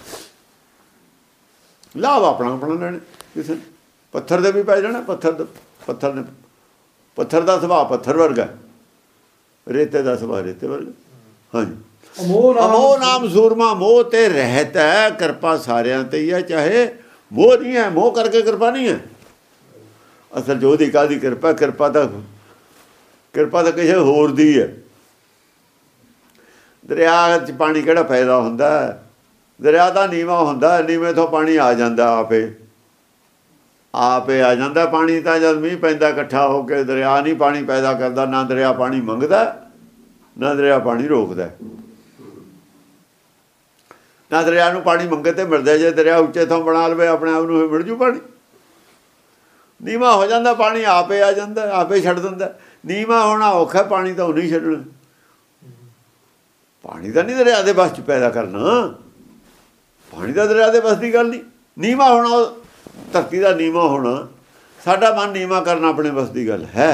ਲਾਭ ਆਪਣਾ ਆਪਣਾ ਲੈਣੇ, ਕਿਸੇ ਪੱਥਰ ਦੇ ਵੀ ਪੈ ਜਾਣਾ। ਪੱਥਰ ਦਾ ਪੱਥਰ ਨੇ ਪੱਥਰ ਦਾ ਸੁਭਾਅ ਪੱਥਰ ਵਰਗਾ, ਰੇਤੇ ਦਾ ਸੁਭਾਅ ਰੇਤੇ ਵਰਗਾ। ਹਾਂਜੀ, ਅਮੋਹ ਨਾਮ ਸੂਰਮਾ, ਮੋਹ ਤੇ ਰਹਿਤ ਹੈ, ਕਿਰਪਾ ਸਾਰਿਆਂ ਤੇ ਹੀ ਹੈ। ਚਾਹੇ ਮੋਹ ਨਹੀਂ ਹੈ, ਮੋਹ ਕਰਕੇ ਕਿਰਪਾ ਨਹੀਂ ਹੈ। ਅਸਲ ਜੋ ਦੀ ਕਾਹਦੀ ਕਿਰਪਾ, ਕਿਰਪਾ ਤਾਂ ਕਿਰਪਾ ਤਾਂ ਕਿਸੇ ਹੋਰ ਦੀ ਹੈ। ਦਰਿਆ 'ਚ ਪਾਣੀ ਕਿਹੜਾ ਪੈਦਾ ਹੁੰਦਾ? ਦਰਿਆ ਦਾ ਨੀਵਾਂ ਹੁੰਦਾ, ਨੀਵੇਂ ਤੋਂ ਪਾਣੀ ਆ ਜਾਂਦਾ, ਆਪੇ ਆਪੇ ਆ ਜਾਂਦਾ ਪਾਣੀ। ਤਾਂ ਜਦ ਮੀਂਹ ਪੈਂਦਾ ਇਕੱਠਾ ਹੋ ਕੇ, ਦਰਿਆ ਨਹੀਂ ਪਾਣੀ ਪੈਦਾ ਕਰਦਾ, ਨਾ ਦਰਿਆ ਪਾਣੀ ਮੰਗਦਾ, ਨਾ ਦਰਿਆ ਪਾਣੀ ਰੋਕਦਾ, ਨਾ ਦਰਿਆ ਨੂੰ ਪਾਣੀ ਮੰਗੇ ਤੇ ਮਿਲਦਾ। ਜੇ ਦਰਿਆ ਉੱਚੇ ਤੋਂ ਬਣਾ ਲਵੇ ਆਪਣੇ ਆਪ ਨੂੰ, ਮਿਲ ਜੂ ਪਾਣੀ। ਨੀਵਾਂ ਹੋ ਜਾਂਦਾ ਪਾਣੀ, ਆਪੇ ਆ ਜਾਂਦਾ, ਆਪੇ ਛੱਡ ਦਿੰਦਾ। ਨੀਵਾਂ ਹੋਣਾ ਔਖਾ, ਪਾਣੀ ਤਾਂ ਉਹਨੇ ਛੱਡਣਾ। ਪਾਣੀ ਤਾਂ ਨਹੀਂ ਦਰਿਆ ਦੇ ਬਸ 'ਚ ਪੈਦਾ ਕਰਨਾ, ਪਾਣੀ ਦਾ ਦਰਿਆ ਦੇ ਬਸ ਦੀ ਗੱਲ ਨਹੀਂ। ਨੀਵਾਂ ਹੋਣਾ, ਧਰਤੀ ਦਾ ਨੀਵਾਂ ਹੋਣਾ, ਸਾਡਾ ਮਨ ਨੀਵਾਂ ਕਰਨਾ ਆਪਣੇ ਬਸ ਦੀ ਗੱਲ ਹੈ।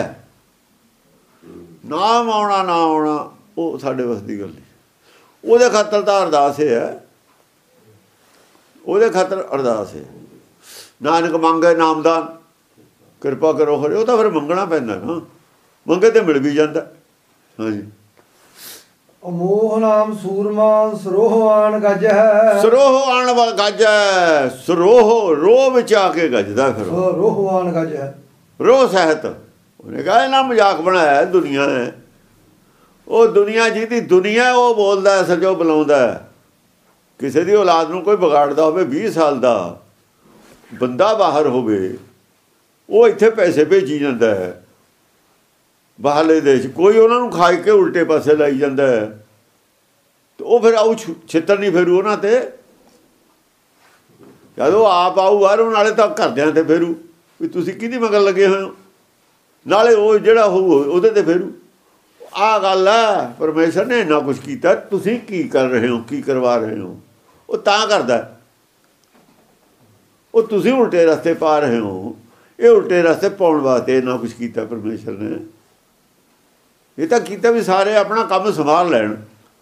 ਨਾਮ ਆਉਣਾ ਨਾ ਆਉਣਾ ਉਹ ਸਾਡੇ ਬਸ ਦੀ ਗੱਲ ਨਹੀਂ। ਉਹਦੇ ਖਾਤਰ ਤਾਂ ਅਰਦਾਸ ਹੈ, ਉਹਦੇ ਖਾਤਰ ਅਰਦਾਸ ਹੈ। ਨਾਨਕ ਮੰਗੇ ਨਾਮਦਾਨ, ਕਿਰਪਾ ਕਰੋ ਹਰੇ, ਉਹ ਤਾਂ ਫਿਰ ਮੰਗਣਾ ਪੈਂਦਾ ਨਾ, ਮੰਗੇ ਤੇ ਮਿਲ ਵੀ ਜਾਂਦਾ। ਹਾਂਜੀ, ਅਮੋਹ ਨਾਮ ਸੂਰਮਾ ਸਰੋਹ ਆਣ ਗੱਜ ਹੈ। ਸਰੋਹ ਆਣ ਵਾ ਗੱਜ ਹੈ, ਸਰੋਹ ਰੋਹ ਵਿੱਚ ਆ ਕੇ ਗੱਜਦਾ। ਫਿਰ ਰੋਹ ਆਣ ਗੱਜ ਹੈ, ਰੋਹ ਸਹਿਤ। ਉਹਨੇ ਕਹਾ ਇਹਨਾਂ ਮਜ਼ਾਕ ਬਣਾਇਆ ਦੁਨੀਆ ਨੇ। ਉਹ ਦੁਨੀਆ ਜਿਹਦੀ ਦੁਨੀਆ ਉਹ ਬੋਲਦਾ, ਅਸਲ ਜੋ ਬੁਲਾਉਂਦਾ। ਕਿਸੇ ਦੀ ਔਲਾਦ ਨੂੰ ਕੋਈ ਵਿਗਾੜਦਾ ਹੋਵੇ, ਵੀਹ ਸਾਲ ਦਾ ਬੰਦਾ ਬਾਹਰ ਹੋਵੇ, ਉਹ ਇੱਥੇ ਪੈਸੇ ਭੇਜੀ ਜਾਂਦਾ ਹੈ ਬਾਹਰਲੇ ਦੇਸ਼। ਕੋਈ ਉਹਨਾਂ ਨੂੰ ਖਾ ਕੇ ਉਲਟੇ ਪਾਸੇ ਲਾਈ ਜਾਂਦਾ ਹੈ, ਤੇ ਉਹ ਫਿਰ ਆਊ ਛਿੱਤਰ ਨਹੀਂ ਫੇਰੂ ਉਹਨਾਂ ਤੇ। ਜਦੋਂ ਆਪ ਆਊ ਬਾਹਰੋਂ, ਨਾਲੇ ਤਾਂ ਘਰਦਿਆਂ ਤੇ ਫੇਰੂ ਵੀ ਤੁਸੀਂ ਕਿਹਦੀ ਮਗਰ ਲੱਗੇ ਹੋਏ ਹੋ, ਨਾਲੇ ਉਹ ਜਿਹੜਾ ਹੋਊ ਉਹਦੇ ਤੇ ਫੇਰੂ। ਆਹ ਗੱਲ ਹੈ, ਪਰਮੇਸ਼ਰ ਨੇ ਇੰਨਾ ਕੁਛ ਕੀਤਾ, ਤੁਸੀਂ ਕੀ ਕਰ ਰਹੇ ਹੋ, ਕੀ ਕਰਵਾ ਰਹੇ ਹੋ। ਉਹ ਤਾਂ ਕਰਦਾ, ਉਹ ਤੁਸੀਂ ਉਲਟੇ ਰਸਤੇ ਪਾ ਰਹੇ ਹੋ। ਇਹ ਉਲਟੇ ਰਸਤੇ ਪਾਉਣ ਵਾਸਤੇ ਇੰਨਾ ਕੁਛ ਕੀਤਾ ਪਰਮੇਸ਼ਰ ਨੇ। ਇਹ ਤਾਂ ਕੀਤਾ ਵੀ ਸਾਰੇ ਆਪਣਾ ਕੰਮ ਸੰਭਾਲ ਲੈਣ।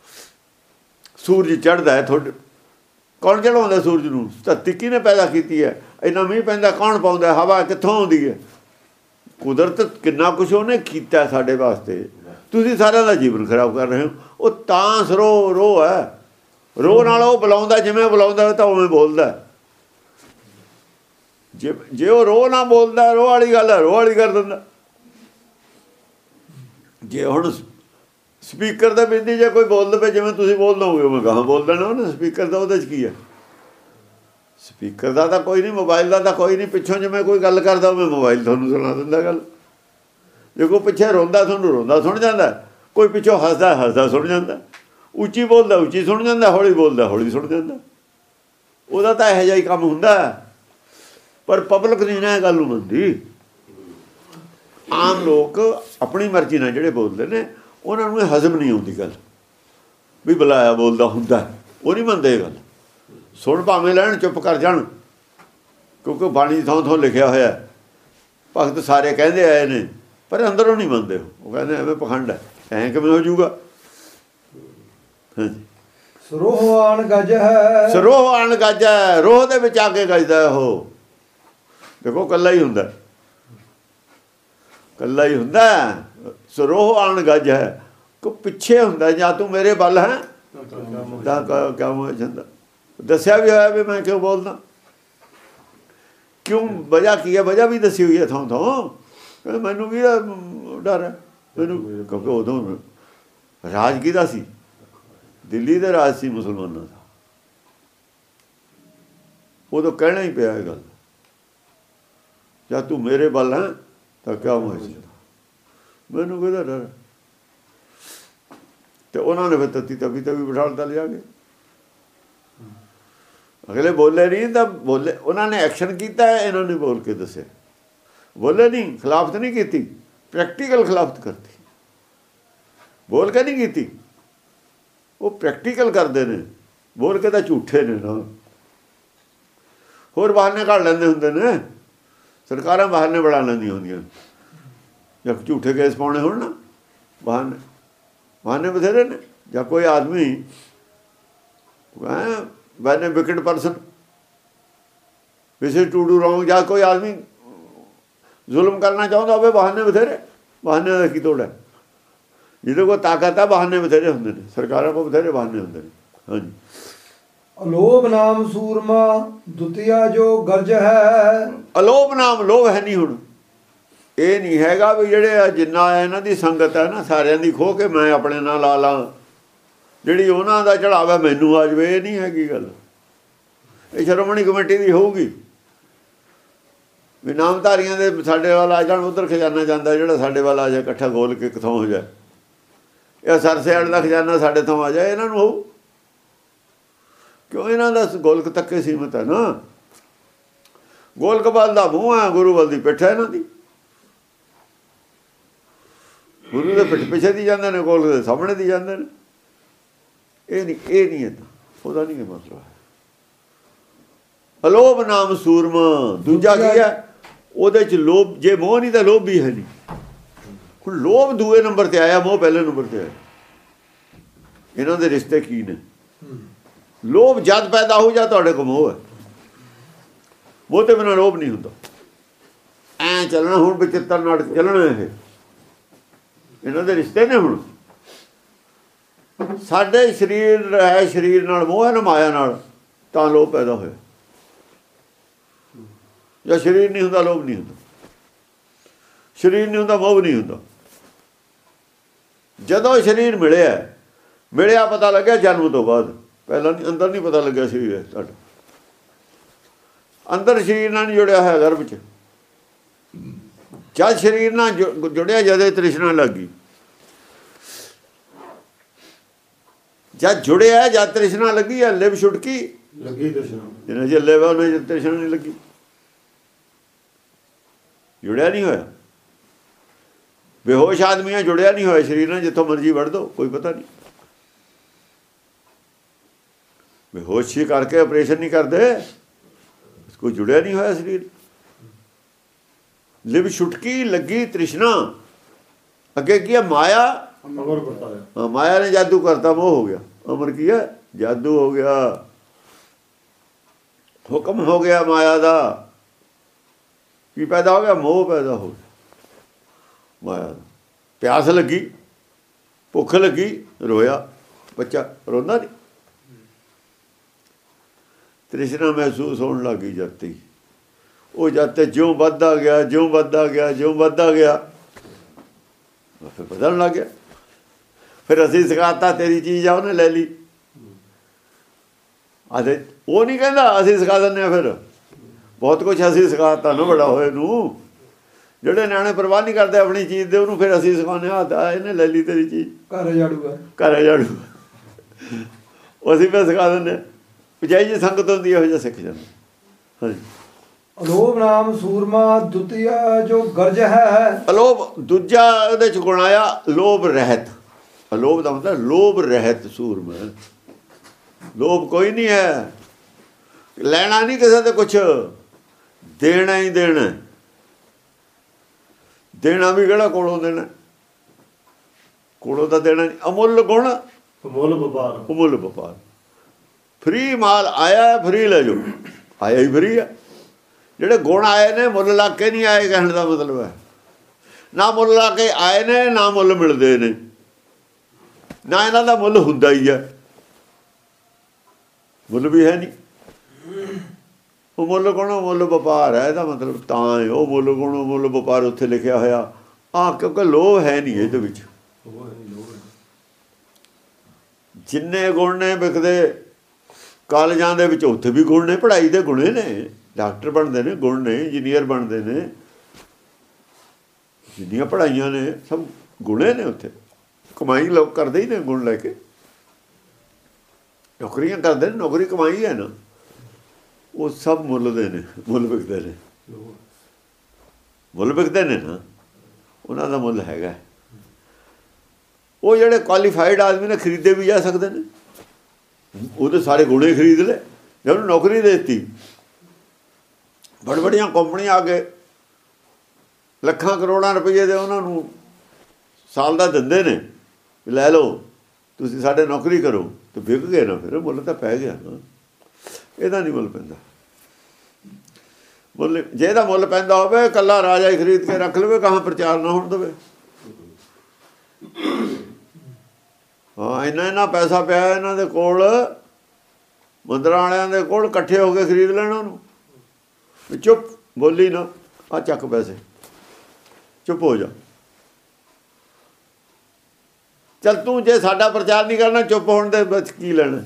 ਸੂਰਜ ਚੜ੍ਹਦਾ ਹੈ, ਤੁਹਾਡੇ ਕੌਣ ਚੜ੍ਹਾਉਂਦਾ ਸੂਰਜ ਨੂੰ? ਧਰਤੀ ਕਿਹਨੇ ਪੈਦਾ ਕੀਤੀ ਹੈ? ਇੰਨਾ ਮੀਂਹ ਪੈਂਦਾ ਕੌਣ ਪਾਉਂਦਾ? ਹਵਾ ਕਿੱਥੋਂ ਆਉਂਦੀ ਹੈ? ਕੁਦਰਤ ਕਿੰਨਾ ਕੁਛ ਉਹਨੇ ਕੀਤਾ ਸਾਡੇ ਵਾਸਤੇ। ਤੁਸੀਂ ਸਾਰਿਆਂ ਦਾ ਜੀਵਨ ਖਰਾਬ ਕਰ ਰਹੇ ਹੋ। ਉਹ ਤਾਂ ਸਰੋ ਰੋਹ ਹੈ, ਰੋਹ ਨਾਲ ਉਹ ਬੁਲਾਉਂਦਾ, ਜਿਵੇਂ ਬੁਲਾਉਂਦਾ ਤਾਂ ਉਵੇਂ ਬੋਲਦਾ। ਜੇ ਜੇ ਉਹ ਰੋਹ ਨਾ ਬੋਲਦਾ, ਰੋਹ ਵਾਲੀ ਗੱਲ ਹੈ, ਰੋਹ ਵਾਲੀ ਕਰ ਦਿੰਦਾ। ਜੇ ਹੁਣ ਸਪੀਕਰ ਦਾ ਬਿੰਦੀ ਜੇ ਕੋਈ ਬੋਲ ਦਵੇ ਜਿਵੇਂ ਤੁਸੀਂ ਬੋਲ ਲਓਗੇ ਮੈਂ ਕਹਾਂ ਬੋਲ ਦੇਣਾ ਉਹਨੇ। ਸਪੀਕਰ ਦਾ ਉਹਦੇ 'ਚ ਕੀ ਹੈ? ਸਪੀਕਰ ਦਾ ਤਾਂ ਕੋਈ ਨਹੀਂ, ਮੋਬਾਈਲ ਦਾ ਤਾਂ ਕੋਈ ਨਹੀਂ। ਪਿੱਛੋਂ ਜਿਵੇਂ ਕੋਈ ਗੱਲ ਕਰਦਾ ਮੈਂ ਮੋਬਾਈਲ ਤੁਹਾਨੂੰ ਸੁਣਾ ਦਿੰਦਾ ਗੱਲ। ਜੇ ਕੋਈ ਪਿੱਛੇ ਰੋਂਦਾ ਤੁਹਾਨੂੰ ਰੋਂਦਾ ਸੁਣ ਜਾਂਦਾ, ਕੋਈ ਪਿੱਛੋਂ ਹੱਸਦਾ ਹੱਸਦਾ ਸੁਣ ਜਾਂਦਾ, ਉੱਚੀ ਬੋਲਦਾ ਉੱਚੀ ਸੁਣ ਜਾਂਦਾ, ਹੌਲੀ ਬੋਲਦਾ ਹੌਲੀ ਸੁਣ ਜਾਂਦਾ। ਉਹਦਾ ਤਾਂ ਇਹੋ ਜਿਹਾ ਹੀ ਕੰਮ ਹੁੰਦਾ। ਪਰ ਪਬਲਿਕ ਨਹੀਂ ਨਾ ਇਹ ਗੱਲ ਨੂੰ ਮੰਨਦੀ। ਆਮ ਲੋਕ ਆਪਣੀ ਮਰਜ਼ੀ ਨਾਲ ਜਿਹੜੇ ਬੋਲਦੇ ਨੇ ਉਹਨਾਂ ਨੂੰ ਇਹ ਹਜ਼ਮ ਨਹੀਂ ਆਉਂਦੀ ਗੱਲ ਵੀ ਬੁਲਾਇਆ ਬੋਲਦਾ ਹੁੰਦਾ। ਉਹ ਨਹੀਂ ਮੰਨਦੇ ਇਹ ਗੱਲ। ਸੁਣ ਭਾਵੇਂ ਲੈਣ, ਚੁੱਪ ਕਰ ਜਾਣ, ਕਿਉਂਕਿ ਬਾਣੀ ਥਾਂ ਥਾਂ ਲਿਖਿਆ ਹੋਇਆ। ਭਗਤ ਸਾਰੇ ਕਹਿੰਦੇ ਆਏ ਨੇ ਪਰ ਅੰਦਰੋਂ ਨਹੀਂ ਮੰਨਦੇ। ਉਹ ਕਹਿੰਦੇ ਐਵੇਂ ਪਖੰਡ ਹੈ, ਐਂ ਕਿਵੇਂ ਹੋ ਜਾਊਗਾ। ਹਾਂਜੀ, ਸਰੋਹਾਨ ਗੱਜ ਹੈ। ਸਰੋਹਾਨ ਗੱਜ ਹੈ, ਰੋਹ ਦੇ ਵਿੱਚ ਆ ਕੇ ਗੱਜਦਾ ਉਹ। ਦੇਖੋ ਕੱਲਾ ਹੀ ਹੁੰਦਾ, ਕੱਲਾ ਹੀ ਹੁੰਦਾ। ਸਰੋਹਾਨ ਗੱਜ ਹੈ, ਕੋ ਪਿੱਛੇ ਹੁੰਦਾ ਜਾਂ ਤੂੰ ਮੇਰੇ ਵੱਲ ਹੈ ਤਾਂ ਕਿਆ ਹੋ ਜਾਂਦਾ। ਦੱਸਿਆ ਵੀ ਹੋਇਆ ਵੀ ਮੈਂ ਕਿਉਂ ਬੋਲਦਾ, ਕਿਉਂ, ਵਜ੍ਹਾ ਕੀ ਹੈ। ਵਜ੍ਹਾ ਵੀ ਦੱਸੀ ਹੋਈ ਹੈ ਥਾਂ ਥਾਂ। ਮੈਨੂੰ ਵੀ ਡਰ ਹੈ ਮੈਨੂੰ, ਕਿਉਂਕਿ ਉਦੋਂ ਰਾਜ ਕਿਹਦਾ ਸੀ? ਦਿੱਲੀ ਦਾ ਰਾਜ ਸੀ ਮੁਸਲਮਾਨਾਂ ਦਾ। ਉਦੋਂ ਕਹਿਣਾ ਹੀ ਪਿਆ ਇਹ ਗੱਲ, ਜਾਂ ਤੂੰ ਮੇਰੇ ਵੱਲ ਹੈ ਤਾਂ ਕਿਆ ਹੋ ਜਾਂਦਾ। ਮੈਨੂੰ ਕਿਹਦਾ ਡਰ। ਤੇ ਉਹਨਾਂ ਨੇ ਫਿਰ ਤੱਤੀ ਤਵੀ ਤੇ ਵੀ ਬਿਠਾ ਦਿੱਤਾ ਲਿਆ ਕੇ। ਅਗਲੇ ਬੋਲੇ ਨਹੀਂ ਤਾਂ ਬੋਲੇ, ਉਹਨਾਂ ਨੇ ਐਕਸ਼ਨ ਕੀਤਾ, ਇਹਨਾਂ ਨੇ ਬੋਲ ਕੇ ਦੱਸਿਆ। ਬੋਲੇ ਨਹੀਂ, ਖਿਲਾਫਤ ਨਹੀਂ ਕੀਤੀ, ਪ੍ਰੈਕਟੀਕਲ ਖਿਲਾਫਤ ਕਰਤੀ। ਬੋਲ ਕੇ ਨਹੀਂ ਕੀਤੀ, ਉਹ ਪ੍ਰੈਕਟੀਕਲ ਕਰਦੇ ਨੇ। ਬੋਲ ਕੇ ਤਾਂ ਝੂਠੇ ਨੇ ਨਾ, ਹੋਰ ਬਹਾਨੇ ਕੱਢ ਲੈਂਦੇ ਹੁੰਦੇ ਨੇ। ਸਰਕਾਰਾਂ ਬਹਾਨੇ ਬਣਾ ਲੈਂਦੀਆਂ ਹੁੰਦੀਆਂ। ਜਾਂ ਝੂਠੇ ਕੇਸ ਪਾਉਣੇ ਹੋਣ ਨਾ, ਬਹਾਨੇ ਬਹਾਨੇ ਬਥੇਰੇ ਨੇ। ਜਾਂ ਕੋਈ ਆਦਮੀ when a wicked person wishes to do wrong, ਜਾਂ ਕੋਈ ਆਦਮੀ ਜ਼ੁਲਮ ਕਰਨਾ ਚਾਹੁੰਦਾ ਹੋਵੇ, ਬਹਾਨੇ ਬਥੇਰੇ। ਬਹਾਨੇ ਦਾ ਕੀ ਤੋੜ ਹੈ? ਜਿਹਦੇ ਕੋਲ ਤਾਕਤ ਆ ਬਹਾਨੇ ਬਥੇਰੇ ਹੁੰਦੇ ਨੇ। ਸਰਕਾਰਾਂ ਕੋਲ ਬਥੇਰੇ ਬਹਾਨੇ ਹੁੰਦੇ ਨੇ। ਹਾਂਜੀ, ਅਲੋਭ ਨਾਮ ਸੂਰਮਾ ਦੁਤੀਆ ਜੋ ਗਰਜ ਹੈ। ਅਲੋਭ ਨਾਮ, ਲੋਭ ਹੈ ਨਹੀਂ। ਹੁਣ ਇਹ ਨਹੀਂ ਹੈਗਾ ਵੀ ਜਿਹੜੇ ਜਿੰਨਾ ਇਹਨਾਂ ਦੀ ਸੰਗਤ ਹੈ ਨਾ ਸਾਰਿਆਂ ਦੀ ਖੋਹ ਕੇ ਮੈਂ ਆਪਣੇ ਨਾਲ ਲਾ ਲਾਂ, ਜਿਹੜੀ ਉਹਨਾਂ ਦਾ ਚੜਾਵਾ ਮੈਨੂੰ ਆ ਜਾਵੇ। ਇਹ ਨਹੀਂ ਹੈਗੀ ਗੱਲ। ਇਹ ਸ਼੍ਰੋਮਣੀ ਕਮੇਟੀ ਦੀ ਹੋਊਗੀ ਵੀ ਨਾਮਧਾਰੀਆਂ ਦੇ ਸਾਡੇ ਵੱਲ ਆ ਜਾਣ, ਉੱਧਰ ਖਜ਼ਾਨਾ ਜਾਂਦਾ, ਜਿਹੜਾ ਸਾਡੇ ਵੱਲ ਆ ਜਾਏ ਇਕੱਠਾ ਗੋਲ ਕੇ ਕਿੱਥੋਂ ਹੋ ਜਾਏ। ਇਹ ਸਰਸੇੜ ਦਾ ਖਜ਼ਾਨਾ ਸਾਡੇ ਤੋਂ ਆ ਜਾਏ, ਇਹਨਾਂ ਨੂੰ ਹੋਊ। ਕਿਉਂ? ਇਹਨਾਂ ਦਾ ਗੋਲਕ ਤੱਕੇ ਸੀਮਤ ਹੈ ਨਾ। ਗੋਲਕ ਵੱਲ ਦਾ ਮੂੰਹ ਹੈ, ਗੁਰੂ ਵੱਲ ਦੀ ਪਿੱਠ ਹੈ ਇਹਨਾਂ ਦੀ। ਗੁਰੂ ਦੇ ਪਿੱਠ ਪਿੱਛੇ ਦੀ ਜਾਂਦੇ ਨੇ, ਗੋਲਕ ਦੇ ਸਾਹਮਣੇ ਦੀ ਜਾਂਦੇ ਨੇ। ਇਹ ਨਹੀਂ, ਇਹ ਨਹੀਂ ਹੈ, ਉਹਦਾ ਨਹੀਂ ਮਤਲਬ ਹੈ। ਅਲੋਭ ਨਾਮ ਸੂਰਮਾ। ਦੂਜਾ ਕੀ ਹੈ? ਉਹਦੇ 'ਚ ਲੋਭ। ਜੇ ਮੋਹ ਨਹੀਂ ਤਾਂ ਲੋਭ ਵੀ ਹੈ ਨਹੀਂ। ਹੁਣ ਲੋਭ ਦੂਏ ਨੰਬਰ 'ਤੇ ਆਇਆ, ਮੋਹ ਪਹਿਲੇ ਨੰਬਰ 'ਤੇ ਆਇਆ। ਇਹਨਾਂ ਦੇ ਰਿਸ਼ਤੇ ਕੀ ਨੇ? ਲੋਭ ਜਦ ਪੈਦਾ ਹੋ ਜਾ ਤੁਹਾਡੇ ਕੋਲ ਮੋਹ ਹੈ। ਮੋਹ ਤੇ ਬਿਨਾਂ ਲੋਭ ਨਹੀਂ ਹੁੰਦਾ। ਐਂ ਚੱਲਣਾ ਹੁਣ ਬਚਿੱਤਰ ਨਾਲ ਚੱਲਣਾ। ਇਹ ਇਹਨਾਂ ਦੇ ਰਿਸ਼ਤੇ ਨੇ। ਹੁਣ ਸਾਡੇ ਸਰੀਰ ਹੈ, ਸਰੀਰ ਨਾਲ ਮੋਹ ਹੈ ਨਾ, ਮਾਇਆ ਨਾਲ, ਤਾਂ ਲੋਭ ਪੈਦਾ ਹੋਇਆ। ਜਾਂ ਸਰੀਰ ਨਹੀਂ ਹੁੰਦਾ ਲੋਭ ਨਹੀਂ ਹੁੰਦਾ। ਸਰੀਰ ਨਹੀਂ ਹੁੰਦਾ ਮੋਹ ਨਹੀਂ ਹੁੰਦਾ। ਜਦੋਂ ਸਰੀਰ ਮਿਲਿਆ ਮਿਲਿਆ ਪਤਾ ਲੱਗਿਆ ਜਨਮ ਤੋਂ ਬਾਅਦ। ਪਹਿਲਾਂ ਨਹੀਂ, ਅੰਦਰ ਨਹੀਂ ਪਤਾ ਲੱਗਿਆ ਸਰੀਰ ਹੈ ਸਾਡਾ। ਅੰਦਰ ਸਰੀਰ ਨਾਲ ਨਹੀਂ ਜੁੜਿਆ ਹੋਇਆ ਗਰਭ 'ਚ। ਜਦ ਸਰੀਰ ਨਾਲ ਜੁੜਿਆ, ਜਦ ਤ੍ਰਿਸ਼ਨਾ ਲੱਗ ਗਈ। ਜਦ ਜੁੜਿਆ, ਜਦ ਤ੍ਰਿਸ਼ਨਾ ਲੱਗੀ ਹੈ, ਲਿਵ ਛੁਟਕੀ ਲੱਗੀ ਤ੍ਰਿਸ਼ਨਾ। ਜਿਹਨੇ ਜੇ ਲਿਵ ਉਹਨੇ ਤ੍ਰਿਸ਼ਨਾ ਨਹੀਂ ਲੱਗੀ। ਜੁੜਿਆ ਨਹੀਂ ਹੋਇਆ। ਬੇਹੋਸ਼ ਆਦਮੀਆਂ ਜੁੜਿਆ ਨਹੀਂ ਹੋਇਆ ਸਰੀਰ ਨਾਲ। ਜਿੱਥੋਂ ਮਰਜ਼ੀ ਵੜ ਦੋ, ਕੋਈ ਪਤਾ ਨਹੀਂ। ਬੇਹੋਸ਼ੀ ਕਰਕੇ ਆਪਰੇਸ਼ਨ ਨਹੀਂ ਕਰਦੇ, ਕੋਈ ਜੁੜਿਆ ਨਹੀਂ ਹੋਇਆ ਸਰੀਰ। ਲਿਵ ਛੁਟਕੀ ਲੱਗੀ ਤ੍ਰਿਸ਼ਨਾ। ਅੱਗੇ ਕੀ ਹੈ? ਮਾਇਆ। ਹਾਂ, ਮਾਇਆ ਨੇ ਜਾਦੂ ਕਰਤਾ, ਮੋਹ ਹੋ ਗਿਆ। ਅਮਰ ਕੀ ਹੈ? ਜਾਦੂ ਹੋ ਗਿਆ, ਹੁਕਮ ਹੋ ਗਿਆ ਮਾਇਆ ਦਾ। ਕੀ ਪੈਦਾ ਹੋ ਗਿਆ? ਮੋਹ ਪੈਦਾ ਹੋ ਗਿਆ ਮਾਇਆ ਦਾ। ਪਿਆਸ ਲੱਗੀ, ਭੁੱਖ ਲੱਗੀ, ਰੋਇਆ ਬੱਚਾ। ਰੋਂਦਾ ਨਹੀਂ। ਤ੍ਰਿਸ਼ਨਾ ਮਹਿਸੂਸ ਹੋਣ ਲੱਗ ਗਈ ਜਦ। ਉਹ ਜਦ ਤੇ ਜਿਉਂ ਵੱਧਦਾ ਗਿਆ, ਜਿਉਂ ਵੱਧਦਾ ਗਿਆ, ਜਿਉਂ ਵੱਧਦਾ ਗਿਆ, ਫਿਰ ਬਦਲਣ ਲੱਗ ਗਿਆ। ਫਿਰ ਅਸੀਂ ਸਿਖਾਤਾ ਤੇਰੀ ਚੀਜ਼ ਆ ਉਹਨੇ ਲੈ ਲਈ। ਆਦੇ ਉਹ ਨਹੀਂ ਕਹਿੰਦਾ ਅਸੀਂ ਸਿਖਾ ਦਿੰਦੇ ਹਾਂ। ਫਿਰ ਬਹੁਤ ਕੁਛ ਅਸੀਂ ਸਿਖਾਤਾ ਨਾ ਬੜਾ ਹੋਏ ਨੂੰ। ਜਿਹੜੇ ਨਿਆਣੇ ਪਰਵਾਹ ਨਹੀਂ ਕਰਦੇ ਆਪਣੀ ਚੀਜ਼ ਦੇ, ਉਹਨੂੰ ਫਿਰ ਅਸੀਂ ਸਿਖਾਉਂਦੇ ਹਾਂ ਤਾਂ ਇਹਨੇ ਲੈ ਲਈ ਤੇਰੀ ਚੀਜ਼, ਘਰ ਝਾੜੂਗਾ ਘਰ ਝਾੜੂ। ਉਹ ਅਸੀਂ ਫਿਰ ਸਿਖਾ ਦਿੰਦੇ ਹਾਂ। ਜਿਹੀ ਜਿਹੀ ਸੰਗਤ ਹੁੰਦੀ ਇਹੋ ਜਿਹਾ ਸਿੱਖ ਜਾਂਦਾ। ਹਾਂਜੀ। ਅਲੋਭ ਨਾਮ ਸੂਰਮਾ ਦੁਤੀਆ ਜੋ ਗਰਜ ਹੈ। ਅਲੋਭ ਦੂਜਾ ਉਹਦੇ ਚ ਗੁਣ ਆਇਆ ਲੋਭ ਰਹਿਤ। ਅਲੋਭ ਦਾ ਮਤਲਬ ਲੋਭ ਰਹਿਤ ਸੂਰਮਾ। ਲੋਭ ਕੋਈ ਨਹੀਂ ਹੈ, ਲੈਣਾ ਨਹੀਂ ਕਿਸੇ ਤੇ ਕੁਛ, ਦੇਣਾ ਹੀ ਦੇਣਾ। ਦੇਣਾ ਵੀ ਕਿਹੜਾ ਕੋਲੋਂ ਦੇਣਾ, ਕੋਲੋਂ ਤਾਂ ਦੇਣਾ ਨਹੀਂ। ਅਮੁੱਲ ਗੁਣ ਅਮੁੱਲ ਵਪਾਰ, ਅਮੁੱਲ ਵਪਾਰ। ਫਰੀ ਮਾਲ ਆਇਆ ਫਰੀ ਲੈ ਜਾਓ, ਆਇਆ ਹੀ ਫਰੀ ਆ। ਜਿਹੜੇ ਗੁਣ ਆਏ ਨੇ ਮੁੱਲ ਲਾ ਕੇ ਨਹੀਂ ਆਏ, ਕਹਿਣ ਦਾ ਮਤਲਬ ਹੈ ਨਾ ਮੁੱਲ ਲਾ ਕੇ ਆਏ ਨੇ ਨਾ ਮੁੱਲ ਮਿਲਦੇ ਨੇ, ਨਾ ਇਹਨਾਂ ਦਾ ਮੁੱਲ ਹੁੰਦਾ ਹੀ ਹੈ। ਮੁੱਲ ਵੀ ਹੈ ਨਹੀਂ। ਉਹ ਮੁੱਲ ਗੁਣ ਮੁੱਲ ਵਪਾਰ ਹੈ, ਇਹਦਾ ਮਤਲਬ ਤਾਂ ਉਹ ਮੁੱਲ ਗੁਣ ਮੁੱਲ ਵਪਾਰ ਉੱਥੇ ਲਿਖਿਆ ਹੋਇਆ ਆ, ਕਿਉਂਕਿ ਲੋਭ ਹੈ ਨਹੀਂ ਇਹਦੇ ਵਿੱਚ। ਜਿੰਨੇ ਗੁਣ ਨੇ ਵਿਕਦੇ ਕਾਲਜਾਂ ਦੇ ਵਿੱਚ, ਉੱਥੇ ਵੀ ਗੁਣ ਨੇ, ਪੜ੍ਹਾਈ ਦੇ ਗੁਣੇ ਨੇ। ਡਾਕਟਰ ਬਣਦੇ ਨੇ ਗੁਣ ਨੇ, ਇੰਜੀਨੀਅਰ ਬਣਦੇ ਨੇ, ਜਿੰਨੀਆਂ ਪੜ੍ਹਾਈਆਂ ਨੇ ਸਭ ਗੁਣੇ ਨੇ। ਉੱਥੇ ਕਮਾਈ ਲੋਕ ਕਰਦੇ ਹੀ ਨੇ ਗੁਣ ਲੈ ਕੇ। ਨੌਕਰੀਆਂ ਕਰਦੇ ਨੇ, ਨੌਕਰੀ ਕਮਾਈ ਹੈ ਨਾ, ਉਹ ਸਭ ਮੁੱਲ ਦੇ ਨੇ, ਮੁੱਲ ਵਿਕਦੇ ਨੇ, ਮੁੱਲ ਵਿਕਦੇ ਨੇ ਨਾ, ਉਹਨਾਂ ਦਾ ਮੁੱਲ ਹੈਗਾ। ਉਹ ਜਿਹੜੇ ਕੁਆਲੀਫਾਈਡ ਆਦਮੀ ਨੇ ਖਰੀਦੇ ਵੀ ਜਾ ਸਕਦੇ ਨੇ, ਉਹਦੇ ਸਾਰੇ ਗੁਣੇ ਖਰੀਦ ਲੈ। ਜੇ ਉਹਨੂੰ ਨੌਕਰੀ ਦੇ ਦਿੱਤੀ, ਬੜੀ ਬੜੀਆਂ ਕੰਪਨੀਆਂ ਆ ਕੇ ਲੱਖਾਂ ਕਰੋੜਾਂ ਰੁਪਏ ਦੇ ਉਹਨਾਂ ਨੂੰ ਸਾਲ ਦਾ ਦਿੰਦੇ ਨੇ, ਲੈ ਲਓ ਤੁਸੀਂ ਸਾਡੇ ਨੌਕਰੀ ਕਰੋ, ਤੇ ਵਿਕ ਗਏ ਨਾ, ਫਿਰ ਮੁੱਲ ਤਾਂ ਪੈ ਗਿਆ ਨਾ। ਇਹਦਾ ਨਹੀਂ ਮੁੱਲ ਪੈਂਦਾ। ਮੁੱਲ ਜੇ ਇਹਦਾ ਮੁੱਲ ਪੈਂਦਾ ਹੋਵੇ, ਇਕੱਲਾ ਰਾਜਾ ਹੀ ਖਰੀਦ ਕੇ ਰੱਖ ਲਵੇ, ਕਹਾਂ ਪ੍ਰਚਾਰ ਨਾ ਹੋਣ ਦੇਵੇ। ਹਾਂ, ਇੰਨਾ ਇੰਨਾ ਪੈਸਾ ਪਿਆ ਇਹਨਾਂ ਦੇ ਕੋਲ, ਮੰਦਰਾਂ ਵਾਲਿਆਂ ਦੇ ਕੋਲ, ਇਕੱਠੇ ਹੋ ਕੇ ਖਰੀਦ ਲੈਣਾ ਉਹਨੂੰ। ਚੁੱਪ, ਬੋਲੀ ਨਾ, ਆ ਚੱਕ ਪੈਸੇ, ਚੁੱਪ ਹੋ ਜਾ। ਚੱਲ ਤੂੰ ਜੇ ਸਾਡਾ ਪ੍ਰਚਾਰ ਨਹੀਂ ਕਰਨਾ, ਚੁੱਪ ਹੋਣ ਦੇ ਵਿੱਚ ਕੀ ਲੈਣਾ?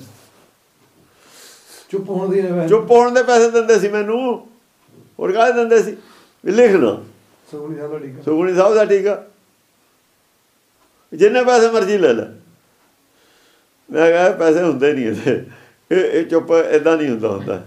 ਚੁੱਪ ਹੋਣ ਦੀ ਚੁੱਪ ਹੋਣ ਦੇ ਪੈਸੇ ਦਿੰਦੇ ਸੀ ਮੈਨੂੰ, ਹੋਰ ਕਾਹਦੇ ਦਿੰਦੇ ਸੀ? ਲਿਖ ਲਓ ਸੁਖਮਨੀ ਸਾਹਿਬ ਦਾ ਟੀਕਾ, ਸੁਖਮਨੀ ਸਾਹਿਬ ਦਾ ਟੀਕਾ, ਜਿੰਨੇ ਪੈਸੇ ਮਰਜ਼ੀ ਲੈ ਲੈ। ਮੈਂ ਕਿਹਾ ਪੈਸੇ ਹੁੰਦੇ ਨਹੀਂ ਇਹਦੇ, ਇਹ ਇਹ ਚੁੱਪ ਏਦਾਂ ਨਹੀਂ ਹੁੰਦਾ ਹੁੰਦਾ।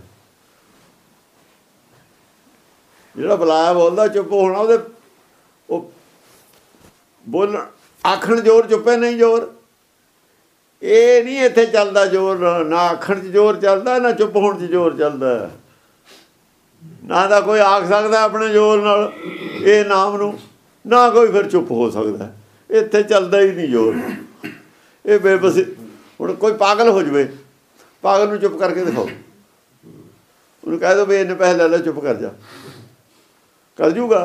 ਜਿਹੜਾ ਬੁਲਾਇਆ ਬੋਲਦਾ ਚੁੱਪ ਹੋਣਾ, ਉਹਦੇ ਉਹ ਬੋਲਣ ਆਖਣ ਜ਼ੋਰ, ਚੁੱਪੇ ਨਹੀਂ ਜ਼ੋਰ। ਇਹ ਨਹੀਂ ਇੱਥੇ ਚੱਲਦਾ ਜ਼ੋਰ, ਨਾ ਆਖਣ 'ਚ ਜ਼ੋਰ ਚੱਲਦਾ, ਨਾ ਚੁੱਪ ਹੋਣ 'ਚ ਜ਼ੋਰ ਚੱਲਦਾ। ਨਾ ਤਾਂ ਕੋਈ ਆਖ ਸਕਦਾ ਆਪਣੇ ਜ਼ੋਰ ਨਾਲ ਇਹ ਨਾਮ ਨੂੰ, ਨਾ ਕੋਈ ਫਿਰ ਚੁੱਪ ਹੋ ਸਕਦਾ। ਇੱਥੇ ਚੱਲਦਾ ਹੀ ਨਹੀਂ ਜ਼ੋਰ। ਇਹ ਬੇਬਸ। ਹੁਣ ਕੋਈ ਪਾਗਲ ਹੋ ਜਾਵੇ, ਪਾਗਲ ਨੂੰ ਚੁੱਪ ਕਰਕੇ ਦਿਖਾਓ, ਉਹਨੂੰ ਕਹਿ ਦਿਓ ਵੀ ਇਹਨੇ ਪੈਸੇ ਲੈ ਲੈ, ਚੁੱਪ ਕਰ ਜਾ, ਕਰ ਜੂਗਾ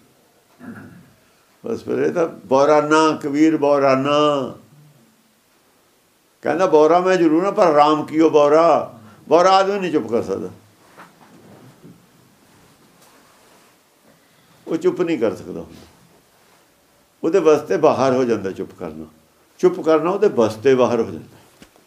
ਬਸ। ਫਿਰ ਇਹ ਤਾਂ ਬੌਰਾਨਾ, ਕਬੀਰ ਬੌਰਾਨਾ ਕਹਿੰਦਾ, ਬੌਰਾ ਮੈਂ ਜ਼ਰੂਰ ਹਾਂ ਪਰ ਰਾਮ ਕੀ ਉਹ ਬੌਰਾ। ਬੌਰਾ ਆਦਮੀ ਨਹੀਂ ਚੁੱਪ ਕਰ ਸਕਦਾ, ਉਹ ਚੁੱਪ ਨਹੀਂ ਕਰ ਸਕਦਾ ਹੁੰਦਾ। ਉਹਦੇ ਵਾਸਤੇ ਬਾਹਰ ਹੋ ਜਾਂਦਾ ਚੁੱਪ ਕਰਨਾ। ਚੁੱਪ ਕਰਨਾ ਉਹਦੇ ਵਾਸਤੇ ਬਾਹਰ ਹੋ ਜਾਂਦਾ।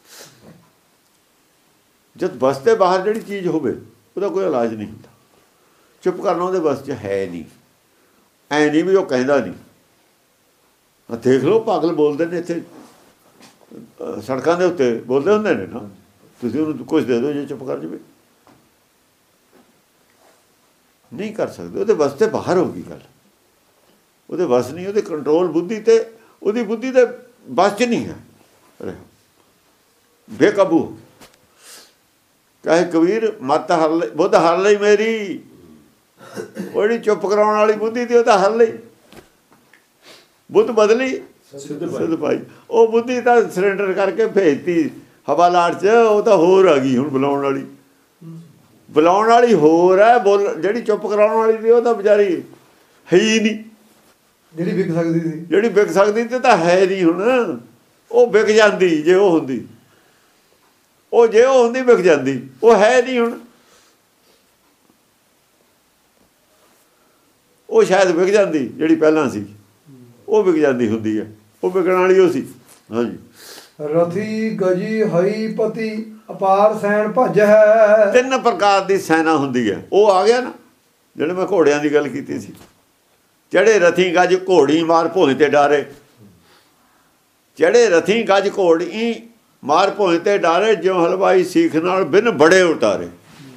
ਜਦ ਵਾਸਤੇ ਬਾਹਰ ਜਿਹੜੀ ਚੀਜ਼ ਹੋਵੇ, ਉਹਦਾ ਕੋਈ ਇਲਾਜ ਨਹੀਂ ਹੁੰਦਾ। ਚੁੱਪ ਕਰਨਾ ਉਹਦੇ ਬਸ 'ਚ ਹੈ ਨਹੀਂ। ਐ ਨਹੀਂ ਵੀ ਉਹ ਕਹਿੰਦਾ ਨਹੀਂ। ਦੇਖ ਲਓ, ਪਾਗਲ ਬੋਲਦੇ ਨੇ ਇੱਥੇ ਸੜਕਾਂ ਦੇ ਉੱਤੇ, ਬੋਲਦੇ ਹੁੰਦੇ ਨੇ ਨਾ, ਤੁਸੀਂ ਉਹਨੂੰ ਕੁਛ ਦੇ ਦਿਓ ਜੇ ਚੁੱਪ ਕਰ ਜਾਵੇ। ਨਹੀਂ ਕਰ ਸਕਦੇ, ਉਹਦੇ ਬਸ 'ਤੇ ਬਾਹਰ ਹੋ ਗਈ ਗੱਲ। ਉਹਦੇ ਬਸ ਨਹੀਂ, ਉਹਦੇ ਕੰਟਰੋਲ ਬੁੱਧੀ ਤੇ, ਉਹਦੀ ਬੁੱਧੀ ਦੇ ਬਸ 'ਚ ਨਹੀਂ ਹੈ। ਬੇਕਾਬੂ ਕਹੇ ਕਬੀਰ, ਮੱਤ ਹਰ ਲਈ ਬੁੱਧ ਹਰ ਲਈ ਮੇਰੀ। ਉਹ ਜਿਹੜੀ ਚੁੱਪ ਕਰਾਉਣ ਵਾਲੀ ਬੁੱਧੀ ਤੀ, ਉਹ ਤਾਂ ਹਰ ਲਈ। ਬੁੱਧ ਬਦਲੀ ਸਿੱਧ ਪਾਈ। ਉਹ ਬੁੱਧੀ ਤਾਂ ਸਰੈਂਡਰ ਕਰਕੇ ਭੇਜਤੀ ਹਵਾਲਾਟ 'ਚ, ਉਹ ਤਾਂ ਹੋਰ ਆ ਗਈ ਹੁਣ ਬੁਲਾਉਣ ਵਾਲੀ। ਬੁਲਾਉਣ ਵਾਲੀ ਹੋਰ ਹੈ, ਬੋਲ ਜਿਹੜੀ ਚੁੱਪ ਕਰਾਉਣ ਵਾਲੀ ਸੀ ਉਹ ਤਾਂ ਵਿਚਾਰੀ ਹੈ ਹੀ ਨਹੀਂ। ਜਿਹੜੀ ਵਿਕ ਸਕਦੀ ਸੀ, ਜਿਹੜੀ ਵਿਕ ਸਕਦੀ ਤੇ ਤਾਂ ਹੈ ਨਹੀਂ ਹੁਣ। ਉਹ ਵਿਕ ਜਾਂਦੀ ਜੇ ਉਹ ਹੁੰਦੀ, ਉਹ ਜੇ ਉਹ ਹੁੰਦੀ ਵਿਕ ਜਾਂਦੀ, ਉਹ ਹੈ ਨਹੀਂ ਹੁਣ। ਉਹ ਸ਼ਾਇਦ ਵਿਕ ਜਾਂਦੀ ਜਿਹੜੀ ਪਹਿਲਾਂ ਸੀ, ਉਹ ਵਿਕ ਜਾਂਦੀ ਹੁੰਦੀ ਹੈ। ਉਹ ਵਿਕਣ ਵਾਲੀ ਉਹ ਸੀ, ਹਾਂਜੀ ਰਥੀ ਗਜੀ ਹਈ ਪਤੀ ਅਪਾਰ ਸੈਨ ਭਜ ਹੈ। ਤਿੰਨ ਪ੍ਰਕਾਰ ਦੀ ਸੈਨਾ ਹੁੰਦੀ ਹੈ। ਉਹ ਆ ਗਿਆ ਨਾ ਜਿਹੜੇ ਮੈਂ ਘੋੜਿਆਂ ਦੀ ਗੱਲ ਕੀਤੀ ਸੀ। ਚੜੇ ਰਥੀ ਗਜ ਘੋੜੀ ਮਾਰ ਭੋਏ ਤੇ ਡਾਰੇ। ਚੜੇ ਰਥੀ ਗਜ ਘੋੜੀ ਮਾਰ ਭੋਏ ਤੇ ਡਾਰੇ, ਜਿਉ ਹਲਵਾਈ ਸੀਖ ਨਾਲ ਬਿਨ ਬੜੇ ਉਤਾਰੇ।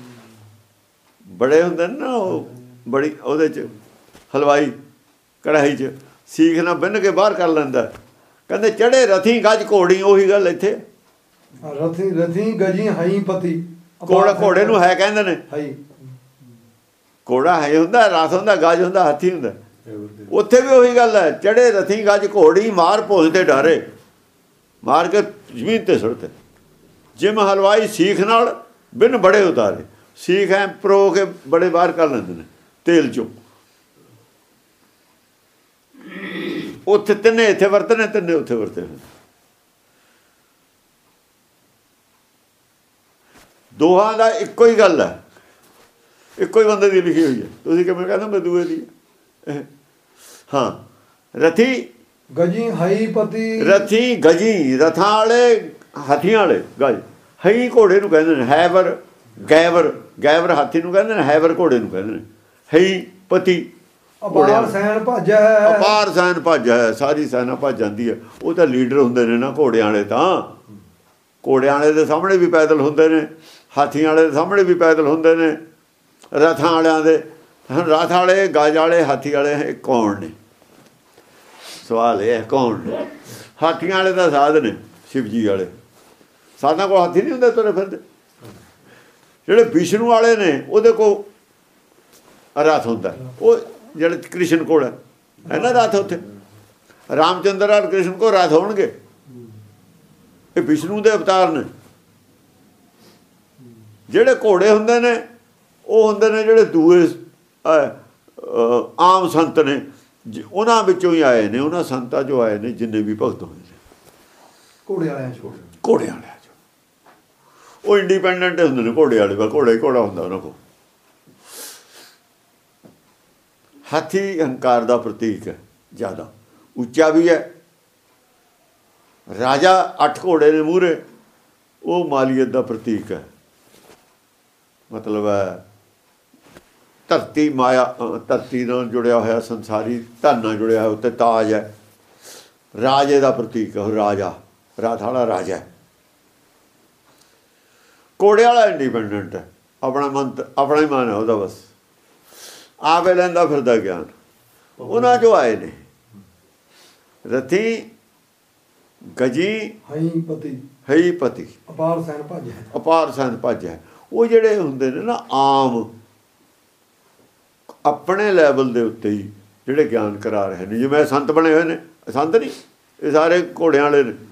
ਬੜੇ ਹੁੰਦੇ ਨੇ ਨਾ ਉਹ ਬੜੀ ਉਹਦੇ 'ਚ ਹਲਵਾਈ ਕੜਾਹੀ 'ਚ ਸੀਖ ਨਾਲ ਬਿੰਨ ਕੇ ਬਾਹਰ ਕਰ ਲੈਂਦਾ। ਕਹਿੰਦੇ ਚੜੇ ਰਥੀ ਗਜ ਘੋੜੀ, ਉਹੀ ਗੱਲ ਇੱਥੇ ਰਥੀ ਰਥੀ ਗਜੀ ਹਈ ਪਤੀ। ਘੋੜਾ ਘੋੜੇ ਨੂੰ ਹੈ ਕਹਿੰਦੇ ਨੇ। ਹਈ ਘੋੜਾ ਹੈ ਹੁੰਦਾ, ਰਥ ਹੁੰਦਾ, ਗਜ ਹੁੰਦਾ, ਹਾਥੀ ਹੁੰਦਾ। ਉੱਥੇ ਵੀ ਉਹੀ ਗੱਲ ਹੈ। ਚੜੇ ਰਥੀ ਗਜ ਘੋੜੀ ਮਾਰ ਭੋਜ ਤੇ ਡਾਰੇ, ਮਾਰ ਕੇ ਜ਼ਮੀਨ ਤੇ ਸੁੱਟਦੇ। ਜਿਮ ਹਲਵਾਈ ਸੀਖ ਨਾਲ ਬਿਨ ਬੜੇ ਉਤਾਰੇ। ਸੀਖ ਐ ਪਰੋ ਕੇ ਬੜੇ ਬਾਹਰ ਕਰ ਲੈਂਦੇ ਨੇ ਤੇਲ ਚੋਂ। ਉੱਥੇ ਤਿੰਨੇ ਇੱਥੇ ਵਰਤੇ ਨੇ, ਤਿੰਨੇ ਉੱਥੇ ਵਰਤੇ ਨੇ। ਦੋਹਾਂ ਦਾ ਇੱਕੋ ਹੀ ਗੱਲ ਹੈ, ਇੱਕੋ ਹੀ ਬੰਦੇ ਦੀ ਲਿਖੀ ਹੋਈ ਹੈ। ਤੁਸੀਂ ਕਿਵੇਂ ਕਹਿੰਦੇ ਮੈਂ ਦੂਏ ਦੀ? ਹਾਂ ਰਥੀ ਗਜੀ ਹਈ ਪਤੀ। ਰਥੀ ਗਜੀ ਰਥਾਂ ਵਾਲੇ, ਹਾਥੀਆਂ ਵਾਲੇ ਗਜ। ਹਈ ਘੋੜੇ ਨੂੰ ਕਹਿੰਦੇ ਨੇ। ਹੈਵਰ ਗੈਵਰ, ਗੈਵਰ ਹਾਥੀ ਨੂੰ ਕਹਿੰਦੇ ਨੇ, ਹੈਵਰ ਘੋੜੇ ਨੂੰ ਕਹਿੰਦੇ ਨੇ। ਹਈ ਪਤੀ ਅਪਾਰ ਸੈਨ ਭਜ ਹੈ। ਅਪਾਰ ਸੈਨ ਭੱਜ ਹੈ, ਸਾਰੀ ਸੈਨਾ ਭੱਜ ਜਾਂਦੀ ਹੈ। ਉਹ ਤਾਂ ਲੀਡਰ ਹੁੰਦੇ ਨੇ ਨਾ ਘੋੜਿਆਂ ਵਾਲੇ। ਤਾਂ ਘੋੜਿਆਂ ਵਾਲੇ ਦੇ ਸਾਹਮਣੇ ਵੀ ਪੈਦਲ ਹੁੰਦੇ ਨੇ, ਹਾਥੀਆਂ ਵਾਲੇ ਦੇ ਸਾਹਮਣੇ ਵੀ ਪੈਦਲ ਹੁੰਦੇ ਨੇ, ਰਥਾਂ ਵਾਲਿਆਂ ਦੇ। ਰਥ ਵਾਲੇ, ਗਜ ਵਾਲੇ, ਹਾਥੀ ਵਾਲੇ ਇਹ ਕੌਣ ਨੇ? ਸਵਾਲ ਇਹ ਹੈ ਕੌਣ ਨੇ? ਹਾਥੀਆਂ ਵਾਲੇ ਦਾ ਸਾਧ ਨੇ ਸ਼ਿਵਜੀ ਵਾਲੇ। ਸਾਧਾਂ ਕੋਲ ਹਾਥੀ ਨਹੀਂ ਹੁੰਦੇ ਤੁਰੇ ਫਿਰਦੇ। ਜਿਹੜੇ ਵਿਸ਼ਨੂੰ ਵਾਲੇ ਨੇ ਉਹਦੇ ਕੋਲ ਰਥ ਹੁੰਦਾ। ਉਹ ਜਿਹੜੇ ਕ੍ਰਿਸ਼ਨ ਕੋਲ ਹੈ ਹੈ ਨਾ ਰਥ। ਉੱਥੇ ਰਾਮਚੰਦਰ ਔਰ ਕ੍ਰਿਸ਼ਨ ਕੋਲ ਰਥ ਹੋਣਗੇ। ਇਹ ਵਿਸ਼ਨੂੰ ਦੇ ਅਵਤਾਰ ਨੇ। ਜਿਹੜੇ ਘੋੜੇ ਹੁੰਦੇ ਨੇ ਉਹ ਹੁੰਦੇ ਨੇ ਜਿਹੜੇ ਦੂਏ ਆਮ ਸੰਤ ਨੇ, ਉਹਨਾਂ ਵਿੱਚੋਂ ਹੀ ਆਏ ਨੇ। ਉਹਨਾਂ ਸੰਤਾਂ 'ਚੋਂ ਆਏ ਨੇ ਜਿੰਨੇ ਵੀ ਭਗਤ ਹੋਏ ਨੇ ਘੋੜੇ ਵਾਲਿਆਂ 'ਚੋਂ। ਘੋੜੇ ਵਾਲਿਆਂ 'ਚੋਂ ਉਹ ਇੰਡੀਪੈਂਡੈਂਟ ਹੁੰਦੇ ਨੇ ਘੋੜੇ ਵਾਲੇ। ਘੋੜਾ ਹੀ ਘੋੜਾ ਹੁੰਦਾ ਉਹਨਾਂ ਕੋਲ। ਹਾਥੀ ਹੰਕਾਰ ਦਾ ਪ੍ਰਤੀਕ ਹੈ, ਜ਼ਿਆਦਾ ਉੱਚਾ ਵੀ ਹੈ। ਰਾਜਾ ਅੱਠ ਘੋੜੇ ਨੇ ਮੂਹਰੇ, ਉਹ ਮਾਲੀਅਤ ਦਾ ਪ੍ਰਤੀਕ ਹੈ। ਮਤਲਬ ਹੈ ਧਰਤੀ ਮਾਇਆ, ਧਰਤੀ ਨਾਲ ਜੁੜਿਆ ਹੋਇਆ, ਸੰਸਾਰੀ ਧਨ ਨਾਲ ਜੁੜਿਆ ਹੋਇਆ। ਉੱਤੇ ਤਾਜ ਹੈ, ਰਾਜੇ ਦਾ ਪ੍ਰਤੀਕ ਹੈ। ਉਹ ਰਾਜਾ, ਰਾਤ ਵਾਲਾ ਰਾਜਾ ਹੈ। ਘੋੜੇ ਵਾਲਾ ਇੰਡੀਪੈਂਡੈਂਟ ਹੈ, ਆਪਣਾ ਮਨ, ਆਪਣਾ ਹੀ ਮਨ ਹੈ ਉਹਦਾ। ਬਸ ਆਪੇ ਲੈਂਦਾ ਫਿਰਦਾ ਗਿਆਨ। ਉਹਨਾਂ 'ਚੋਂ ਆਏ ਨੇ ਰਥੀ ਗਜੀ ਹਈ ਪਤੀ। ਹਈ ਪਤੀ ਅਪਾਰ ਸੈਨ ਭਜ ਹੈ। ਅਪਾਰ ਸੈਨ ਭਜ ਹੈ। ਉਹ ਜਿਹੜੇ ਹੁੰਦੇ ਨੇ ਨਾ ਆਮ ਆਪਣੇ ਲੈਵਲ ਦੇ ਉੱਤੇ ਹੀ ਜਿਹੜੇ ਗਿਆਨ ਕਰਾ ਰਹੇ ਨੇ। ਜਿਵੇਂ ਸੰਤ ਬਣੇ ਹੋਏ ਨੇ, ਸੰਤ ਨਹੀਂ, ਇਹ ਸਾਰੇ ਘੋੜਿਆਂ ਵਾਲੇ ਨੇ।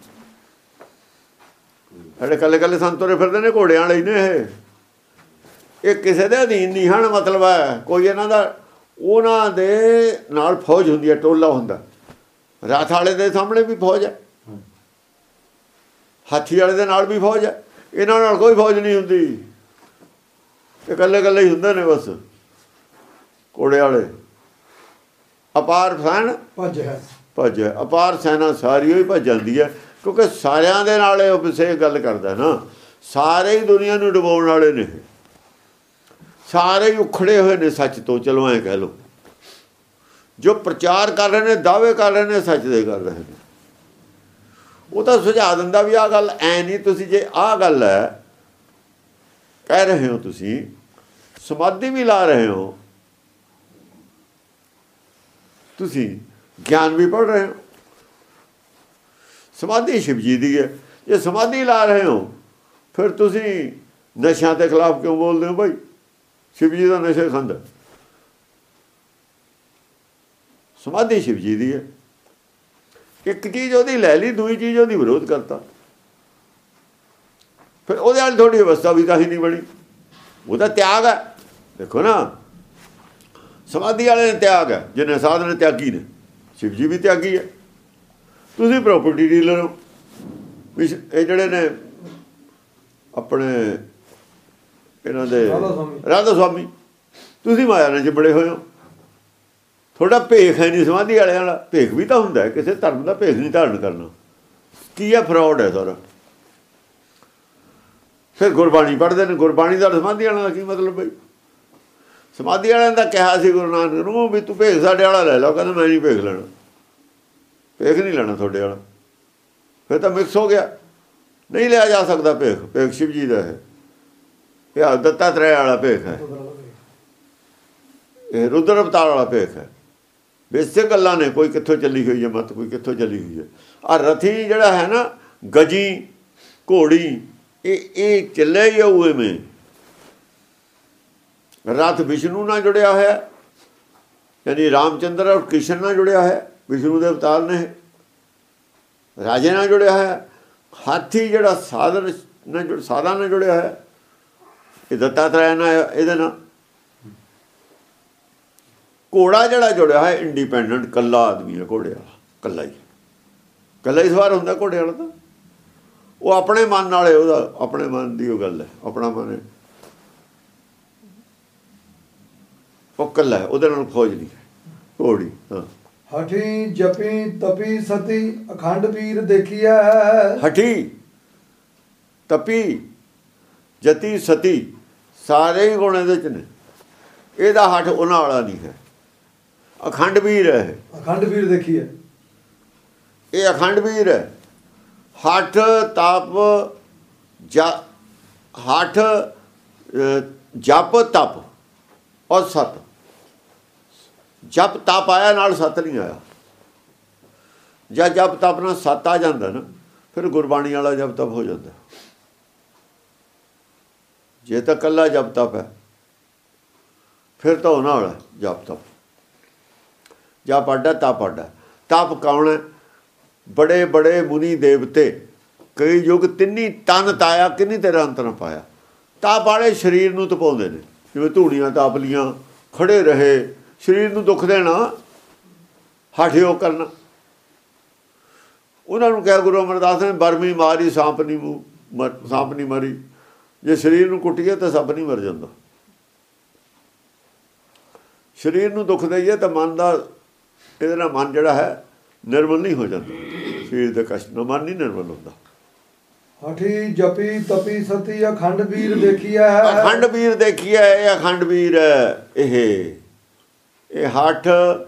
ਸਾਡੇ ਇਕੱਲੇ ਇਕੱਲੇ ਸੰਤ ਤੁਰੇ ਫਿਰਦੇ ਨੇ, ਘੋੜਿਆਂ ਵਾਲੇ ਹੀ ਨੇ ਇਹ। ਇਹ ਕਿਸੇ ਦੇ ਅਧੀਨ ਨਹੀਂ ਹਨ। ਮਤਲਬ ਹੈ ਕੋਈ ਇਹਨਾਂ ਦਾ, ਉਹਨਾਂ ਦੇ ਨਾਲ ਫੌਜ ਹੁੰਦੀ ਹੈ, ਟੋਲਾ ਹੁੰਦਾ। ਰਥ ਵਾਲੇ ਦੇ ਸਾਹਮਣੇ ਵੀ ਫੌਜ ਹੈ, ਹਾਥੀ ਵਾਲੇ ਦੇ ਨਾਲ ਵੀ ਫੌਜ ਹੈ। ਇਹਨਾਂ ਨਾਲ ਕੋਈ ਫੌਜ ਨਹੀਂ ਹੁੰਦੀ। ਇਹ ਇਕੱਲੇ ਇਕੱਲੇ ਹੀ ਹੁੰਦੇ ਨੇ ਬਸ ਘੋੜੇ ਵਾਲੇ। ਅਪਾਰ ਸੈਨ ਭਜ ਹੈ। ਭੱਜ ਹੈ। ਅਪਾਰ ਸੈਨਾ ਸਾਰੀ ਹੀ ਭੱਜ ਜਾਂਦੀ ਹੈ, ਕਿਉਂਕਿ ਸਾਰਿਆਂ ਦੇ ਨਾਲ ਇਹ ਵਿਸ਼ੇ ਗੱਲ ਕਰਦਾ ਨਾ। ਸਾਰੇ ਹੀ ਦੁਨੀਆ ਨੂੰ ਡੁਬਾਉਣ ਵਾਲੇ ਨੇ, ਸਾਰੇ ਹੀ ਉਖੜੇ ਹੋਏ ਨੇ ਸੱਚ ਤੋਂ। ਚਲੋ ਐਂ ਕਹਿ ਲਓ, ਜੋ ਪ੍ਰਚਾਰ ਕਰ ਰਹੇ ਨੇ, ਦਾਅਵੇ ਕਰ ਰਹੇ ਨੇ, ਸੱਚ ਦੇ ਕਰ ਰਹੇ ਨੇ। ਉਹ ਤਾਂ ਸੁਝਾ ਦਿੰਦਾ ਵੀ ਆਹ ਗੱਲ ਐ ਨਹੀਂ। ਤੁਸੀਂ ਜੇ ਆਹ ਗੱਲ ਹੈ ਕਹਿ ਰਹੇ ਹੋ, ਤੁਸੀਂ ਸਮਾਧੀ ਵੀ ਲਾ ਰਹੇ ਹੋ, ਤੁਸੀਂ ਗਿਆਨ ਵੀ ਪੜ੍ਹ ਰਹੇ ਹੋ। ਸਮਾਧੀ ਸ਼ਿਵ ਜੀ ਦੀ ਹੈ। ਜੇ ਸਮਾਧੀ ਲਾ ਰਹੇ ਹੋ, ਫਿਰ ਤੁਸੀਂ ਨਸ਼ਿਆਂ ਦੇ ਖਿਲਾਫ ਕਿਉਂ ਬੋਲਦੇ ਹੋ ਭਾਈ? ਸ਼ਿਵ ਜੀ ਦਾ ਨਸ਼ੇ ਖਾਂਦਾ। ਸਮਾਧੀ ਸ਼ਿਵ ਜੀ ਦੀ ਹੈ। ਇੱਕ ਚੀਜ਼ ਉਹਦੀ ਲੈ ਲਈ, ਦੂਜੀ ਚੀਜ਼ ਉਹਦੀ ਵਿਰੋਧ ਕਰਤਾ, ਫਿਰ ਉਹਦੇ ਨਾਲ ਥੋੜ੍ਹੀ ਅਵਸਥਾ ਵੀ ਤਾਂ ਹੀ ਨਹੀਂ ਬਣੀ। ਉਹਦਾ ਤਿਆਗ ਹੈ। ਦੇਖੋ ਨਾ, ਸਮਾਧੀ ਵਾਲੇ ਨੇ ਤਿਆਗ ਹੈ, ਜਿਹਨੇ ਸਾਧ ਨੇ ਤਿਆਗੀ ਨੇ। ਸ਼ਿਵ ਜੀ ਵੀ ਤਿਆਗੀ ਹੈ। ਤੁਸੀਂ ਪ੍ਰੋਪਰਟੀ ਡੀਲਰ ਹੋ। ਵੀ ਇਹ ਜਿਹੜੇ ਨੇ ਆਪਣੇ ਇਹਨਾਂ ਦੇ ਰਾਧਾ ਸੁਆਮੀ, ਤੁਸੀਂ ਮਾਇਆ ਨਾਲ ਚਿੰਬੜੇ ਹੋਏ ਹੋ। ਤੁਹਾਡਾ ਭੇਖ ਹੈ ਨਹੀਂ ਸਮਾਧੀ ਵਾਲਿਆਂ ਵਾਲਾ। ਭੇਖ ਵੀ ਤਾਂ ਹੁੰਦਾ ਹੈ, ਕਿਸੇ ਧਰਮ ਦਾ ਭੇਖ ਨਹੀਂ ਧਾਰਨ ਕਰਨਾ। ਕੀ ਹੈ? ਫਰੌਡ ਹੈ ਸਾਰਾ। ਫਿਰ ਗੁਰਬਾਣੀ ਪੜ੍ਹਦੇ ਨੇ, ਗੁਰਬਾਣੀ ਦਾ ਸਮਾਧੀ ਵਾਲਿਆਂ ਦਾ ਕੀ ਮਤਲਬ ਬਈ? ਸਮਾਧੀ ਵਾਲਿਆਂ ਦਾ ਕਿਹਾ ਸੀ ਗੁਰੂ ਨਾਨਕ ਨੂੰ ਵੀ ਤੂੰ ਭੇਖ ਸਾਡੇ ਵਾਲਾ ਲੈ ਲਓ, ਕਹਿੰਦਾ ਮੈਂ ਨਹੀਂ ਭੇਖ ਲੈਣਾ, ਭੇਖ ਨਹੀਂ ਲੈਣਾ ਤੁਹਾਡੇ ਵਾਲਾ। ਫਿਰ ਤਾਂ ਮਿਕਸ ਹੋ ਗਿਆ, ਨਹੀਂ ਲਿਆ ਜਾ ਸਕਦਾ ਭੇਖ। ਭੇਖ ਸ਼ਿਵ ਜੀ ਦਾ ਹੈ, ਇਹ ਦੱਤਾਤਰੇय ਵਾਲਾ ਭੇਖ ਹੈ, ਇਹ ਰੁਦਰ ਅਵਤਾਰ ਵਾਲਾ ਭੇਖ ਹੈ। ਬੇਸਿਕ ਗੱਲਾਂ ਨੇ, ਕੋਈ ਕਿੱਥੋਂ ਚੱਲੀ ਹੋਈ ਹੈ ਮਤ, ਕੋਈ ਕਿੱਥੋਂ ਚੱਲੀ ਹੋਈ ਹੈ। ਆਹ ਰਥੀ ਜਿਹੜਾ ਹੈ ਨਾ, ਗਜੀ ਘੋੜੀ, ਇਹ ਇਹ ਚੱਲਿਆ ਹੀ ਆਊ ਐਵੇਂ। ਰਥ ਵਿਸ਼ਨੂੰ ਨਾਲ ਜੁੜਿਆ ਹੋਇਆ, ਯਾਨੀ ਰਾਮਚੰਦਰ ਔਰ ਕ੍ਰਿਸ਼ਨ ਨਾਲ ਜੁੜਿਆ ਹੋਇਆ, ਵਿਸ਼ਨੂੰ ਦੇ ਅਵਤਾਰ ਨੇ। ਰਾਜੇ ਨਾਲ ਜੁੜਿਆ ਹੋਇਆ। ਹਾਥੀ ਜਿਹੜਾ ਸਾਧਨ ਨਾਲ ਸਾਧਾ ਨਾਲ ਜੁੜਿਆ ਹੋਇਆ, ਇਹ ਦੱਤਾਤਰੇय ਨਾਲ, ਇਹਦੇ ਨਾਲ। ਘੋੜਾ ਜਿਹੜਾ ਜੁੜਿਆ ਹੋਇਆ ਇੰਡੀਪੈਂਡੈਂਟ, ਇਕੱਲਾ ਆਦਮੀ ਹੈ ਘੋੜੇ ਵਾਲਾ, ਇਕੱਲਾ ਹੀ ਇਕੱਲਾ ਹੀ ਸਵਾਰ ਹੁੰਦਾ ਘੋੜੇ ਵਾਲਾ। ਤਾਂ ਉਹ ਆਪਣੇ ਮਨ ਨਾਲ, ਉਹਦਾ ਆਪਣੇ ਮਨ ਦੀ ਉਹ ਗੱਲ ਹੈ, ਆਪਣਾ ਮਨ ਹੈ, ਉਹ ਇਕੱਲਾ ਹੈ, ਉਹਦੇ ਨਾਲ ਫੌਜ ਨਹੀਂ ਹੈ ਘੋੜੀ। ਹਾਂ। ਹਠੀ ਜਪੀ ਤਪੀ ਸਤੀ ਅਖੰਡ ਪੀਰ ਦੇਖੀਐ। ਹਠੀ ਤਪੀ ਜਤੀ ਸਤੀ ਸਾਰੇ ਹੀ ਗੁਣ ਇਹਦੇ ਚ ਨੇ। ਇਹਦਾ ਹੱਠ ਉਹਨਾਂ ਵਾਲਾ ਨਹੀਂ ਹੈ, ਅਖੰਡ ਵੀਰ ਹੈ। ਅਖੰਡ ਵੀਰ ਦੇਖੀਐ, ਇਹ ਅਖੰਡ ਵੀਰ ਹੈ। ਹੱਠ ਤਪ ਜ ਹੱਠ ਜਪ ਤਪ ਔਰ ਸਤ। ਜਪ ਤਪ ਆਇਆ ਨਾਲ ਸਤ ਨਹੀਂ ਆਇਆ। ਜਾਂ ਜਪ ਤਪ ਨਾਲ ਸਤ ਆ ਜਾਂਦਾ ਨਾ, ਫਿਰ ਗੁਰਬਾਣੀ ਵਾਲਾ ਜਪ ਤਪ ਹੋ ਜਾਂਦਾ। ਜੇ ਤਾਂ ਇਕੱਲਾ ਜਪ ਤਪ ਹੈ, ਫਿਰ ਤਾਂ ਉਹਨਾਂ ਵਾਲਾ ਜਪ ਤਪ। ਜਪ ਅੱਡਾ ਤਪ ਅੱਡਾ। ਤਪ ਕੌਣ ਹੈ? ਬੜੇ ਬੜੇ ਮੁਨੀ ਦੇਵਤੇ, ਕਈ ਯੁੱਗ ਤਿੰਨੀ ਤਨ ਤਾਇਆ, ਕਿੰਨੀ ਤੇਰਾ ਅੰਤ ਨਾ ਪਾਇਆ। ਤਪ ਵਾਲੇ ਸਰੀਰ ਨੂੰ ਤਪਾਉਂਦੇ ਨੇ, ਜਿਵੇਂ ਧੂੜੀਆਂ ਤਾਪ ਲੀਆਂ, ਖੜੇ ਰਹੇ, ਸਰੀਰ ਨੂੰ ਦੁੱਖ ਦੇਣਾ, ਹਾਠਿਓ ਕਰਨਾ। ਉਹਨਾਂ ਨੂੰ ਕਿਹਾ ਗੁਰੂ ਅਮਰਦਾਸ ਨੇ, ਬਰਮੀ ਮਾਰੀ ਸਾਂਪ ਨਹੀਂ ਮੂੰਹ, ਸਾਂਪ ਨਹੀਂ ਮਾਰੀ। ਜੇ ਸਰੀਰ ਨੂੰ ਕੁੱਟੀਏ ਤਾਂ ਸੱਪ ਨਹੀਂ ਮਰ ਜਾਂਦਾ। ਸਰੀਰ ਨੂੰ ਦੁੱਖ ਦੇਈਏ ਤਾਂ ਮਨ ਦਾ, ਇਹਦੇ ਨਾਲ ਮਨ ਜਿਹੜਾ ਹੈ ਨਿਰਮਲ ਨਹੀਂ ਹੋ ਜਾਂਦਾ। ਸਰੀਰ ਦੇ ਕਸ਼ਟ ਨਾਲ ਮਨ ਨਹੀਂ ਨਿਰਮਲ ਹੁੰਦਾ। ਹਠੀ ਜਪੀ ਤਪੀ ਸਤੀ ਅਖੰਡ ਵੀਰ ਦੇਖੀਐ। ਅਖੰਡ ਵੀਰ ਦੇਖੀਐ, ਇਹ ਅਖੰਡ ਵੀਰ ਹੈ। ਇਹ ਇਹ ਹੱਠ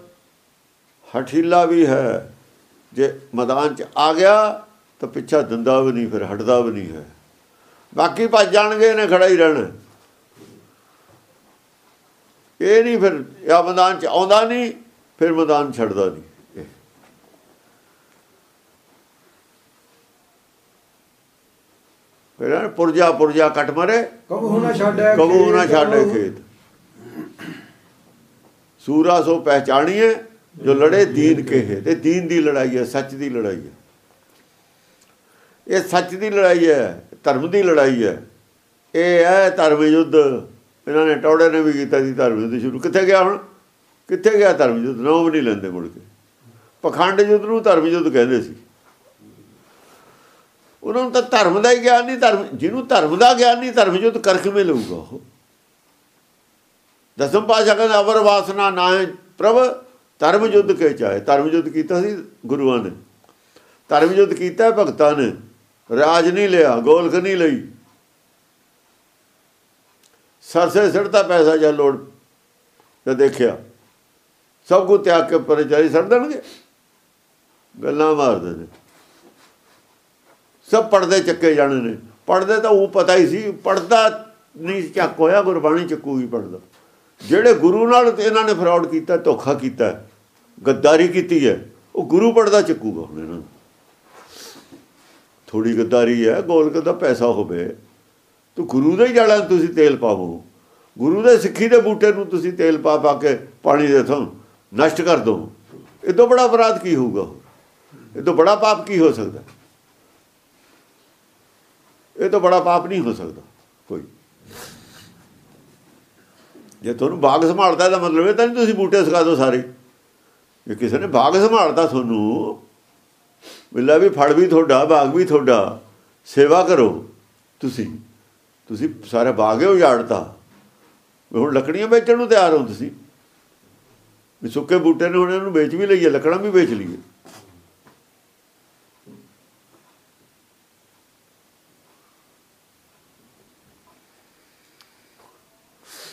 ਹਠੀਲਾ ਵੀ ਹੈ। ਜੇ ਮੈਦਾਨ 'ਚ ਆ ਗਿਆ ਤਾਂ ਪਿੱਛਾ ਦਿੰਦਾ ਵੀ ਨਹੀਂ, ਫਿਰ ਹਟਦਾ ਵੀ ਨਹੀਂ ਹੈ। ਬਾਕੀ ਭੱਜ ਜਾਣਗੇ, ਇਹਨੇ ਖੜਾ ਹੀ ਰਹਿਣਾ। ਇਹ ਨਹੀਂ ਫਿਰ, ਜਾਂ ਮੈਦਾਨ 'ਚ ਆਉਂਦਾ ਨਹੀਂ, ਫਿਰ ਮੈਦਾਨ ਛੱਡਦਾ ਨਹੀਂ। ਫਿਰ ਪੁਰਜਾ ਪੁਰਜਾ ਕੱਟ ਮਾਰੇ, ਕਬੂ ਨਾ ਛੱਡੇ ਕਬੂ ਨਾ ਛੱਡੇ ਖੇਤ। ਸੂਰਾ ਸੋ ਪਹਿਚਾਣੀਏ ਜੋ ਲੜੇ ਦੀਨ ਕਹੇ। ਤੇ ਦੀਨ ਦੀ ਲੜਾਈ ਹੈ, ਸੱਚ ਦੀ ਲੜਾਈ ਹੈ। ਇਹ ਸੱਚ ਦੀ ਲੜਾਈ ਹੈ, ਧਰਮ ਦੀ ਲੜਾਈ ਹੈ। ਇਹ ਹੈ ਧਰਮ ਯੁੱਧ। ਇਹਨਾਂ ਨੇ ਟੌੜੇ ਨੇ ਵੀ ਕੀਤਾ ਸੀ ਧਰਮ ਯੁੱਧ ਸ਼ੁਰੂ। ਕਿੱਥੇ ਗਿਆ ਹੁਣ? ਕਿੱਥੇ ਗਿਆ ਧਰਮ ਯੁੱਧ? ਨਾਮ ਵੀ ਨਹੀਂ ਲੈਂਦੇ ਮੁੜ ਕੇ। ਪਖੰਡ ਯੁੱਧ ਨੂੰ ਧਰਮ ਯੁੱਧ ਕਹਿੰਦੇ ਸੀ। ਉਹਨਾਂ ਨੂੰ ਤਾਂ ਧਰਮ ਦਾ ਹੀ ਗਿਆਨ ਨਹੀਂ। ਧਰਮ ਜਿਹਨੂੰ ਧਰਮ ਦਾ ਗਿਆਨ ਨਹੀਂ, ਧਰਮ ਯੁੱਧ ਕਰ ਕਿਵੇਂ ਲਊਗਾ ਉਹ? ਦਸਮ ਪਾਤਸ਼ਾਹ ਕਹਿੰਦਾ, ਅਵਰ ਵਾਸਨਾ ਨਾ ਪ੍ਰਭ ਧਰਮ ਯੁੱਧ ਕੇ ਚਾਹੇ। ਧਰਮ ਯੁੱਧ ਕੀਤਾ ਸੀ ਗੁਰੂਆਂ ਨੇ, ਧਰਮ ਯੁੱਧ ਕੀਤਾ ਭਗਤਾਂ ਨੇ। ਰਾਜ ਨਹੀਂ ਲਿਆ, ਗੋਲਕ ਨਹੀਂ ਲਈ। ਸਰਸੇ ਸਿੜਤਾ ਪੈਸਾ ਜਾਂ ਲੋੜ ਤੇ ਦੇਖਿਆ, ਸਭ ਕੁਝ ਤਿਆਗ ਕੇ ਪਰਚਾਰੀ ਸੜ ਦੇਣਗੇ। ਗੱਲਾਂ ਮਾਰਦੇ ਨੇ। ਸਭ ਪੜ੍ਹਦੇ ਚੱਕੇ ਜਾਣੇ ਨੇ। ਪੜ੍ਹਦੇ ਤਾਂ ਉਹ ਪਤਾ ਹੀ ਸੀ, ਪੜ੍ਹਦਾ ਨਹੀਂ ਚੱਕ ਹੋਇਆ। ਗੁਰਬਾਣੀ ਚੱਕੂਗੀ ਪੜ੍ਹਦਾ। ਜਿਹੜੇ ਗੁਰੂ ਨਾਲ ਇਹਨਾਂ ਨੇ ਫਰਾਡ ਕੀਤਾ, ਧੋਖਾ ਕੀਤਾ, ਗੱਦਾਰੀ ਕੀਤੀ ਹੈ, ਉਹ ਗੁਰੂ ਪੜ੍ਹਦਾ ਚੱਕੂਗਾ ਹੁਣ ਇਹਨਾਂ ਨੂੰ। ਥੋੜ੍ਹੀ ਗੱਦਾਰੀ ਹੈ, ਗੋਲਕ ਦਾ ਪੈਸਾ ਹੋਵੇ ਤਾਂ ਗੁਰੂ ਦੇ ਹੀ ਜਾਲਾਂ ਤੁਸੀਂ ਤੇਲ ਪਾਵੋ। ਗੁਰੂ ਦੇ ਸਿੱਖੀ ਦੇ ਬੂਟੇ ਨੂੰ ਤੁਸੀਂ ਤੇਲ ਪਾ ਪਾ ਕੇ ਪਾਣੀ ਦੇ ਥੋਂ ਨਸ਼ਟ ਕਰ ਦਿਓ। ਇਹ ਤੋਂ ਬੜਾ ਅਪਰਾਧ ਕੀ ਹੋਊਗਾ? ਇਹ ਤੋਂ ਬੜਾ ਪਾਪ ਕੀ ਹੋ ਸਕਦਾ? ਇਹ ਤੋਂ ਬੜਾ ਪਾਪ ਨਹੀਂ ਹੋ ਸਕਦਾ ਕੋਈ। ਜੇ ਤੁਹਾਨੂੰ ਬਾਗ ਸੰਭਾਲਦਾ ਤਾਂ ਮਤਲਬ ਇਹ ਤਾਂ ਨਹੀਂ ਤੁਸੀਂ ਬੂਟੇ ਸਿਖਾ ਦਿਓ ਸਾਰੇ। ਜੇ ਕਿਸੇ ਨੇ ਬਾਗ ਸੰਭਾਲਦਾ ਤੁਹਾਨੂੰ, ਮਿਲਾ ਵੀ ਫੜ ਵੀ ਤੁਹਾਡਾ, ਬਾਗ ਵੀ ਤੁਹਾਡਾ, ਸੇਵਾ ਕਰੋ ਤੁਸੀਂ। ਤੁਸੀਂ ਸਾਰਾ ਬਾਗ ਹੀ ਉਜਾੜਤਾ। ਹੁਣ ਲੱਕੜੀਆਂ ਵੇਚਣ ਨੂੰ ਤਿਆਰ ਹੋ ਤੁਸੀਂ ਵੀ। ਸੁੱਕੇ ਬੂਟੇ ਨੇ ਹੁਣ ਇਹਨੂੰ ਵੇਚ ਵੀ ਲਈਏ, ਲੱਕੜਾਂ ਵੀ ਵੇਚ ਲਈਏ।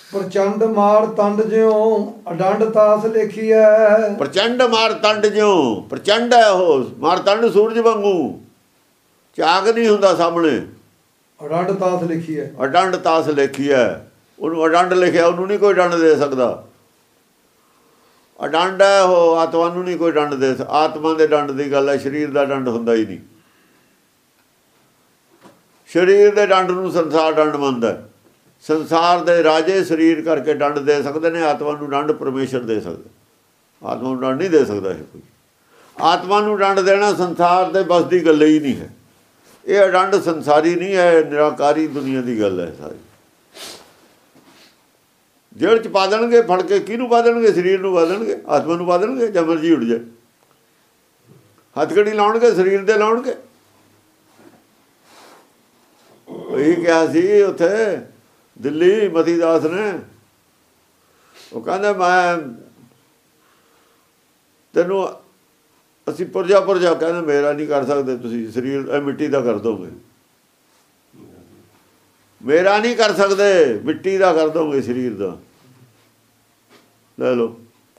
ਪ੍ਰਚੰਡ ਮਾਰ ਤੰਡ ਜਿਉ ਅਡੰਡ ਤਾਸ ਲੇਖੀ ਹੈ। ਪ੍ਰਚੰਡ ਮਾਰ ਤੰਡ ਜਿਉ, ਪ੍ਰਚੰਡ ਹੈ ਉਹ ਮਾਰਤੰਡ ਸੂਰਜ ਵਾਂਗੂ, ਝਾਗ ਨਹੀਂ ਹੁੰਦਾ ਸਾਹਮਣੇ। ਅਡੰਡ ਤਾਸ ਲਿਖੀ ਹੈ, ਅਡੰਡ ਤਾਸ ਲਿਖੀ ਹੈ। ਉਹਨੂੰ ਅਡੰਡ ਲਿਖਿਆ, ਉਹਨੂੰ ਨਹੀਂ ਕੋਈ ਡੰਡ ਦੇ ਸਕਦਾ। ਅਡੰਡ ਹੈ ਉਹ, ਆਤਮਾ ਨੂੰ ਨਹੀਂ ਕੋਈ ਡੰਡ ਦੇ। ਆਤਮਾ ਦੇ ਡੰਡ ਦੀ ਗੱਲ ਹੈ, ਸਰੀਰ ਦਾ ਡੰਡ ਹੁੰਦਾ ਹੀ ਨਹੀਂ। ਸਰੀਰ ਦੇ ਡੰਡ ਨੂੰ ਸੰਸਾਰ ਡੰਡ ਮੰਨਦਾ। ਸੰਸਾਰ ਦੇ ਰਾਜੇ ਸਰੀਰ ਕਰਕੇ ਡੰਡ ਦੇ ਸਕਦੇ ਨੇ, ਆਤਮਾ ਨੂੰ ਡੰਡ ਪਰਮੇਸ਼ਰ ਦੇ ਸਕਦਾ। ਆਤਮਾ ਨੂੰ ਡੰਡ ਨਹੀਂ ਦੇ ਸਕਦਾ ਇਹ ਕੋਈ। ਆਤਮਾ ਨੂੰ ਡੰਡ ਦੇਣਾ ਸੰਸਾਰ ਦੇ ਬਸ ਦੀ ਗੱਲ ਹੀ ਨਹੀਂ ਹੈ। ਇਹ ਡੰਡ ਸੰਸਾਰੀ ਨਹੀਂ ਹੈ, ਨਿਰਾਕਾਰੀ ਦੁਨੀਆ ਦੀ ਗੱਲ ਹੈ ਸਾਰੀ। ਜੇਲ੍ਹ 'ਚ ਪਾ ਦੇਣਗੇ ਫੜ ਕੇ, ਕਿਹਨੂੰ ਪਾ ਦੇਣਗੇ? ਸਰੀਰ ਨੂੰ ਪਾ ਦੇਣਗੇ, ਆਤਮਾ ਨੂੰ ਪਾ ਦੇਣਗੇ, ਜਾਂ ਮਰਜੀ ਉੱਡ ਜਾਏ। ਹੱਥਕੜੀ ਲਾਉਣਗੇ, ਸਰੀਰ ਦੇ ਲਾਉਣਗੇ। ਇਹੀ ਕਿਹਾ ਸੀ ਉੱਥੇ ਦਿੱਲੀ ਮਤੀ ਦਾਸ ਨੇ। ਉਹ ਕਹਿੰਦਾ ਮੈਂ ਤੈਨੂੰ ਅਸੀਂ ਪੁਰਜਾ ਪੁਰਜਾ, ਕਹਿੰਦਾ ਮੇਰਾ ਨਹੀਂ ਕਰ ਸਕਦੇ ਤੁਸੀਂ, ਸਰੀਰ ਇਹ ਮਿੱਟੀ ਦਾ ਕਰ ਦੋਗੇ। ਮੇਰਾ ਨਹੀਂ ਕਰ ਸਕਦੇ, ਮਿੱਟੀ ਦਾ ਕਰ ਦੋਗੇ ਸਰੀਰ ਦਾ, ਲੈ ਲਓ।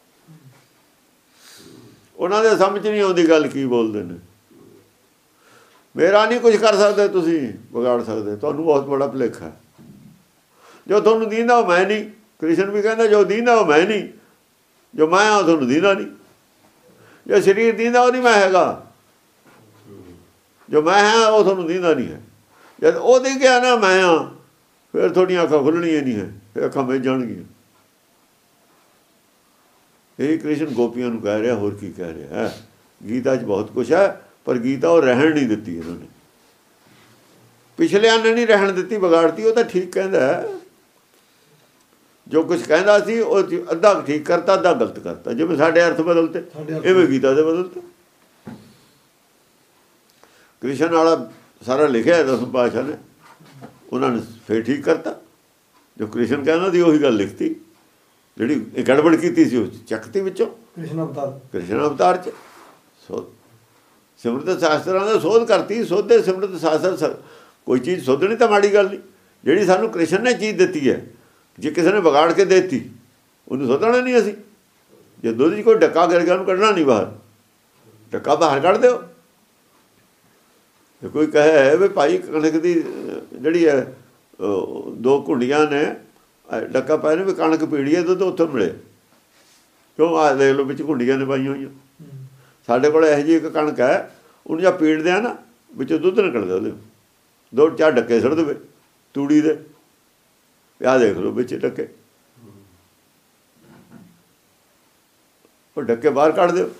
ਉਹਨਾਂ ਦੇ ਸਮਝ ਨਹੀਂ ਆਉਂਦੀ ਗੱਲ ਕੀ ਬੋਲਦੇ ਨੇ। ਮੇਰਾ ਨਹੀਂ ਕੁਝ ਕਰ ਸਕਦੇ ਤੁਸੀਂ, ਵਿਗਾੜ ਸਕਦੇ, ਤੁਹਾਨੂੰ ਬਹੁਤ ਬੜਾ ਭੁਲੇਖਾ ਹੈ। ਜੋ ਤੁਹਾਨੂੰ ਦੀਂਦਾ ਉਹ ਮੈਂ ਨਹੀਂ। ਕ੍ਰਿਸ਼ਨ ਵੀ ਕਹਿੰਦਾ ਜੋ ਦੀਂਦਾ ਉਹ ਮੈਂ ਨਹੀਂ, ਜੋ ਮੈਂ ਹਾਂ ਤੁਹਾਨੂੰ ਦੀਂਦਾ ਨਹੀਂ। ਜੋ ਸਰੀਰ ਦੀਂਦਾ ਉਹ ਨਹੀਂ ਮੈਂ ਹੈਗਾ, ਜੋ ਮੈਂ ਹਾਂ ਉਹ ਤੁਹਾਨੂੰ ਦੀਂਦਾ ਨਹੀਂ ਹੈ। ਜਦ ਉਹ ਦੇ ਗਿਆ ਨਾ ਮੈਂ ਹਾਂ, ਫਿਰ ਤੁਹਾਡੀਆਂ ਅੱਖਾਂ ਖੁੱਲਣੀਆਂ ਨਹੀਂ ਹੈ, ਫਿਰ ਅੱਖਾਂ ਮਿਚ ਜਾਣਗੀਆਂ। ਇਹ ਕ੍ਰਿਸ਼ਨ ਗੋਪੀਆਂ ਨੂੰ ਕਹਿ ਰਿਹਾ, ਹੋਰ ਕੀ ਕਹਿ ਰਿਹਾ ਹੈ। ਗੀਤਾ 'ਚ ਬਹੁਤ ਕੁਛ ਹੈ, ਪਰ ਗੀਤਾ ਉਹ ਰਹਿਣ ਨਹੀਂ ਦਿੱਤੀ ਇਹਨਾਂ ਨੇ। ਪਿਛਲਿਆਂ ਨੇ ਨਹੀਂ ਰਹਿਣ ਦਿੱਤੀ, ਵਿਗਾੜਤੀ। ਉਹ ਤਾਂ ਠੀਕ ਕਹਿੰਦਾ, ਜੋ ਕੁਛ ਕਹਿੰਦਾ ਸੀ ਉਹ ਅੱਧਾ ਠੀਕ ਕਰਤਾ, ਅੱਧਾ ਗਲਤ ਕਰਤਾ। ਜਿਵੇਂ ਸਾਡੇ ਅਰਥ ਬਦਲਤੇ, ਇਵੇਂ ਗੀਤਾ ਦੇ ਬਦਲਤੇ। ਕ੍ਰਿਸ਼ਨ ਵਾਲਾ ਸਾਰਾ ਲਿਖਿਆ ਦਸਮ ਪਾਤਸ਼ਾਹ ਨੇ, ਉਹਨਾਂ ਨੇ ਫਿਰ ਠੀਕ ਕਰਤਾ। ਜੋ ਕ੍ਰਿਸ਼ਨ ਕਹਿੰਦਾ ਸੀ ਉਹੀ ਗੱਲ ਲਿਖਤੀ, ਜਿਹੜੀ ਗੜਬੜ ਕੀਤੀ ਸੀ ਉਹ ਚੱਕਤੀ ਵਿੱਚੋਂ। ਕ੍ਰਿਸ਼ਨ ਅਵਤਾਰ, ਕ੍ਰਿਸ਼ਨ ਅਵਤਾਰ 'ਚ ਸੋ ਸਿਮਰਤ ਸ਼ਾਸਤਰਾਂ ਦਾ ਸੋਧ ਕਰਤੀ। ਸੋਧੇ ਸਿਮਰਤ ਸ਼ਾਸਤਰ, ਕੋਈ ਚੀਜ਼ ਸੋਧਣੀ ਤਾਂ ਮਾੜੀ ਗੱਲ ਨਹੀਂ। ਜਿਹੜੀ ਸਾਨੂੰ ਕ੍ਰਿਸ਼ਨ ਨੇ ਚੀਜ਼ ਦਿੱਤੀ ਹੈ, ਜੇ ਕਿਸੇ ਨੇ ਵਿਗਾੜ ਕੇ ਦੇ ਦਿੱਤੀ, ਉਹਨੂੰ ਸੋਧਣਾ ਨਹੀਂ ਅਸੀਂ। ਜੇ ਦੁੱਧ 'ਚ ਕੋਈ ਡੱਕਾ ਗਿਰ ਗਿਆ, ਉਹਨੂੰ ਕੱਢਣਾ ਨਹੀਂ ਬਾਹਰ, ਡੱਕਾ ਬਾਹਰ ਕੱਢ ਦਿਓ। ਜੇ ਕੋਈ ਕਹੇ ਵੀ ਭਾਈ ਕਣਕ ਦੀ ਜਿਹੜੀ ਹੈ ਦੋ ਘੁੰਡੀਆਂ ਨੇ ਡੱਕਾ ਪਾਏ ਨੇ, ਵੀ ਕਣਕ ਪੀੜੀ ਹੈ, ਦੁੱਧ ਉੱਥੋਂ ਮਿਲੇ। ਕਿਉਂ? ਆ ਦੇਖ ਲਓ ਵਿੱਚ ਘੁੰਡੀਆਂ ਨੇ ਪਾਈਆਂ ਹੋਈਆਂ। ਸਾਡੇ ਕੋਲ ਇਹੋ ਜਿਹੀ ਇੱਕ ਕਣਕ ਹੈ, ਉਹਨੂੰ ਜਾਂ ਪੀੜਦੇ ਆ ਨਾ, ਵਿੱਚੋਂ ਦੁੱਧ ਨਿਕਲਦਾ ਉਹਦੇ। ਦੋ ਚਾਰ ਡੱਕੇ ਸੁੱਟ ਦੇਵੇ ਤੂੜੀ ਦੇ, ਆਹ ਦੇਖ ਲਓ ਵਿੱਚ ਡੱਕੇ। ਉਹ ਡੱਕੇ ਬਾਹਰ ਕੱਢ ਦਿਓ।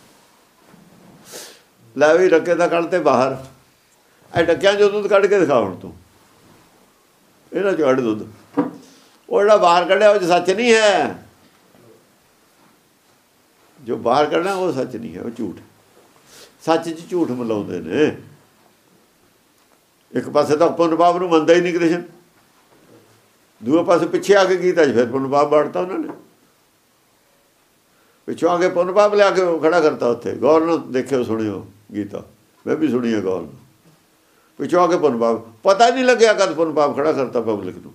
ਲੈ ਵੀ ਡੱਕੇ ਤਾਂ ਕੱਢ ਤੇ ਬਾਹਰ। ਇਹ ਡੱਕਿਆਂ 'ਚੋਂ ਦੁੱਧ ਕੱਢ ਕੇ ਦਿਖਾ ਹੁਣ ਤੂੰ, ਇਹਨਾਂ 'ਚੋਂ ਕੱਢ ਦੁੱਧ। ਉਹ ਜਿਹੜਾ ਬਾਹਰ ਕੱਢਿਆ ਉਹ 'ਚ ਸੱਚ ਨਹੀਂ ਹੈ। ਜੋ ਬਾਹਰ ਕੱਢਣਾ ਉਹ ਸੱਚ ਨਹੀਂ ਹੈ, ਉਹ ਝੂਠ। ਸੱਚ 'ਚ ਝੂਠ ਮਿਲਾਉਂਦੇ ਨੇ। ਇੱਕ ਪਾਸੇ ਤਾਂ ਪੁੰਨ ਪਾਪ ਨੂੰ ਮੰਨਦਾ ਹੀ ਨਹੀਂ ਕ੍ਰਿਸ਼ਨ, ਦੂਏ ਪਾਸੇ ਪਿੱਛੇ ਆ ਕੇ ਗੀਤਾ 'ਚ ਫਿਰ ਪੁੰਨ ਪਾਪ ਬਾੜਤਾ ਉਹਨਾਂ ਨੇ। ਪਿੱਛੋਂ ਆ ਕੇ ਪੁੰਨ ਪਾਪ ਲਿਆ ਕੇ ਖੜਾ ਕਰਤਾ ਉੱਥੇ। ਗੌਰ ਨਾਲ ਦੇਖਿਓ, ਸੁਣਿਓ ਗੀਤਾ, ਮੈਂ ਵੀ ਸੁਣੀ ਹੈ ਗੌਰ ਨਾਲ। ਪਿੱਛੋਂ ਆ ਕੇ ਪੁੰਨ ਪਾਪ, ਪਤਾ ਨਹੀਂ ਲੱਗਿਆ ਕਦ ਪੁੰਨ ਪਾਪ ਖੜਾ ਕਰਤਾ ਪਬਲਿਕ ਨੂੰ।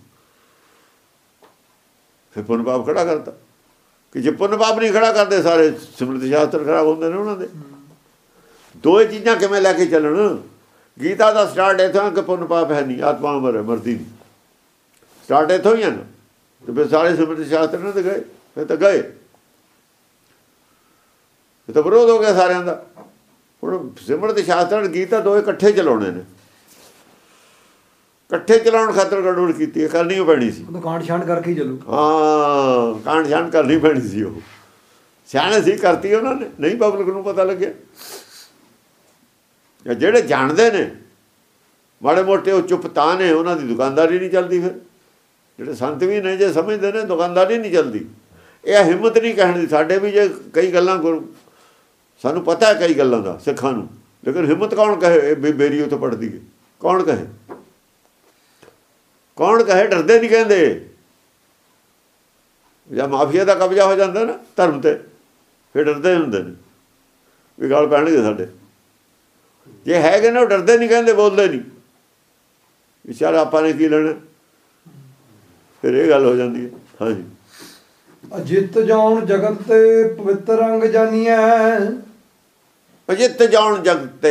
ਫਿਰ ਪੁੰਨ ਪਾਪ ਖੜਾ ਕਰਤਾ ਕਿ ਜੇ ਪੁੰਨ ਪਾਪ ਨਹੀਂ ਖੜਾ ਕਰਦੇ, ਸਾਰੇ ਸਿਮਰਤ ਸ਼ਾਸਤਰ ਖਰਾਬ ਹੁੰਦੇ ਨੇ ਉਹਨਾਂ ਦੇ। ਦੋ ਚੀਜ਼ਾਂ ਕਿਵੇਂ ਲੈ ਕੇ ਚੱਲਣ? ਗੀਤਾ ਦਾ ਸਟਾਰਟ ਇੱਥੋਂ ਕਿ ਪੁੰਨ ਪਾਪ ਹੈ ਨਹੀਂ, ਆਤਮਾ ਅਮਰ ਹੈ, ਮਰਦੀ ਨਹੀਂ। ਸਟਾਰਟ ਇੱਥੋਂ ਹੀ ਹੈ ਨਾ। ਤੇ ਫਿਰ ਸਾਰੇ ਸਿਮਰਤ ਸ਼ਾਸਤਰ ਨੇ ਤਾਂ ਗਏ, ਫਿਰ ਤਾਂ ਗਏ। ਇਹ ਤਾਂ ਵਿਰੋਧ ਹੋ ਗਿਆ ਸਾਰਿਆਂ ਦਾ। ਹੁਣ ਸਿਮਰਤ ਸ਼ਾਸਤਰ ਗੀਤਾ ਦੋਵੇਂ ਇਕੱਠੇ ਚਲਾਉਣੇ ਨੇ। ਇਕੱਠੇ ਚਲਾਉਣ ਖਾਤਰ ਗੜਬੜ ਕੀਤੀ ਹੈ, ਕਰਨੀ ਉਹ ਪੈਣੀ ਸੀ। ਕਾਂਡ ਛਾਂਡ ਕਰਕੇ ਹੀ ਚੱਲੂ। ਹਾਂ, ਕਾਂਡ ਛਾਂਡ ਕਰਨੀ ਪੈਣੀ ਸੀ। ਉਹ ਸਿਆਣੇ ਸੀ, ਕਰਤੀ ਉਹਨਾਂ ਨੇ। ਨਹੀਂ ਪਬਲਿਕ ਨੂੰ ਪਤਾ ਲੱਗਿਆ। ਜਿਹੜੇ ਜਾਣਦੇ ਨੇ ਮਾੜੇ ਮੋਟੇ, ਉਹ ਚੁੱਪ ਤਾਂ ਨੇ, ਉਹਨਾਂ ਦੀ ਦੁਕਾਨਦਾਰੀ ਨਹੀਂ ਚੱਲਦੀ। ਫਿਰ ਜਿਹੜੇ ਸੰਤ ਵੀ ਨੇ, ਜੇ ਸਮਝਦੇ ਨੇ, ਦੁਕਾਨਦਾਰੀ ਨਹੀਂ ਚੱਲਦੀ। ਇਹ ਹਿੰਮਤ ਨਹੀਂ ਕਹਿਣ ਦੀ। ਸਾਡੇ ਵੀ ਜੇ ਕਈ ਗੱਲਾਂ ਗੁਰੂ ਸਾਨੂੰ ਪਤਾ ਹੈ ਕਈ ਗੱਲਾਂ ਦਾ ਸਿੱਖਾਂ ਨੂੰ, ਲੇਕਿਨ ਹਿੰਮਤ ਕੌਣ ਕਹੇ ਇਹ ਬੇਰੀ ਉੱਥੋਂ ਪੜ੍ਹਦੀ ਹੈ? ਕੌਣ ਕਹੇ? ਕੌਣ ਕਹੇ? ਡਰਦੇ ਨਹੀਂ ਕਹਿੰਦੇ। ਜਾਂ ਮਾਫੀਆ ਦਾ ਕਬਜ਼ਾ ਹੋ ਜਾਂਦਾ ਨਾ ਧਰਮ 'ਤੇ, ਫਿਰ ਡਰਦੇ ਹੁੰਦੇ ਨੇ ਵੀ ਗਾਲ ਪੈਣਗੇ ਸਾਡੇ। ਜੇ ਹੈਗੇ ਨੇ ਉਹ ਡਰਦੇ ਨਹੀਂ, ਕਹਿੰਦੇ, ਬੋਲਦੇ ਨਹੀਂ। ਵਿਚਾਰਾ ਆਪਾਂ ਨੇ ਕੀ ਲੈਣਾ? ਫਿਰ ਇਹ ਗੱਲ ਹੋ ਜਾਂਦੀ ਹੈ। ਹਾਂਜੀ ਅਜਿੱਤ ਜਾਉਣ ਜਗਤ ਤੇ ਪਵਿੱਤਰ ਅੰਗ ਜਾਨੀਐ। ਅਜਿੱਤ ਜਾਉਣ ਜਗਤ ਤੇ,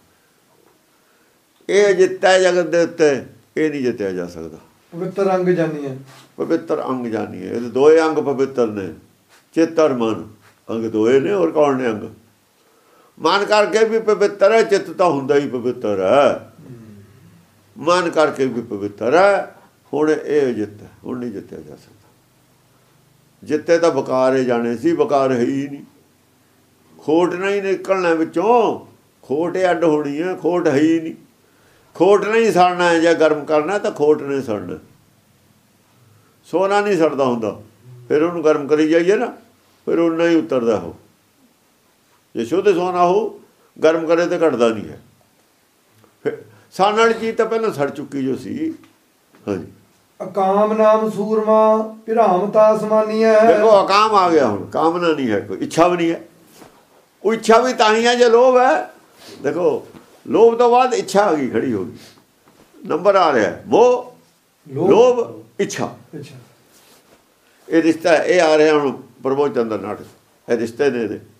ਇਹ ਅਜਿੱਤ ਹੈ ਜਗਤ ਦੇ ਉੱਤੇ, ਇਹ ਨਹੀਂ ਜਿੱਤਿਆ ਜਾ ਸਕਦਾ। ਪਵਿੱਤਰ ਅੰਗ ਜਾਨੀਐ, ਪਵਿੱਤਰ ਅੰਗ ਜਾਨੀਏ। ਇਹਦੇ ਦੋਏ ਅੰਗ ਪਵਿੱਤਰ ਨੇ, ਚਿੱਤ ਔਰ ਮਨ। ਅੰਗ ਦੋਏ ਨੇ, ਹੋਰ ਕੌਣ ਨੇ ਅੰਗ? ਮਨ ਕਰਕੇ ਵੀ ਪਵਿੱਤਰ ਹੈ, ਚਿੱਤ ਤਾਂ ਹੁੰਦਾ ਹੀ ਪਵਿੱਤਰ ਹੈ। ਮਨ ਕਰਕੇ ਵੀ ਪਵਿੱਤਰ ਹੈ। ਹੁਣ ਇਹ ਜਿੱਤ ਹੈ, ਹੁਣ ਨਹੀਂ ਜਿੱਤਿਆ ਜਾ ਸਕਦਾ। ਜਿੱਤੇ ਤਾਂ ਬਕਾਰ ਹੀ ਜਾਣੇ ਸੀ, ਬਕਾਰ ਹੈ ਹੀ ਨਹੀਂ। ਖੋਟ ਨਹੀਂ ਨਿਕਲਣਾ ਵਿੱਚੋਂ, ਖੋਟ ਅੱਡ ਹੋਣੀ ਹੈ, ਖੋਟ ਹੈ ਹੀ ਨਹੀਂ। ਖੋਟ ਨਹੀਂ ਸੜਨਾ ਹੈ, ਜੇ ਗਰਮ ਕਰਨਾ ਤਾਂ ਖੋਟ ਨਹੀਂ ਸੜਨਾ। ਸੋਨਾ ਨਹੀਂ ਸੜਦਾ ਹੁੰਦਾ, ਫਿਰ ਉਹਨੂੰ ਗਰਮ ਕਰੀ ਜਾਈਏ ਨਾ, ਫਿਰ ਉਨਾ ਹੀ ਉਤਰਦਾ ਹੋ। ਜੇ ਸ਼ੁੱਧ ਸੋਨਾ ਹੋ, ਗਰਮ ਕਰੇ ਤਾਂ ਘਟਦਾ ਨਹੀਂ ਹੈ। ਫਿਰ ਸਾਨ ਵਾਲੀ ਚੀਜ਼ ਤਾਂ ਪਹਿਲਾਂ ਸੜ ਚੁੱਕੀ ਜੋ ਸੀ। ਹਾਂਜੀ ਅਕਾਮ ਨਾਮ ਸੂਰਮਾ ਭਿਰਾਮਤਾ ਸਮਾਨੀਐ। ਦੇਖੋ ਅਕਾਮ ਆ ਗਿਆ, ਹੁਣ ਕਾਮਨਾ ਨਹੀਂ ਹੈ, ਕੋਈ ਇੱਛਾ ਵੀ ਨਹੀਂ ਹੈ। ਉਹ ਇੱਛਾ ਵੀ ਤਾਂ ਹੀ ਹੈ ਜੇ ਲੋਭ ਹੈ। ਦੇਖੋ ਲੋਭ ਤੋਂ ਬਾਅਦ ਇੱਛਾ ਆ ਗਈ, ਖੜੀ ਹੋ ਗਈ, ਨੰਬਰ ਆ ਰਿਹਾ ਉਹ ਲੋਭ ਇੱਛਾ। ਇਹ ਰਿਸ਼ਤਾ, ਇਹ ਆ ਰਿਹਾ ਹੁਣ ਪ੍ਰਭੂ ਚੰਦਰ ਨਾਟਕ, ਇਹ ਰਿਸ਼ਤੇ ਨੇ ਇਹਦੇ।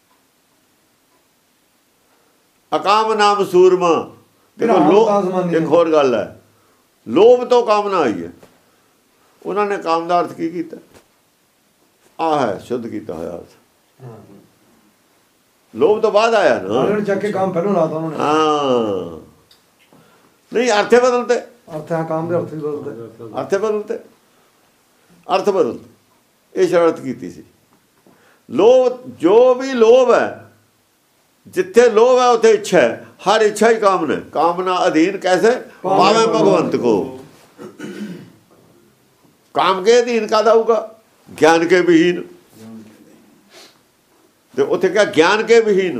ਅਕਾਮ ਨਾਮ ਸੂਰਮਾ। ਦੇਖੋ ਲੋਭ, ਇੱਕ ਹੋਰ ਗੱਲ ਹੈ, ਲੋਭ ਤੋਂ ਕਾਮਨਾ ਆਈ ਹੈ। ਉਹਨਾਂ ਨੇ ਕਾਮ ਦਾ ਅਰਥ ਕੀ ਕੀਤਾ? ਆਹ ਹੈ ਸ਼ੁੱਧ ਕੀਤਾ ਹੋਇਆ ਅਰਥ। ਲੋਭ ਤੋਂ ਬਾਅਦ ਆਇਆ ਨਾ, ਉਹਨਾਂ ਨੇ ਚੱਕ ਕੇ ਕਾਮ ਪਹਿਲਾਂ ਲਾਤਾ ਉਹਨਾਂ ਨੇ। ਹਾਂ ਨਹੀਂ, ਅਰਥੇ ਬਦਲਤੇ, ਅਰਥ ਹੈ ਕਾਮ ਦੇ ਅਰਥ ਹੀ ਬਦਲਤੇ, ਅਰਥੇ ਬਦਲਤੇ, ਅਰਥ ਬਦਲਤੇ। ਇਹ ਸ਼ਰਾਰਤ ਕੀਤੀ ਸੀ। ਲੋਭ, ਜੋ ਵੀ ਲੋਭ ਹੈ, ਜਿੱਥੇ ਲੋਭ ਹੈ ਉੱਥੇ ਇੱਛਾ ਹੈ। हर इच्छा ही कामना, कामना अधीन कैसे पावे भगवंत को। काम के अधीन का होगा, ज्ञान के विहीन। तो उसे क्या ज्ञान के विहीन,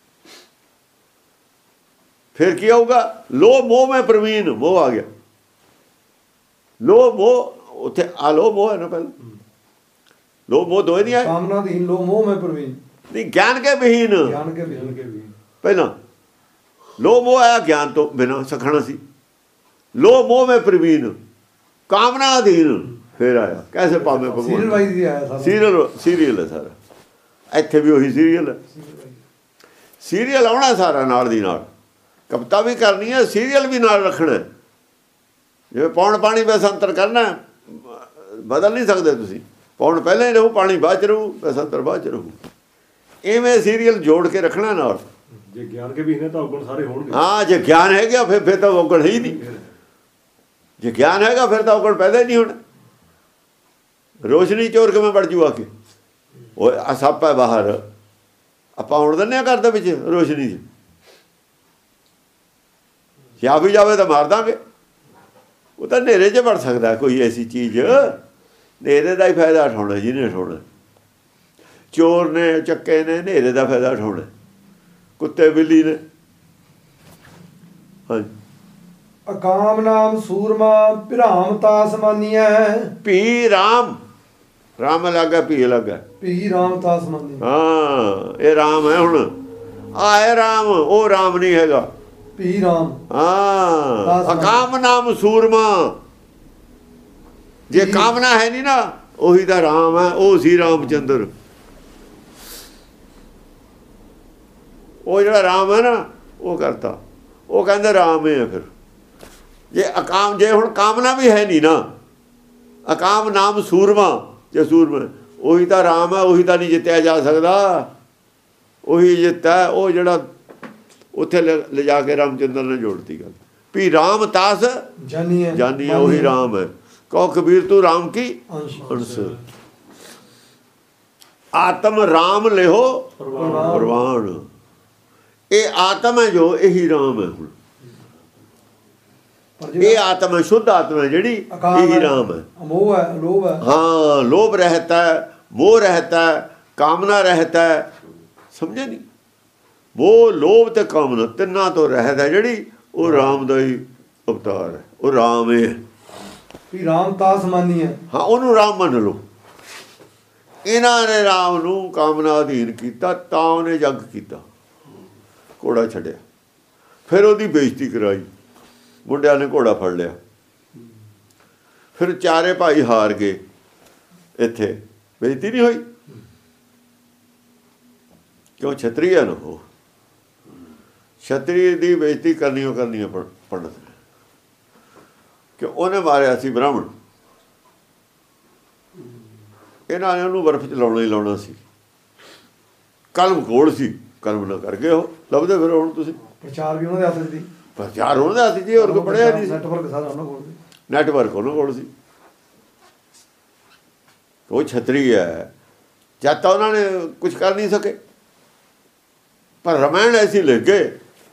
फिर क्या होगा? लोभ मोह में प्रवीण, मोह आ गया। लोभ मोह, उसे आलोभ मोह है ना, पहले लोभ मोह दो ही नहीं आए। कामना अधीन, लोभ मोह में प्रवीण नहीं, ज्ञान के विहीन, ज्ञान के विहीन पहला। लोभ मोह आया ज्ञान तो बिना सखना सी। लोभ मोह में प्रवीण, कामना अधीन, फिर आया कैसे पावे भगवान। सीरियल सीरियल है सारा, ਇੱਥੇ ਵੀ ਉਹੀ ਸੀਰੀਅਲ ਹੈ। ਸੀਰੀਅਲ ਆਉਣਾ ਸਾਰਾ ਨਾਲ ਦੀ ਨਾਲ, ਕਵਿਤਾ ਵੀ ਕਰਨੀ ਹੈ, ਸੀਰੀਅਲ ਵੀ ਨਾਲ ਰੱਖਣਾ। ਜਿਵੇਂ ਪੌਣ ਪਾਣੀ ਬਸੰਤਰ ਕਰਨਾ, ਬਦਲ ਨਹੀਂ ਸਕਦੇ ਤੁਸੀਂ। ਪੌਣ ਪਹਿਲਾਂ ਹੀ ਰਹੂ, ਪਾਣੀ ਬਾਅਦ ਚ ਰਹੂ, ਬਸੰਤਰ ਬਾਅਦ ਚ ਰਹੂ। ਇਵੇਂ ਸੀਰੀਅਲ ਜੋੜ ਕੇ ਰੱਖਣਾ ਨਾਲ। ਜੇ ਗਿਆਨ ਕੇ ਵੀ ਨੇ ਤਾਂ ਔਗਣ ਸਾਰੇ ਹੋਣਗੇ। ਹਾਂ, ਜੇ ਗਿਆਨ ਹੈਗਾ ਫਿਰ ਫਿਰ ਤਾਂ ਔਗਣ ਹੈ ਹੀ ਨਹੀਂ। ਜੇ ਗਿਆਨ ਹੈਗਾ ਫਿਰ ਤਾਂ ਔਗਣ ਪੈਦਾ ਹੀ ਨਹੀਂ ਹੋਣਾ। ਰੋਸ਼ਨੀ ਚੋਰ ਕਿਵੇਂ ਵੜ ਜੂ ਆ ਕੇ? ਉਹ ਆ ਸੱਪ ਹੈ ਬਾਹਰ, ਆਪਾਂ ਹੁਣ ਦਿੰਦੇ ਹਾਂ ਘਰ ਦੇ ਵਿੱਚ ਰੋਸ਼ਨੀ 'ਚ। ਜਾ ਵੀ ਜਾਵੇ ਤਾਂ ਮਾਰ ਦਾਂਗੇ। ਉਹ ਤਾਂ ਹਨੇਰੇ 'ਚ ਵੜ ਸਕਦਾ ਕੋਈ ਐਸੀ ਚੀਜ਼। ਹਨੇਰੇ ਦਾ ਹੀ ਫਾਇਦਾ ਉਠਾਉਣਾ ਜਿਹਨੇ ਉਠਾਉਣਾ। ਚੋਰ ਨੇ, ਚੱਕੇ ਨੇ, ਹਨੇਰੇ ਦਾ ਫਾਇਦਾ ਉਠਾਉਣਾ। ਕੁੱਤੇ ਬਿੱਲੀ ਨੇ। ਹਾਂਜੀ ਅਕਾਮ ਨਾਮ ਸੂਰਮਾ ਭਿਰਾਮਤਾ ਸਮਾਨੀਐ। ਭੀ ਰਾਮ, ਰਾਮ ਲੱਗਾ, ਭੀ ਲੱਗਾ, ਭੀ ਰਾਮਤਾ ਸਮਾਨੀ। ਹਾਂ ਇਹ ਰਾਮ ਹੈ। ਹੁਣ ਆਏ ਰਾਮ, ਉਹ ਰਾਮ ਨਹੀਂ ਹੈਗਾ, ਭੀ ਰਾਮ। ਹਾਂ ਅਕਾਮ ਨਾਮ ਸੂਰਮਾ। ਜੇ ਕਾਮਨਾ ਹੈ ਨਹੀਂ ਨਾ, ਉਹੀ ਤਾਂ ਰਾਮ ਹੈ। ਉਹ ਸੀ ਰਾਮਚੰਦਰ। ਉਹ ਜਿਹੜਾ ਰਾਮ ਹੈ ਨਾ, ਉਹ ਕਰਤਾ। ਉਹ ਕਹਿੰਦੇ ਰਾਮ ਹੈ। ਫਿਰ ਜੇ ਅਕਾਮ, ਜੇ ਹੁਣ ਕਾਮਨਾ ਵੀ ਹੈ ਨਹੀਂ ਨਾ, ਅਕਾਮ ਨਾਮ ਸੂਰਮਾ, ਜੇ ਸੂਰਮਾ ਉਹੀ ਤਾਂ ਰਾਮ ਹੈ। ਉਹੀ ਤਾਂ ਨਹੀਂ ਜਿੱਤਿਆ ਜਾ ਸਕਦਾ। ਉਹੀ ਜਿੱਤਾ ਉਹ ਜਿਹੜਾ ਉੱਥੇ ਲਿਜਾ ਕੇ ਰਾਮਚੰਦਰ ਨੇ ਜੋੜਤੀ ਗੱਲ ਵੀ ਰਾਮ ਤਾਸ ਜਾਨੀਏ, ਜਾਨੀਏ ਉਹੀ ਰਾਮ ਹੈ। ਕਹੋ ਕਬੀਰ ਤੂੰ ਰਾਮ ਕੀ ਅੰਸ਼। ਆਤਮ ਰਾਮ ਲਿਓ ਪ੍ਰਵਾਨ। ਇਹ ਆਤਮ ਹੈ ਜੋ, ਇਹੀ ਰਾਮ ਹੈ। ਹੁਣ ਇਹ ਆਤਮ ਹੈ, ਸ਼ੁੱਧ ਆਤਮ ਹੈ ਜਿਹੜੀ, ਇਹੀ ਰਾਮ ਹੈ। ਮੋਹ ਹੈ, ਲੋਭ ਹੈ। ਹਾਂ ਲੋਭ ਰਹਿਤਾ ਹੈ, ਮੋਹ ਰਹਿਤਾ ਹੈ, ਕਾਮਨਾ ਰਹਿਤਾ ਹੈ। ਸਮਝੇ ਨਹੀਂ? ਉਹ ਲੋਭ ਤੇ ਕਾਮਨਾ ਤਿੰਨਾਂ ਤੋਂ ਰਹਿਤ ਹੈ ਜਿਹੜੀ, ਉਹ ਰਾਮ ਦਾ ਹੀ ਅਵਤਾਰ ਹੈ। ਉਹ ਰਾਮ ਹੈ ਵੀ ਰਾਮ ਤਾਂ ਸਮਾਨੀ ਹੈ। ਹਾਂ ਉਹਨੂੰ ਰਾਮ ਮੰਨ ਲਓ। ਇਹਨਾਂ ਨੇ ਰਾਮ ਨੂੰ ਕਾਮਨਾ ਅਧੀਨ ਕੀਤਾ, ਤਾਂ ਉਹਨੇ ਜੱਗ ਕੀਤਾ, ਘੋੜਾ ਛੱਡਿਆ। ਫਿਰ ਉਹਦੀ ਬੇਇੱਜ਼ਤੀ ਕਰਾਈ, ਮੁੰਡਿਆਂ ਨੇ ਘੋੜਾ ਫੜ ਲਿਆ। ਫਿਰ ਚਾਰੇ ਭਾਈ ਹਾਰ ਗਏ। ਇੱਥੇ ਬੇਇੱਜ਼ਤੀ ਨਹੀਂ ਹੋਈ ਕਿਉਂ ਛਤਰੀ ਹੈ ਨਾ ਉਹ ਛਤਰੀ ਦੀ ਬੇਇੱਜ਼ਤੀ ਕਰਨੀ ਉਹ ਕਰਨੀ ਹੈ ਪੰਡਤ ਨੇ ਕਿ ਉਹਨੇ ਮਾਰਿਆ ਸੀ ਬ੍ਰਾਹਮਣ ਇਹਨਾਂ ਨੇ ਉਹਨੂੰ ਬਰਫ਼ 'ਚ ਲਾਉਣਾ ਹੀ ਲਾਉਣਾ ਸੀ ਕਲਮ ਕੋਲ ਸੀ ਕਲਮ ਨਾ ਕਰ ਗਏ ਉਹ ਲੱਭਦੇ ਫਿਰ ਹੁਣ ਤੁਸੀਂ ਪ੍ਰਚਾਰ ਵੀ ਉਹਨਾਂ ਦੇ ਹੱਥ 'ਚ ਸੀ ਪ੍ਰਚਾਰ ਉਹਨਾਂ ਦੇ ਹੱਥ 'ਚ ਜੀ ਹੋਰ ਕੋਈ ਪੜ੍ਹਿਆ ਨਹੀਂ ਸੀ ਨੈਟਵਰਕ ਸਾਰਾ ਉਹਨਾਂ ਕੋਲ ਸੀ ਨੈਟਵਰਕ ਉਹਨਾਂ ਕੋਲ ਸੀ ਉਹ ਛਤਰੀ ਹੈ ਜਦ ਤਾਂ ਉਹਨਾਂ ਨੇ ਕੁਝ ਕਰ ਨਹੀਂ ਸਕੇ ਪਰ ਰਮਾਇਣ ਐਸੀ ਲਿਖ ਗਏ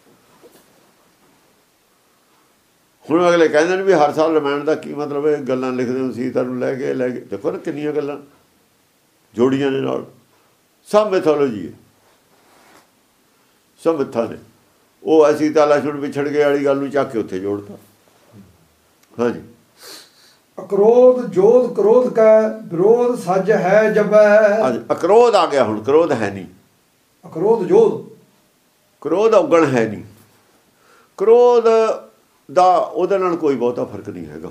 ਹੁਣ ਅਗਲੇ ਕਹਿੰਦੇ ਨੇ ਵੀ ਹਰ ਸਾਲ ਰਮਾਇਣ ਦਾ ਕੀ ਮਤਲਬ ਹੈ ਗੱਲਾਂ ਲਿਖਦੇ ਹੋ ਸੀਤਾ ਨੂੰ ਲੈ ਕੇ ਲੈ ਕੇ ਦੇਖੋ ਨਾ ਕਿੰਨੀਆਂ ਗੱਲਾਂ ਜੋੜੀਆਂ ਨੇ ਨਾਲ ਸਭ ਮੈਥੋਲੋਜੀ ਹੈ ਸਭ ਮਿੱਥਾ ਨੇ ਉਹ ਅਸੀਂ ਤਾਂ ਲਛਮਣ ਵਿਛੜ ਗਏ ਵਾਲੀ ਗੱਲ ਨੂੰ ਚੱਕ ਕੇ ਉੱਥੇ ਜੋੜਤਾ ਹਾਂਜੀ ਅਕਰੋਧ ਜੋਧ ਕ੍ਰੋਧ ਕਾ ਵਿਰੋਧ ਸੱਜ ਹੈ ਜਬੈ ਹਾਂਜੀ ਅਕਰੋਧ ਆ ਗਿਆ ਹੁਣ ਕ੍ਰੋਧ ਹੈ ਨਹੀਂ ਅਕਰੋਧ ਜੋਧ ਕ੍ਰੋਧ ਔਗਣ ਹੈ ਨਹੀਂ ਕ੍ਰੋਧ ਦਾ ਉਹਦੇ ਨਾਲ ਕੋਈ ਬਹੁਤਾ ਫਰਕ ਨਹੀਂ ਹੈਗਾ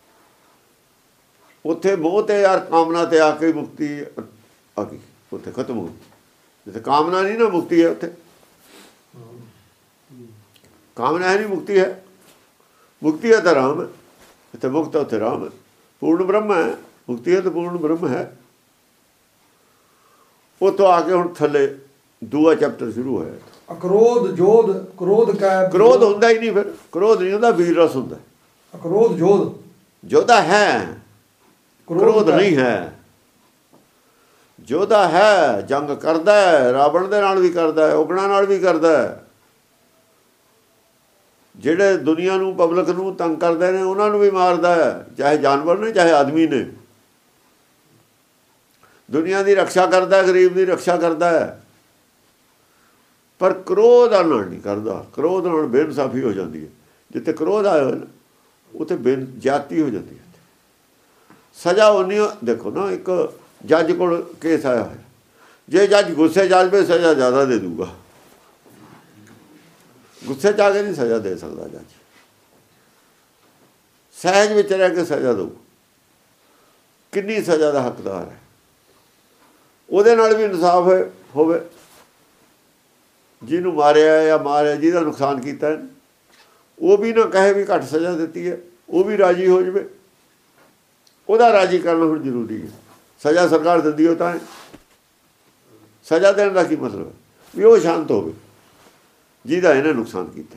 ਉੱਥੇ ਮੋਹ ਤੇ ਯਾਰ ਕਾਮਨਾ ਤੇ ਆ ਕੇ ਮੁਕਤੀ ਆ ਗਈ ਉੱਥੇ ਖਤਮ ਹੋ ਗਈ ਜਿੱਥੇ ਕਾਮਨਾ ਨਹੀਂ ਨਾ ਮੁਕਤੀ ਹੈ ਉੱਥੇ ਕਾਮਨਾ ਹੈ ਨਹੀਂ ਮੁਕਤੀ ਹੈ ਮੁਕਤੀ ਹੈ ਤਾਂ ਰਾਮ ਹੈ ਇੱਥੇ ਮੁਕਤ ਉੱਥੇ ਰਾਮ ਹੈ ਪੂਰਨ ਬ੍ਰਹਮ ਹੈ ਮੁਕਤੀ ਹੈ ਤਾਂ ਪੂਰਨ ਬ੍ਰਹਮ ਹੈ ਉੱਥੋਂ ਆ ਕੇ ਹੁਣ ਥੱਲੇ ਦੂਆ ਚੈਪਟਰ ਸ਼ੁਰੂ ਹੋਇਆ ਅਕਰੋਧ ਜੋਧ ਕ੍ਰੋਧ ਕਾ ਕ੍ਰੋਧ ਹੁੰਦਾ ਹੀ ਨਹੀਂ ਫਿਰ ਕ੍ਰੋਧ ਨਹੀਂ ਹੁੰਦਾ ਵੀਰ ਰਸ ਹੁੰਦਾ ਅਕਰੋਧ ਜੋਧ ਜੋਧਾ ਹੈ ਕ੍ਰੋਧ ਨਹੀਂ ਹੈ ਜੋਧਾ ਹੈ ਜੰਗ ਕਰਦਾ ਹੈ ਰਾਵਣ ਦੇ ਨਾਲ ਵੀ ਕਰਦਾ ਹੈ ਔਗਣਾਂ ਨਾਲ ਵੀ ਕਰਦਾ ਹੈ ਜਿਹੜੇ ਦੁਨੀਆ ਨੂੰ ਪਬਲਿਕ ਨੂੰ ਤੰਗ ਕਰਦੇ ਨੇ ਉਹਨਾਂ ਨੂੰ ਵੀ ਮਾਰਦਾ ਹੈ ਚਾਹੇ ਜਾਨਵਰ ਨੇ ਚਾਹੇ ਆਦਮੀ ਨੇ ਦੁਨੀਆ ਦੀ ਰੱਖਿਆ ਕਰਦਾ ਗਰੀਬ ਦੀ ਰੱਖਿਆ ਕਰਦਾ ਹੈ ਪਰ ਕ੍ਰੋਧ ਨਾਲ ਨਹੀਂ ਕਰਦਾ ਕ੍ਰੋਧ ਨਾਲ ਬੇਇਨਸਾਫੀ ਹੋ ਜਾਂਦੀ ਹੈ ਜਿੱਥੇ ਕ੍ਰੋਧ ਆਇਆ ਹੋਇਆ ਨਾ ਉੱਥੇ ਬੇਨ ਜਾਤੀ ਹੋ ਜਾਂਦੀ ਹੈ ਸਜ਼ਾ ਉਨੀ ਦੇਖੋ ਨਾ ਇੱਕ ਜੱਜ ਕੋਲ ਕੇਸ ਆਇਆ ਹੋਇਆ ਜੇ ਜੱਜ ਗੁੱਸੇ ਜਾਵੇ ਸਜ਼ਾ ਜ਼ਿਆਦਾ ਦੇ ਦੂਗਾ ਗੁੱਸੇ 'ਚ ਆ ਕੇ ਨਹੀਂ ਸਜ਼ਾ ਦੇ ਸਕਦਾ ਜੱਜ ਸਹਿਜ ਵਿੱਚ ਰਹਿ ਕੇ ਸਜ਼ਾ ਦਊ ਕਿੰਨੀ ਸਜ਼ਾ ਦਾ ਹੱਕਦਾਰ ਹੈ ਉਹਦੇ ਨਾਲ ਵੀ ਇਨਸਾਫ ਹੋਵੇ ਜਿਹਨੂੰ ਮਾਰਿਆ ਜਾਂ ਮਾਰਿਆ ਜਿਹਦਾ ਨੁਕਸਾਨ ਕੀਤਾ ਉਹ ਵੀ ਨਾ ਕਹੇ ਵੀ ਘੱਟ ਸਜ਼ਾ ਦਿੱਤੀ ਹੈ ਉਹ ਵੀ ਰਾਜੀ ਹੋ ਜਾਵੇ ਉਹਦਾ ਰਾਜੀ ਕਰਨਾ ਹੁਣ ਜ਼ਰੂਰੀ ਹੈ ਸਜ਼ਾ ਸਰਕਾਰ ਦਿੰਦੀ ਹੋ ਤਾਂ ਸਜ਼ਾ ਦੇਣ ਦਾ ਕੀ ਮਤਲਬ ਹੈ ਵੀ ਉਹ ਸ਼ਾਂਤ ਹੋਵੇ ਜਿਹਦਾ ਇਹਨੇ ਨੁਕਸਾਨ ਕੀਤਾ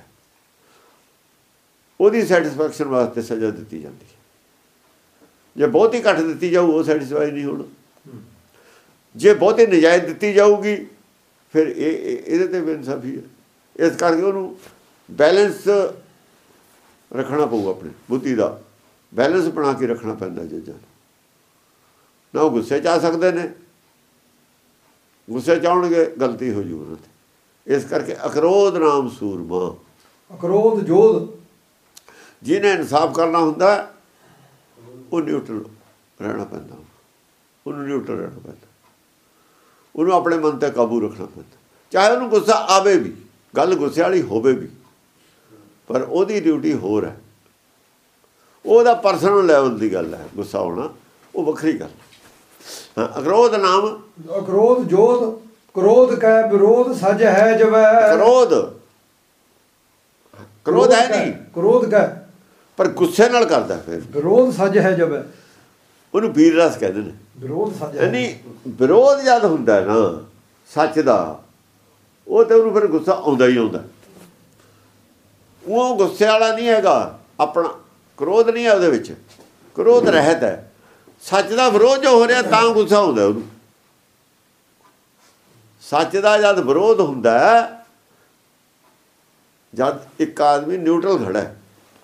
ਉਹਦੀ ਸੈਟਿਸਫੈਕਸ਼ਨ ਵਾਸਤੇ ਸਜ਼ਾ ਦਿੱਤੀ ਜਾਂਦੀ ਹੈ ਜੇ ਬਹੁਤੀ ਘੱਟ ਦਿੱਤੀ ਜਾਊ ਉਹ ਸੈਟਿਸਫਾਈ ਨਹੀਂ ਹੋਣਾ ਜੇ ਬਹੁਤੀ ਨਜਾਇਜ਼ ਦਿੱਤੀ ਜਾਊਗੀ ਫਿਰ ਇਹ ਇਹਦੇ 'ਤੇ ਬੇਇਨਸਾਫੀ ਹੈ ਇਸ ਕਰਕੇ ਉਹਨੂੰ ਬੈਲੈਂਸ ਰੱਖਣਾ ਪਊ ਆਪਣੀ ਬੁੱਧੀ ਦਾ ਬੈਲੈਂਸ ਬਣਾ ਕੇ ਰੱਖਣਾ ਪੈਂਦਾ ਜੱਜਾਂ ਨੂੰ ਨਾ ਉਹ ਗੁੱਸੇ 'ਚ ਆ ਸਕਦੇ ਨੇ ਗੁੱਸੇ 'ਚ ਆਉਣਗੇ ਗਲਤੀ ਹੋ ਜੂ ਉਹਨਾਂ 'ਤੇ ਇਸ ਕਰਕੇ ਅਕਰੋਧ ਨਾਮ ਸੂਰਮਾ ਅਕਰੋਧ ਜੋਧ ਜਿਹਨੇ ਇਨਸਾਫ ਕਰਨਾ ਹੁੰਦਾ ਉਹ ਨਿਊਟਰਲ ਰਹਿਣਾ ਪੈਂਦਾ ਉਹਨੂੰ ਨਿਊਟਰਲ ਰਹਿਣਾ ਪੈਂਦਾ ਉਹਨੂੰ ਆਪਣੇ ਮਨ 'ਤੇ ਕਾਬੂ ਰੱਖਣਾ ਪੈਂਦਾ ਚਾਹੇ ਉਹਨੂੰ ਗੁੱਸਾ ਆਵੇ ਵੀ ਗੱਲ ਗੁੱਸੇ ਵਾਲੀ ਹੋਵੇ ਵੀ ਪਰ ਉਹਦੀ ਡਿਊਟੀ ਹੋਰ ਹੈ ਉਹਦਾ ਪਰਸਨਲ ਲੈਵਲ ਦੀ ਗੱਲ ਹੈ ਗੁੱਸਾ ਹੋਣਾ ਉਹ ਵੱਖਰੀ ਗੱਲ ਹਾਂ ਅਕਰੋਧ ਨਾਮ ਅਕਰੋਧ ਜੋਧ ਕ੍ਰੋਧ ਕੈ ਵਿਰੋਧ ਸਜ ਹੈ ਜਵੈ ਕ੍ਰੋਧ ਕ੍ਰੋਧ ਹੈ ਨਹੀਂ ਕ੍ਰੋਧ ਕੈ ਪਰ ਗੁੱਸੇ ਨਾਲ ਕਰਦਾ ਫਿਰ ਵਿਰੋਧ ਸਜ ਹੈ ਜਵੈ ਉਹਨੂੰ ਵੀਰ ਰਸ ਕਹਿੰਦੇ ਨੇ ਵਿਰੋਧ ਸਜ ਨਹੀਂ ਵਿਰੋਧ ਜਦ ਹੁੰਦਾ ਨਾ ਸੱਚ ਦਾ ਉਹ ਤੇ ਉਹਨੂੰ ਫਿਰ ਗੁੱਸਾ ਆਉਂਦਾ ਹੀ ਆਉਂਦਾ ਉਹ ਗੁੱਸੇ ਵਾਲਾ ਨਹੀਂ ਹੈਗਾ ਆਪਣਾ ਕ੍ਰੋਧ ਨਹੀਂ ਹੈ ਉਹਦੇ ਵਿੱਚ ਕ੍ਰੋਧ ਰਹਿਤ ਹੈ ਸੱਚ ਦਾ ਵਿਰੋਧ ਜੋ ਹੋ ਰਿਹਾ ਤਾਂ ਗੁੱਸਾ ਆਉਂਦਾ ਉਹਨੂੰ ਸੱਚ ਦਾ ਜਦ ਵਿਰੋਧ ਹੁੰਦਾ ਜਦ ਇੱਕ ਆਦਮੀ ਨਿਊਟਰਲ ਖੜਾ ਹੈ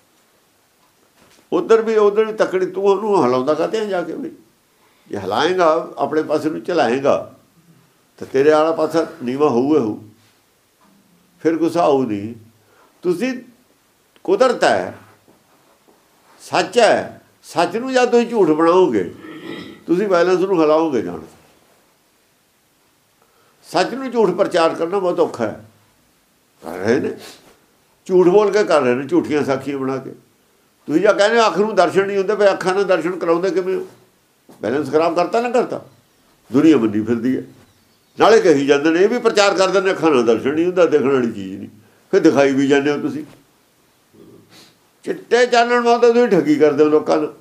ਉਧਰ ਵੀ ਉਧਰ ਵੀ ਤਕੜੀ ਤੂੰ ਉਹਨੂੰ ਹਿਲਾਉਂਦਾ ਕਾਹਤੇ ਜਾ ਕੇ ਵੀ ਜੇ ਹਿਲਾਏਗਾ ਆਪਣੇ ਪਾਸੇ ਨੂੰ ਚਲਾਏਗਾ ਤਾਂ ਤੇਰੇ ਵਾਲਾ ਪਾਸਾ ਨੀਵਾਂ ਹੋਊਗਾ ਹੋਊ ਫਿਰ ਗੁੱਸਾ ਆਊ ਨਹੀਂ ਤੁਸੀਂ ਕੁਦਰਤ ਹੈ ਸੱਚ ਹੈ ਸੱਚ ਨੂੰ ਜਦ ਤੁਸੀਂ ਝੂਠ ਬਣਾਓਗੇ ਤੁਸੀਂ ਬੈਲੈਂਸ ਨੂੰ ਹਿਲਾਓਗੇ ਜਾਣ ਸੱਚ ਨੂੰ ਝੂਠ ਪ੍ਰਚਾਰ ਕਰਨਾ ਬਹੁਤ ਔਖਾ ਹੈ ਕਰ ਰਹੇ ਨੇ ਝੂਠ ਬੋਲ ਕੇ ਕਰ ਰਹੇ ਨੇ ਝੂਠੀਆਂ ਸਾਖੀਆਂ ਬਣਾ ਕੇ ਤੁਸੀਂ ਜਾਂ ਕਹਿੰਦੇ ਅੱਖ ਨੂੰ ਦਰਸ਼ਨ ਨਹੀਂ ਹੁੰਦੇ ਵੀ ਅੱਖਾਂ ਨਾਲ ਦਰਸ਼ਨ ਕਰਾਉਂਦੇ ਕਿਵੇਂ ਹੋ ਬੈਲੈਂਸ ਖਰਾਬ ਕਰਤਾ ਨਾ ਕਰਤਾ। ਦੁਨੀਆ ਮੰਨੀ ਫਿਰਦੀ ਹੈ, ਨਾਲੇ ਕਹੀ ਜਾਂਦੇ ਨੇ ਇਹ ਵੀ ਪ੍ਰਚਾਰ ਕਰ ਦਿੰਦੇ ਅੱਖਾਂ ਨਾਲ ਦਰਸ਼ਨ ਨਹੀਂ ਹੁੰਦਾ, ਦੇਖਣ ਵਾਲੀ ਚੀਜ਼ ਨਹੀਂ, ਫਿਰ ਦਿਖਾਈ ਵੀ ਜਾਂਦੇ ਹੋ ਤੁਸੀਂ। ਚਿੱਟੇ ਚਾਨਣ ਨਾਲ ਤਾਂ ਤੁਸੀਂ ਠੱਗੀ ਕਰਦੇ ਹੋ ਲੋਕਾਂ ਨੂੰ।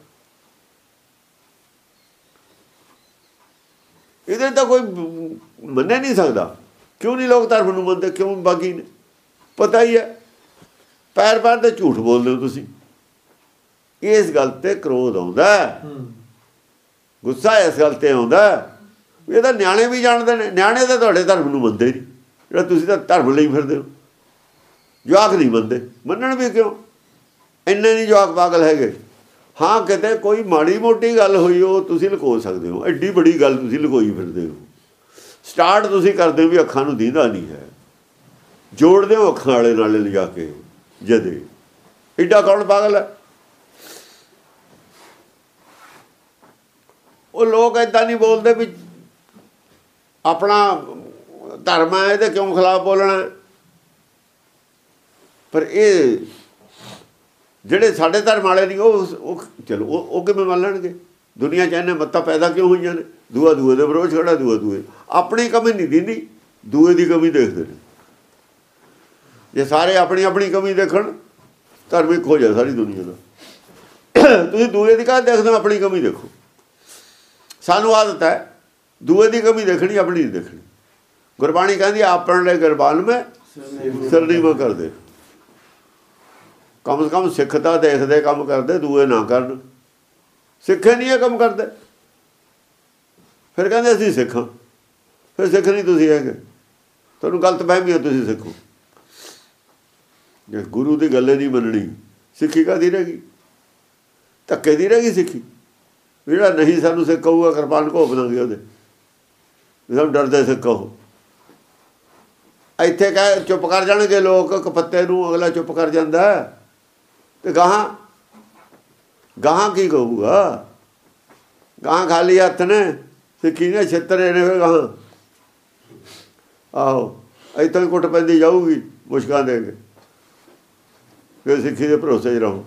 ਇਹਦੇ ਤਾਂ ਕੋਈ ਮੰਨੇ ਨਹੀਂ ਸਕਦਾ। ਕਿਉਂ ਨਹੀਂ ਲੋਕ ਧਰਮ ਨੂੰ ਮੰਨਦੇ? ਕਿਉਂ? ਬਾਗੀ ਨੇ ਪਤਾ ਹੀ ਹੈ, ਪੈਰ ਪੈਰ ਤੇ ਝੂਠ ਬੋਲਦੇ ਹੋ ਤੁਸੀਂ। ਇਸ ਗੱਲ ਤੇ ਕ੍ਰੋਧ ਆਉਂਦਾ, ਗੁੱਸਾ ਇਸ ਗੱਲ ਤੇ ਆਉਂਦਾ। ਇਹ ਤਾਂ ਨਿਆਣੇ ਵੀ ਜਾਣਦੇ ਨੇ, ਨਿਆਣੇ ਤਾਂ ਤੁਹਾਡੇ ਧਰਮ ਨੂੰ ਮੰਨਦੇ ਨਹੀਂ, ਜਿਹੜਾ ਤੁਸੀਂ ਤਾਂ ਧਰਮ ਲਈ ਫਿਰਦੇ ਹੋ। ਜਵਾਕ ਨਹੀਂ ਮੰਨਦੇ, ਮੰਨਣ ਵੀ ਕਿਉਂ? ਇੰਨੇ ਨਹੀਂ ਜਵਾਕ ਪਾਗਲ ਹੈਗੇ। ਹਾਂ, ਕਿਤੇ ਕੋਈ ਮਾੜੀ ਮੋਟੀ ਗੱਲ ਹੋਈ ਉਹ ਤੁਸੀਂ ਲੁਕੋ ਸਕਦੇ ਹੋ, ਐਡੀ ਬੜੀ ਗੱਲ ਤੁਸੀਂ ਲੁਕੋਈ ਫਿਰਦੇ ਹੋ। ਸਟਾਰਟ ਤੁਸੀਂ ਕਰਦੇ ਹੋ ਵੀ ਅੱਖਾਂ ਨੂੰ ਦੀਂਦਾ ਨਹੀਂ ਹੈ, ਜੋੜਦੇ ਹੋ ਅੱਖਾਂ ਵਾਲੇ ਨਾਲ ਲਿਜਾ ਕੇ ਜਦੇ। ਐਡਾ ਕੌਣ ਪਾਗਲ ਹੈ? ਉਹ ਲੋਕ ਏਦਾਂ ਨਹੀਂ ਬੋਲਦੇ ਵੀ ਆਪਣਾ ਧਰਮ ਹੈ ਇਹਦੇ ਕਿਉਂ ਖਿਲਾਫ ਬੋਲਣਾ। ਪਰ ਇਹ ਜਿਹੜੇ ਸਾਡੇ ਧਰਮ ਵਾਲੇ ਨਹੀਂ ਉਹ ਉਹ ਚਲੋ ਉਹ ਉਹ ਕਿਵੇਂ ਮੰਨ ਲੈਣਗੇ? ਦੁਨੀਆ 'ਚ ਇਹਨੇ ਮੱਤਾਂ ਪੈਦਾ ਕਿਉਂ ਹੋਈਆਂ ਨੇ? ਦੂਆ ਦੂਏ ਦੇ ਵਿਰੋਧ ਖੜਾ, ਦੂਆ ਦੂਏ ਆਪਣੀ ਕਮੀ ਨਹੀਂ ਦਿੰਦੀ, ਦੂਏ ਦੀ ਕਮੀ ਦੇਖਦੇ ਨੇ। ਜੇ ਸਾਰੇ ਆਪਣੀ ਆਪਣੀ ਕਮੀ ਦੇਖਣ, ਧਰਮ ਇੱਕ ਹੋ ਜਾਏ ਸਾਰੀ ਦੁਨੀਆ ਦਾ। ਤੁਸੀਂ ਦੂਏ ਦੀ ਕਾਹਦੇ ਦੇਖਦੇ ਹੋ? ਆਪਣੀ ਕਮੀ ਦੇਖੋ। ਸਾਨੂੰ ਆਦਤ ਹੈ ਦੂਏ ਦੀ ਕਮੀ ਦੇਖਣੀ, ਆਪਣੀ ਨਹੀਂ ਦੇਖਣੀ। ਗੁਰਬਾਣੀ ਕਹਿੰਦੀ ਆਪਣ ਲਈ ਗੁਰਬਾਨ ਮੈਂ ਸਿਰ ਨੀਵਾਂ ਕਰਦੇ। ਕਮ ਸੇ ਕਮ ਸਿੱਖ ਤਾਂ ਦੇਖਦੇ ਕੰਮ ਕਰਦੇ, ਦੂਏ ਨਾ ਕਰਨ। ਸਿੱਖੇ ਨਹੀਂ ਇਹ ਕੰਮ ਕਰਦੇ, ਫਿਰ ਕਹਿੰਦੇ ਅਸੀਂ ਸਿੱਖਾਂ। ਫਿਰ ਸਿੱਖ ਨਹੀਂ ਤੁਸੀਂ ਹੈਗੇ, ਤੁਹਾਨੂੰ ਗਲਤ ਫਹਿਮੀ ਹੈ, ਤੁਸੀਂ ਸਿੱਖੋ। ਜੇ ਗੁਰੂ ਦੀ ਗੱਲ ਨਹੀਂ ਮੰਨਣੀ, ਸਿੱਖੀ ਕਾਹਦੀ ਰਹਿ ਗਈ? ਧੱਕੇ ਦੀ ਰਹਿ ਗਈ ਸਿੱਖੀ। ਜਿਹੜਾ ਨਹੀਂ ਸਾਨੂੰ ਸਿੱਖ ਕਹੂਗਾ ਕਿਰਪਾਨ ਘੋਪ ਦਾਂਗੇ ਉਹਦੇ, ਸਾਨੂੰ ਡਰਦੇ ਸਿੱਖ ਕਹੋ। ਇੱਥੇ ਕਹਿ ਚੁੱਪ ਕਰ ਜਾਣਗੇ ਲੋਕ, ਕਪੱਤੇ ਨੂੰ ਅਗਲਾ ਚੁੱਪ ਕਰ ਜਾਂਦਾ ਤੇ ਗਾਹਾਂ ਗਾਹਾਂ ਕੀ ਕਹੂਗਾ? ਗਾਹਾਂ ਖਾਲੀ ਹੱਥ ਨੇ, ਸਿੱਖੀ ਨੇ ਛਿੱਤਰੇ ਨੇ। ਫਿਰ ਗਾਹਾਂ ਆਹੋ ਇੱਥੋਂ ਹੀ ਕੁੱਟ ਪੈਂਦੀ ਜਾਊਗੀ ਮੁਸ਼ਕਾਂ ਦੇ ਕੇ। ਫਿਰ ਸਿੱਖੀ ਦੇ ਭਰੋਸੇ 'ਚ ਰਹੋ।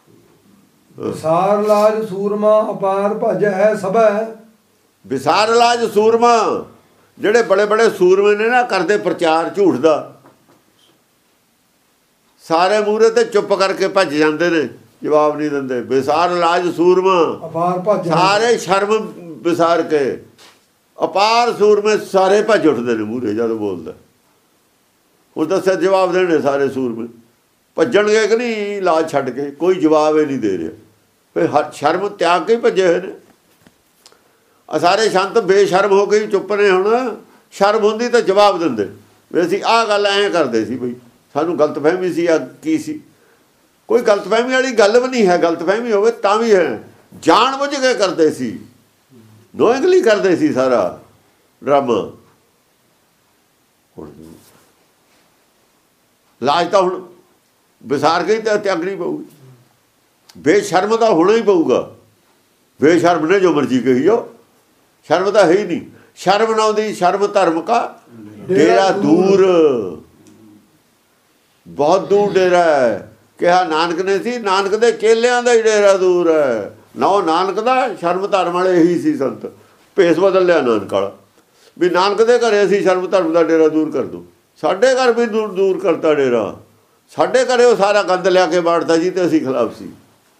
ਵਿਸਾਰ ਲਾਜ ਸੂਰਮਾ ਅਪਾਰ ਭਜ ਹੈ ਸਭੈ। ਵਿਸਾਰ ਲਾਜ ਸੂਰਮਾ, ਜਿਹੜੇ ਬੜੇ ਬੜੇ ਸੂਰਮੇ ਨੇ ਨਾ ਕਰਦੇ ਪ੍ਰਚਾਰ ਝੂਠ ਦਾ, ਸਾਰੇ ਮੂਹਰੇ ਤੇ ਚੁੱਪ ਕਰਕੇ ਭੱਜ ਜਾਂਦੇ ਨੇ, ਜਵਾਬ ਨਹੀਂ ਦਿੰਦੇ। ਵਿਸਾਰ ਲਾਜ ਸੂਰਮਾ ਅਪਾਰ ਭਜ, ਸਾਰੇ ਸ਼ਰਮ ਵਿਸਾਰ ਕੇ ਅਪਾਰ ਸੂਰਮੇ ਸਾਰੇ ਭੱਜ ਉੱਠਦੇ ਨੇ ਮੂਹਰੇ ਜਦੋਂ ਬੋਲਦਾ। ਉਹ ਦੱਸਿਆ ਜਵਾਬ ਦੇਣੇ ਸਾਰੇ ਸੂਰਮੇ ਭੱਜਣਗੇ ਕਿ ਨਹੀਂ? ਲਾਜ ਛੱਡ ਕੇ ਕੋਈ ਜਵਾਬ ਹੀ ਨਹੀਂ ਦੇ ਰਿਹਾ। ਫਿਰ ਹਰ ਸ਼ਰਮ ਤਿਆਗ ਕੇ ਹੀ ਭੱਜੇ ਹੋਏ ਨੇ। ਆ ਸਾਰੇ ਸੰਤ ਬੇਸ਼ਰਮ ਹੋ ਕੇ ਚੁੱਪ ਨੇ। ਹੁਣ ਸ਼ਰਮ ਹੁੰਦੀ ਤਾਂ ਜਵਾਬ ਦਿੰਦੇ ਵੀ ਅਸੀਂ ਆਹ ਗੱਲ ਐਂ ਕਰਦੇ ਸੀ, ਬਈ ਸਾਨੂੰ ਗਲਤਫਹਿਮੀ ਸੀ। ਆ ਕੀ ਸੀ? ਕੋਈ ਗਲਤਫਹਿਮੀ ਵਾਲੀ ਗੱਲ ਵੀ ਨਹੀਂ ਹੈ। ਗਲਤਫਹਿਮੀ ਹੋਵੇ ਤਾਂ ਵੀ ਹੈ, ਜਾਣ ਬੁੱਝ ਕੇ ਕਰਦੇ ਸੀ, ਨੋਇੰਗਲੀ ਕਰਦੇ ਸੀ ਸਾਰਾ ਡਰਾਮਾ। ਹੁਣ ਲਾਜ ਤਾਂ ਹੁਣ ਵਿਸਾਰ ਕੇ ਤਾਂ ਤਿਆਗਣੀ ਪਊਗੀ। ਬੇਸ਼ਰਮ ਤਾਂ ਹੋਣਾ ਹੀ ਪਊਗਾ। ਬੇਸ਼ਰਮ ਨੇ ਜੋ ਮਰਜ਼ੀ ਕਹੀ ਜਾਓ, ਸ਼ਰਮ ਤਾਂ ਹੈ ਹੀ ਨਹੀਂ। ਸ਼ਰਮ ਨਾ ਆਉਂਦੀ, ਸ਼ਰਮ ਧਰਮ ਕਾ ਡੇਰਾ ਦੂਰ, ਬਹੁਤ ਦੂਰ ਡੇਰਾ ਹੈ। ਕਿਹਾ ਨਾਨਕ ਨੇ ਸੀ, ਨਾਨਕ ਦੇ ਚੇਲਿਆਂ ਦਾ ਹੀ ਡੇਰਾ ਦੂਰ ਹੈ। ਨਾ ਉਹ ਨਾਨਕ ਦਾ, ਸ਼ਰਮ ਧਰਮ ਵਾਲੇ ਇਹੀ ਸੀ ਸੰਤ। ਭੇਸ ਬਦਲ ਲਿਆ ਨਾਨਕ ਵਾਲਾ ਵੀ ਨਾਨਕ ਦੇ ਘਰੇ ਅਸੀਂ ਸ਼ਰਮ ਧਰਮ ਦਾ ਡੇਰਾ ਦੂਰ ਕਰ ਦੂੰ। ਸਾਡੇ ਘਰ ਵੀ ਦੂਰ ਦੂਰ ਕਰਤਾ ਡੇਰਾ। ਸਾਡੇ ਘਰੇ ਉਹ ਸਾਰਾ ਗੰਦ ਲਿਆ ਕੇ ਬਾੜਦਾ ਜੀ ਤੇ ਅਸੀਂ ਖਿਲਾਫ ਸੀ।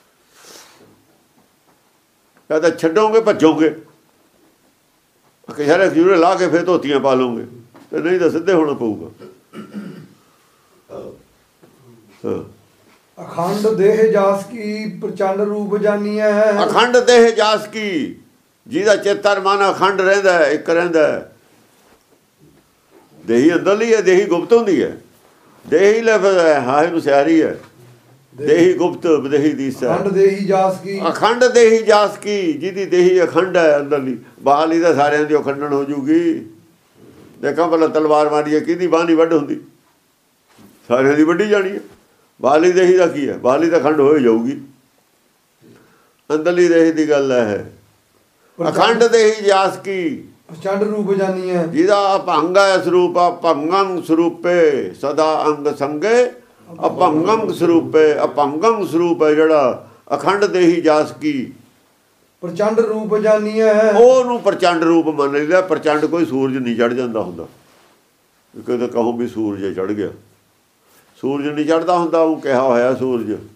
ਕਹਿੰਦਾ ਛੱਡੋਗੇ ਭੱਜੋਗੇ, ਯਾਰ ਜੂਰੇ ਲਾ ਕੇ ਫਿਰ ਧੋਤੀਆਂ ਪਾ ਲਓਗੇ, ਤੇ ਨਹੀਂ ਤਾਂ ਸਿੱਧੇ ਹੋਣਾ ਪਊਗਾ। ਅਖੰਡ ਦੇਹ ਜਾਸ ਕੀ ਪ੍ਰਚੰਡ ਰੂਪ ਜਾਨੀ ਹੈ। ਅਖੰਡ ਦੇਹ ਜਾਸ ਕੀ, ਜਿਹਦਾ ਚੇਤਨ ਮਨ ਅਖੰਡ ਰਹਿੰਦਾ, ਇੱਕ ਰਹਿੰਦਾ। ਦੇਹੀ ਅੰਦਰਲੀ ਹੈ, ਦੇਹੀ ਗੁਪਤ ਹੁੰਦੀ ਹੈ। ਦੇਹੀ ਲਫ਼ਜ਼ ਹੈ, ਹਾਂ ਇਹਨੂੰ ਸਿਆਰੀ ਹੈ। ਦੇਹੀ ਗੁਪਤ ਦੇਹੀ ਦੀ ਅਖੰਡ ਦੇਹੀ ਜਾਸ ਕੀ, ਅਖੰਡ ਦੇਹੀ ਜਾਸ ਕੀ, ਜਿਹਦੀ ਦੇਹੀ ਅਖੰਡ ਹੈ ਅੰਦਰਲੀ। ਬਾਹਰਲੀ ਤਾਂ ਸਾਰਿਆਂ ਦੀ ਅਖੰਡਣ ਹੋ ਜੂਗੀ। ਦੇਖਾਂ ਪਹਿਲਾਂ ਤਲਵਾਰ ਮਾਰੀਏ, ਕਿਹਦੀ ਬਾਂਹ ਨਹੀਂ ਵੱਢ ਹੁੰਦੀ? ਸਾਰਿਆਂ ਦੀ ਵੱਢੀ ਜਾਣੀ ਹੈ। ਬਾਹਰਲੀ ਦੇਹੀ ਦਾ ਕੀ ਹੈ? ਬਾਹਰਲੀ ਤਾਂ ਅਖੰਡ ਹੋ ਹੀ ਜਾਊਗੀ। ਅੰਦਰਲੀ ਦੇਹੀ ਦੀ ਗੱਲ ਹੈ। ਅਖੰਡ ਦੇਹੀ ਜਾਸ ਕੀ, ਪ੍ਰਚੰਡ ਰੂਪ ਜਾਨੀ ਹੈ। ਜਿਹਦਾ ਅਭੰਗ ਹੈ ਸਰੂਪ, ਅਭੰਗੰ ਸਰੂਪੇ ਸਦਾ ਅੰਗ ਸੰਗੇ, ਅਭੰਗਮ ਸਰੂਪੇ। ਅਭੰਗਮ ਸਰੂਪ ਹੈ ਜਿਹੜਾ ਅਖੰਡ ਦੇਹੀ ਜਾਸ ਕੀ, ਪ੍ਰਚੰਡ ਰੂਪ ਜਾਨੀਐ। ਉਹਨੂੰ ਪ੍ਰਚੰਡ ਰੂਪ ਮੰਨ ਲਈਦਾ। ਪ੍ਰਚੰਡ ਕੋਈ ਸੂਰਜ ਨਹੀਂ ਚੜ ਜਾਂਦਾ ਹੁੰਦਾ। ਕਦੇ ਕਹੋ ਵੀ ਸੂਰਜ ਚੜ ਗਿਆ, ਸੂਰਜ ਨਹੀਂ ਚੜਦਾ ਹੁੰਦਾ। ਉਹ ਕਿਹਾ ਹੋਇਆ ਸੂਰਜ ਇਹੋ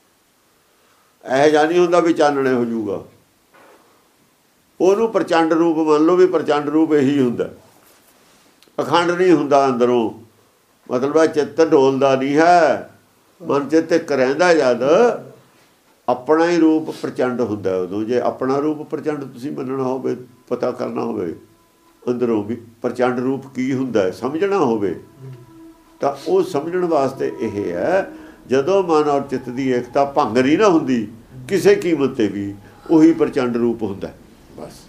ਜਿਹਾ ਨਹੀਂ ਹੁੰਦਾ ਵੀ ਚਾਨਣੇ ਹੋ ਜਾਊਗਾ। ਉਹਨੂੰ ਪ੍ਰਚੰਡ ਰੂਪ ਮੰਨ ਲਓ ਵੀ ਪ੍ਰਚੰਡ ਰੂਪ ਇਹੀ ਹੁੰਦਾ। ਅਖੰਡ ਨਹੀਂ ਹੁੰਦਾ ਅੰਦਰੋਂ, ਮਤਲਬ ਹੈ ਚਿੱਤ ਢੋਲਦਾ ਨਹੀਂ ਹੈ, ਮਨ 'ਚ ਧਿਕ ਰਹਿੰਦਾ। ਜਦ ਆਪਣਾ ਹੀ ਰੂਪ ਪ੍ਰਚੰਡ ਹੁੰਦਾ ਉਦੋਂ। ਜੇ ਆਪਣਾ ਰੂਪ ਪ੍ਰਚੰਡ ਤੁਸੀਂ ਮੰਨਣਾ ਹੋਵੇ, ਪਤਾ ਕਰਨਾ ਹੋਵੇ ਅੰਦਰੋਂ ਵੀ ਪ੍ਰਚੰਡ ਰੂਪ ਕੀ ਹੁੰਦਾ, ਸਮਝਣਾ ਹੋਵੇ, ਤਾਂ ਉਹ ਸਮਝਣ ਵਾਸਤੇ ਇਹ ਹੈ ਜਦੋਂ ਮਨ ਔਰ ਚਿੱਤ ਦੀ ਏਕਤਾ ਭੰਗ ਨਹੀਂ ਨਾ ਹੁੰਦੀ ਕਿਸੇ ਕੀਮਤ 'ਤੇ ਵੀ, ਉਹੀ ਪ੍ਰਚੰਡ ਰੂਪ ਹੁੰਦਾ ਬਸ।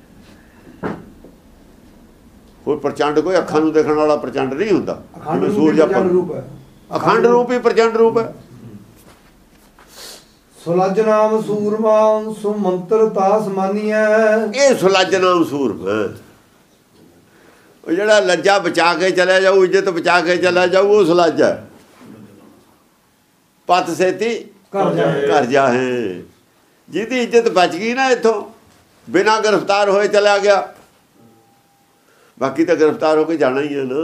ਕੋਈ ਪ੍ਰਚੰਡ ਕੋਈ ਅੱਖਾਂ ਨੂੰ ਦੇਖਣ ਵਾਲਾ ਪ੍ਰਚੰਡ ਨਹੀਂ ਹੁੰਦਾ। ਜਿਵੇਂ ਸੂਰਜ ਰੂਪ ਹੈ, ਅਖੰਡ ਰੂਪ ਹੀ ਪ੍ਰਚੰਡ ਰੂਪ ਹੈ। ਸੁਲੱਜ ਨਾਮ ਸੂਰਮਾ ਸੋ ਮੰਤਰ ਤਾਸ ਮਾਨੀਐ। ਇਹ ਸੁਲੱਜ ਨਾਮ ਸੂਰਮਾ, ਉਹ ਜਿਹੜਾ ਲੱਜਾ ਬਚਾ ਕੇ ਚਲਿਆ ਜਾਊ, ਇੱਜ਼ਤ ਬਚਾ ਕੇ ਚਲਿਆ ਜਾਊ, ਉਹ ਸੁਲੱਜ ਹੈ। ਪਤ ਸੇਤੀ ਘਰ ਜਾ ਹੈ। ਜਿਹਦੀ ਇੱਜ਼ਤ ਬਚ ਗਈ ਨਾ ਇੱਥੋਂ, ਬਿਨਾਂ ਗ੍ਰਿਫਤਾਰ ਹੋਏ ਚਲਿਆ ਗਿਆ। ਬਾਕੀ ਤਾਂ ਗ੍ਰਿਫਤਾਰ ਹੋ ਕੇ ਜਾਣਾ ਹੀ ਹੈ ਨਾ।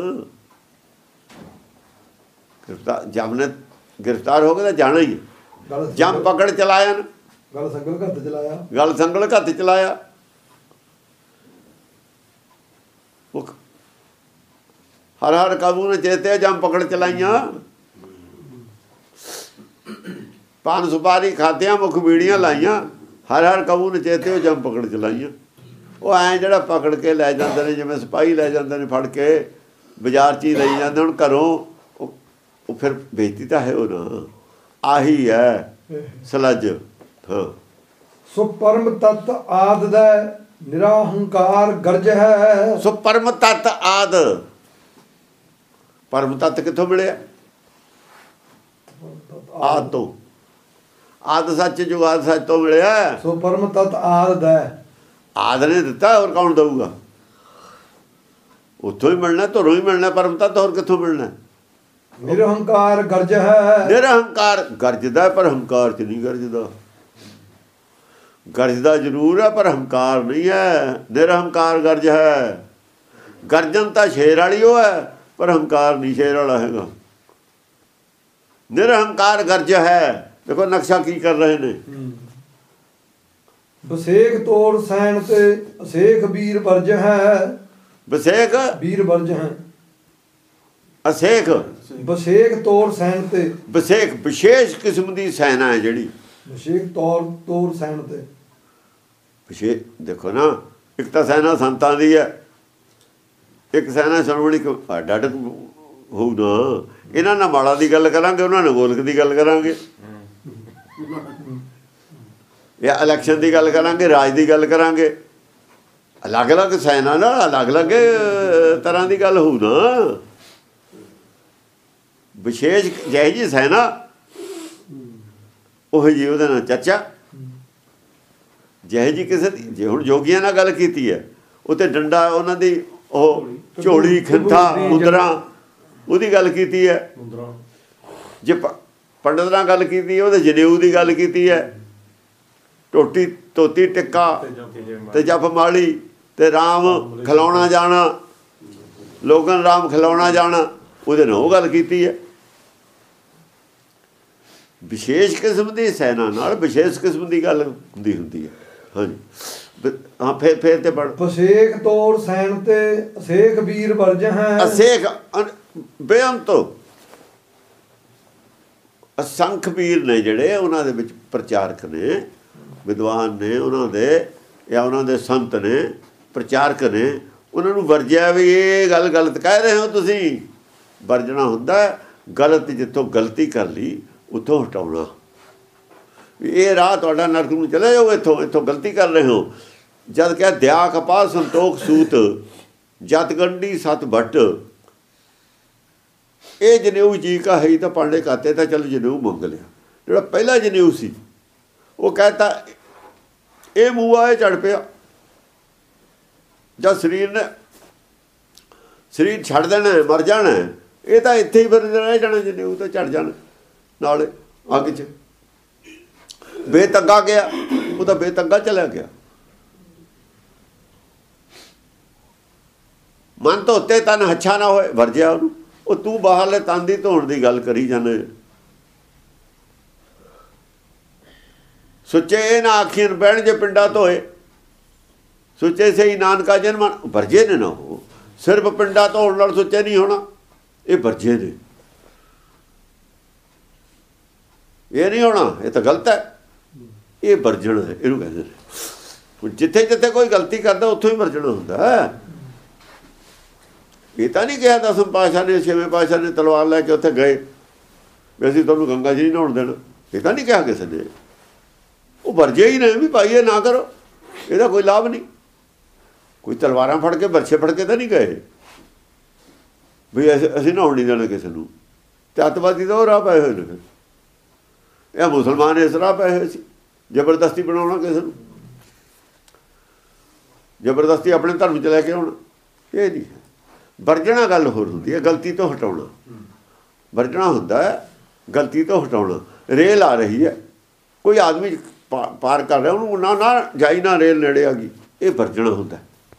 ਗ੍ਰਿਫਤਾਰ ਜਮ ਨੇ ਗ੍ਰਿਫਤਾਰ ਹੋ ਕੇ ਤਾਂ ਜਾਣਾ ਹੀ ਹੈ। ਜਮ ਪਕੜ ਚਲਾਇਆ ਨਾ, ਗੱਲ ਸੰਗਲ ਘੱਟ ਚਲਾਇਆ, ਗੱਲ ਸੰਗਲ ਘੱਟ ਚਲਾਇਆ। ਉਹ ਹਰ ਹਰ ਕਾਬੂ ਨੇ ਚੇਤੇ ਜਮ ਪਕੜ ਚਲਾਈਆਂ। ਪਾਨ ਸੁਪਾਰੀ ਖਾਦਿਆਂ, ਮੁਖ ਬੀੜੀਆਂ ਲਾਈਆਂ, ਹਰ ਹਰ ਕਾਬੂ ਨੇ ਚੇਤੇ ਜਮ ਪਕੜ ਚਲਾਈਆਂ। ਉਹ ਐਂ ਜਿਹੜਾ ਪਕੜ ਕੇ ਲੈ ਜਾਂਦੇ ਨੇ, ਜਿਵੇਂ ਸਿਪਾਹੀ ਲੈ ਜਾਂਦੇ ਨੇ ਫੜ ਕੇ ਬਾਜ਼ਾਰ 'ਚ ਹੀ ਲਈ ਜਾਂਦੇ। ਹੁਣ ਘਰੋਂ ਉਹ ਫਿਰ ਬੇਇੱਜ਼ਤੀ ਤਾਂ ਹੈ ਉਹ ਨਾ। ਆਹੀ ਹੈ ਸਲੱਜ। ਹਾਂ, ਸੋ ਪਰਮ ਤਤ ਆਦ ਦਾ ਨਿਰਾਹੰਕਾਰ ਗਰਜ ਹੈ। ਸੋ ਪਰਮ ਤਤ ਆਦ, ਪਰਮ ਤਤ ਕਿੱਥੋਂ ਮਿਲਿਆ? ਆਦ ਤੋਂ। ਆਦ ਸੱਚ ਜੁਗਾਦ ਸੱਚ ਤੋਂ ਮਿਲਿਆ। ਸੋ ਪਰਮ ਤਤ ਆਦ ਦਾ, ਆਦ ਨੇ ਦਿੱਤਾ, ਹੋਰ ਕੌਣ ਦਊਗਾ? ਉੱਥੋਂ ਹੀ ਮਿਲਣਾ, ਧਰੋਂ ਹੀ ਮਿਲਣਾ ਪਰਮ ਤਤ, ਹੋਰ ਕਿੱਥੋਂ ਮਿਲਣਾ? ਨਿਰਹੰਕਾਰ ਗਰਜ ਹੈ। ਨਿਰਹੰਕਾਰ ਗਰਜਦਾ, ਪਰ ਹੰਕਾਰ 'ਚ ਨਹੀਂ ਗਰਜਦਾ। ਗਰਜਦਾ ਜ਼ਰੂਰ ਹੈ ਪਰ ਹੰਕਾਰ ਨਹੀਂ ਹੈ। ਨਿਰਹੰਕਾਰ ਗਰਜ ਹੈ। ਗਰਜਨ ਤਾਂ ਸ਼ੇਰ ਵਾਲੀ ਉਹ ਹੈ, ਪਰ ਹੰਕਾਰ ਨਹੀਂ ਸ਼ੇਰ ਵਾਲਾ ਹੈਗਾ। ਨਿਰਹੰਕਾਰ ਗਰਜ ਹੈ। ਦੇਖੋ ਨਕਸ਼ਾ ਕੀ ਕਰ ਰਹੇ ਨੇ। ਬਸੇਖ ਤੋੜ ਸੈਨ ਤੇ ਅਸੇਖ ਵੀਰ ਵਰਜ ਹੈ। ਬਸੇਖ ਵੀਰ ਵਰਜ ਹੈ। ਅਸੇਖ ਬਸੇਖ ਤੋੜ ਸੈਨ ਤੇ, ਬਸੇਖ ਵਿਸ਼ੇਸ਼ ਕਿਸਮ ਦੀ ਸੈਨਾ ਹੈ ਜਿਹੜੀ। ਬਸੇਖ ਤੋੜ ਤੋੜ ਸੈਨ ਤੇ ਵਿਸ਼ੇਸ਼ ਦੇਖੋ ਨਾ, ਇੱਕ ਤਾਂ ਸੈਨਾ ਸੰਤਾਂ ਦੀ ਹੈ, ਇੱਕ ਸੈਨਾ ਸ਼੍ਰੋਮਣੀ ਅੱਡ ਅੱਡ ਹੋਊ ਨਾ। ਇਹਨਾਂ ਨਾਲ ਮਾੜਾ ਦੀ ਗੱਲ ਕਰਾਂਗੇ, ਉਹਨਾਂ ਨਾਲ ਗੋਲਕ ਦੀ ਗੱਲ ਕਰਾਂਗੇ, ਜਾਂ ਇਲੈਕਸ਼ਨ ਦੀ ਗੱਲ ਕਰਾਂਗੇ, ਰਾਜ ਦੀ ਗੱਲ ਕਰਾਂਗੇ। ਅਲੱਗ ਅਲੱਗ ਸੈਨਾ ਨਾਲ ਅਲੱਗ ਅਲੱਗ ਤਰ੍ਹਾਂ ਦੀ ਗੱਲ ਹੋਊ ਨਾ। ਵਿਸ਼ੇਸ਼ ਜਿਹੀ ਜੀ ਸੈਨਾ ਉਹ ਜੀ ਉਹਦੇ ਨਾਲ ਚਰਚਾ ਜਿਹੇ ਜੀ ਕਿਸੇ ਦੀ। ਜੇ ਹੁਣ ਜੋਗੀਆਂ ਨਾਲ ਗੱਲ ਕੀਤੀ ਹੈ, ਉੱਥੇ ਡੰਡਾ ਉਹਨਾਂ ਦੀ ਉਹ ਝੋਲੀ ਖਿੰਥਾ ਮੁੰਦਰਾ ਉਹਦੀ ਗੱਲ ਕੀਤੀ ਹੈ। ਜੇ ਪੰਡਤ ਨਾਲ ਗੱਲ ਕੀਤੀ ਉਹਦੇ ਜਨੇਊ ਦੀ ਗੱਲ ਕੀਤੀ ਹੈ। ਟੋਟੀ ਧੋਤੀ ਟਿੱਕਾ ਤੇ ਜਪ ਮਾਲੀ ਤੇ ਰਾਮ ਖਿਲਾਉਣਾ ਜਾਣਾ, ਲੋਕਾਂ ਨੂੰ ਰਾਮ ਖਿਲਾਉਣਾ ਜਾਣਾ, ਉਹਦੇ ਨਾਲ ਉਹ ਗੱਲ ਕੀਤੀ ਹੈ। ਵਿਸ਼ੇਸ਼ ਕਿਸਮ ਦੀ ਸੈਨਾ ਨਾਲ ਵਿਸ਼ੇਸ਼ ਕਿਸਮ ਦੀ ਗੱਲ ਹੁੰਦੀ ਹੁੰਦੀ ਹੈ। ਹਾਂਜੀ ਹਾਂ, ਫੇਰ ਫੇਰ ਤੇ ਪੜ। ਬਸੇਖ ਤੋੜ ਸੈਨ ਤੇ ਅਸੇਖ ਵੀਰ ਵਰਜ ਹੈ। ਅਸੇਖ ਬੇਅੰਤ ਅਸੰਖ ਵੀਰ ਨੇ ਜਿਹੜੇ ਉਹਨਾਂ ਦੇ ਵਿੱਚ ਪ੍ਰਚਾਰਕ ਨੇ, ਵਿਦਵਾਨ ਨੇ ਉਹਨਾਂ ਦੇ, ਜਾਂ ਉਹਨਾਂ ਦੇ ਸੰਤ ਨੇ, ਪ੍ਰਚਾਰਕ ਨੇ। ਉਹਨਾਂ ਨੂੰ ਵਰਜਿਆ ਵੀ ਇਹ ਗੱਲ ਗਲਤ ਕਹਿ ਰਹੇ ਹੋ ਤੁਸੀਂ। ਵਰਜਣਾ ਹੁੰਦਾ ਗਲਤ, ਜਿੱਥੋਂ ਗਲਤੀ ਕਰ ਲਈ ਉੱਥੋਂ ਹਟਾਉਣਾ। ਇਹ ਰਾਹ ਤੁਹਾਡਾ ਨਰਕ ਨੂੰ ਚਲੇ ਜਾਓ, ਇੱਥੋਂ ਇੱਥੋਂ ਗਲਤੀ ਕਰ ਰਹੇ ਹੋ। ਜਦ ਕਿਹਾ ਦਿਆ ਕਪਾਹ ਸੰਤੋਖ ਸੂਤ ਜਤ ਗੰਢੀ ਸਤ ਭੱਟ, ਇਹ ਜਨੇਊ ਜੀ ਕਾ ਹੈ ਤਾਂ ਪਾਂਡੇ ਕਾਤੇ ਤਾਂ ਚਲ ਜਨੇਊ ਮੰਗ ਲਿਆ। ਜਿਹੜਾ ਪਹਿਲਾ ਜਨੇਊ ਸੀ ਉਹ ਕਹਿਤਾ ਇਹ ਮੂਆ ਇਹ ਚੜ ਪਿਆ। ਜਦ ਸਰੀਰ ਨੇ ਸਰੀਰ ਛੱਡ ਦੇਣਾ, ਮਰ ਜਾਣਾ, ਇਹ ਤਾਂ ਇੱਥੇ ਹੀ ਫਿਰ ਰਹਿ ਜਾਣਾ। ਜਨੇਊ ਤਾਂ ਝੜ ਜਾਣਾ ਨਾਲੇ ਅੱਗ 'ਚ। ਬੇਤੱਗਾ ਗਿਆ ਉਹ ਤਾਂ ਬੇਤੰਗਾ ਚਲਾ ਗਿਆ। ਮਨ ਧੋਤੇ ਤਨ ਹੱਛਾ ਨਾ ਹੋਏ, ਵਰਜਿਆ ਉਹਨੂੰ। ਉਹ ਤੂੰ ਬਾਹਰਲੇ ਤਨ ਦੀ ਧੋਣ ਦੀ ਗੱਲ ਕਰੀ ਜਾਂਦੇ। ਸੁੱਚੇ ਇਹ ਨਾ ਆਖੀਰ ਬਹਿਣ ਜੇ ਪਿੰਡਾ ਧੋਏ, ਸੁੱਚੇ ਸਹੀ ਨਾਨਕਾ ਜਨਮ, ਵਰਜੇ ਨੇ ਨਾ ਉਹ। ਸਿਰਫ ਪਿੰਡਾ ਧੋਣ ਨਾਲ ਸੁੱਚੇ ਨਹੀਂ ਹੋਣਾ, ਇਹ ਵਰਜੇ ਨੇ, ਇਹ ਨਹੀਂ ਹੋਣਾ, ਇਹ ਤਾਂ ਗਲਤ ਹੈ। ਇਹ ਵਰਜਣ ਹੈ, ਇਹਨੂੰ ਕਹਿੰਦੇ ਨੇ। ਜਿੱਥੇ ਜਿੱਥੇ ਕੋਈ ਗਲਤੀ ਕਰਦਾ ਉੱਥੋਂ ਹੀ ਵਰਜਣਾ ਹੁੰਦਾ। ਇਹ ਤਾਂ ਨਹੀਂ ਕਿਹਾ ਦਸਮ ਪਾਤਸ਼ਾਹ ਨੇ, ਛੇਵੇਂ ਪਾਤਸ਼ਾਹ ਨੇ ਤਲਵਾਰ ਲੈ ਕੇ ਉੱਥੇ ਗਏ ਵੀ ਅਸੀਂ ਤੁਹਾਨੂੰ ਗੰਗਾ ਜੀ ਨਹੀਂ ਨਹਾਉਣ ਦੇਣਾ, ਇਹ ਤਾਂ ਨਹੀਂ ਕਿਹਾ ਕਿਸੇ ਨੇ। ਉਹ ਵਰਜੇ ਹੀ ਨੇ ਵੀ ਭਾਈ ਇਹ ਨਾ ਕਰੋ, ਇਹਦਾ ਕੋਈ ਲਾਭ ਨਹੀਂ। ਕੋਈ ਤਲਵਾਰਾਂ ਫੜ ਕੇ ਬਰਛੇ ਫੜ ਕੇ ਤਾਂ ਨਹੀਂ ਗਏ ਵੀ ਅਸੀਂ ਅਸੀਂ ਨਹਾਉਣ ਨਹੀਂ ਦੇਣਾ ਕਿਸੇ ਨੂੰ। ਤੇ ਅੱਤਵਾਦੀ ਤਾਂ ਉਹ ਰਾਹ ਪਏ ਹੋਏ ਨੇ। ਫਿਰ ਇਹ ਮੁਸਲਮਾਨ ਇਸ ਰਾਹ ਪਏ ਹੋਏ ਸੀ, ਜ਼ਬਰਦਸਤੀ ਬਣਾਉਣਾ ਕਿਸੇ ਨੂੰ, ਜ਼ਬਰਦਸਤੀ ਆਪਣੇ ਧਰਮ 'ਚ ਲੈ ਕੇ ਆਉਣਾ, ਇਹ ਨਹੀਂ ਹੈ। ਵਰਜਣਾ ਗੱਲ ਹੋਰ ਹੁੰਦੀ ਹੈ, ਗਲਤੀ ਤੋਂ ਹਟਾਉਣਾ। ਵਰਜਣਾ ਹੁੰਦਾ ਹੈ ਗਲਤੀ ਤੋਂ ਹਟਾਉਣਾ। ਰੇਲ ਆ ਰਹੀ ਹੈ, ਕੋਈ ਆਦਮੀ ਪਾਰ ਕਰ ਰਿਹਾ, ਉਹਨੂੰ ਨਾ ਨਾ ਜਾਈ ਨਾ, ਰੇਲ ਨੇੜੇ ਆ ਗਈ, ਇਹ ਵਰਜਣਾ ਹੁੰਦਾ।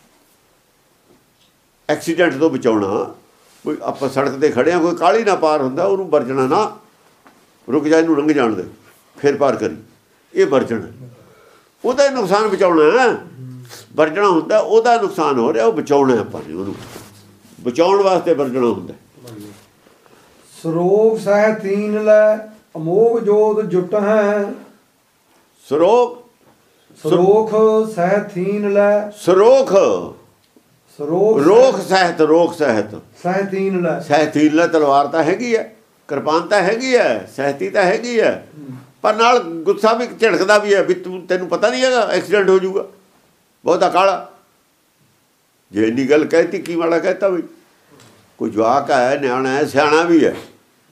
ਐਕਸੀਡੈਂਟ ਤੋਂ ਬਚਾਉਣਾ। ਕੋਈ ਆਪਾਂ ਸੜਕ 'ਤੇ ਖੜ੍ਹੇ ਹਾਂ, ਕੋਈ ਕਾਹਲੀ ਨਾ ਪਾਰ ਹੁੰਦਾ, ਉਹਨੂੰ ਵਰਜਣਾ ਨਾ, ਰੁਕ ਜਾ, ਇਹਨੂੰ ਲੰਘ ਜਾਣ ਦੇ, ਫਿਰ ਪਾਰ ਕਰੀ, ਇਹ ਵਰਜਣਾ। ਉਹਦਾ ਨੁਕਸਾਨ ਬਚਾਉਣਾ। ਵਰਜਣਾ ਹੁੰਦਾ ਉਹਦਾ ਨੁਕਸਾਨ ਹੋ ਰਿਹਾ, ਉਹ ਬਚਾਉਣਾ ਆਪਾਂ ਨੇ, ਉਹਨੂੰ ਬਚਾਉਣ ਵਾਸਤੇ ਵਰਜਣਾ ਹੁੰਦਾ। ਸਰੋਗ ਸਹਿ ਤੀਨ ਲੈ ਅਮੋਘ ਜੋਤ ਜੁਟ ਹੈ। ਸਰੋਖ ਸਰੋਖ ਸਹਿ ਤੀਨ ਲੈ, ਸਰੋਖ ਸਰੋਖ ਰੋਖ ਸਹਿਤ, ਰੋਖ ਸਹਿਤ, ਸਹਿ ਤੀਨ ਲੈ। ਸਹਿ ਤੀਨ ਲੈ ਤਲਵਾਰ ਤਾਂ ਹੈਗੀ ਹੈ, ਕਿਰਪਾਨ ਤਾਂ ਹੈਗੀ ਹੈ, ਸਹਿਤੀ ਤਾਂ ਹੈਗੀ ਹੈ, ਪਰ ਨਾਲ ਗੁੱਸਾ ਵੀ ਝਿੜਕਦਾ ਵੀ ਹੈ ਵੀ ਤੂੰ ਤੈਨੂੰ ਪਤਾ ਨਹੀਂ ਹੈਗਾ ਐਕਸੀਡੈਂਟ ਹੋ ਜਾਊਗਾ, ਬਹੁਤਾ ਕਾਲਾ। ਜੇ ਇੰਨੀ ਗੱਲ ਕਹਿਤੀ ਕੀ ਮਾੜਾ ਕਹਿਤਾ ਬਈ। ਕੋਈ ਜਵਾਕ ਹੈ, ਨਿਆਣਾ ਹੈ, ਸਿਆਣਾ ਵੀ ਹੈ,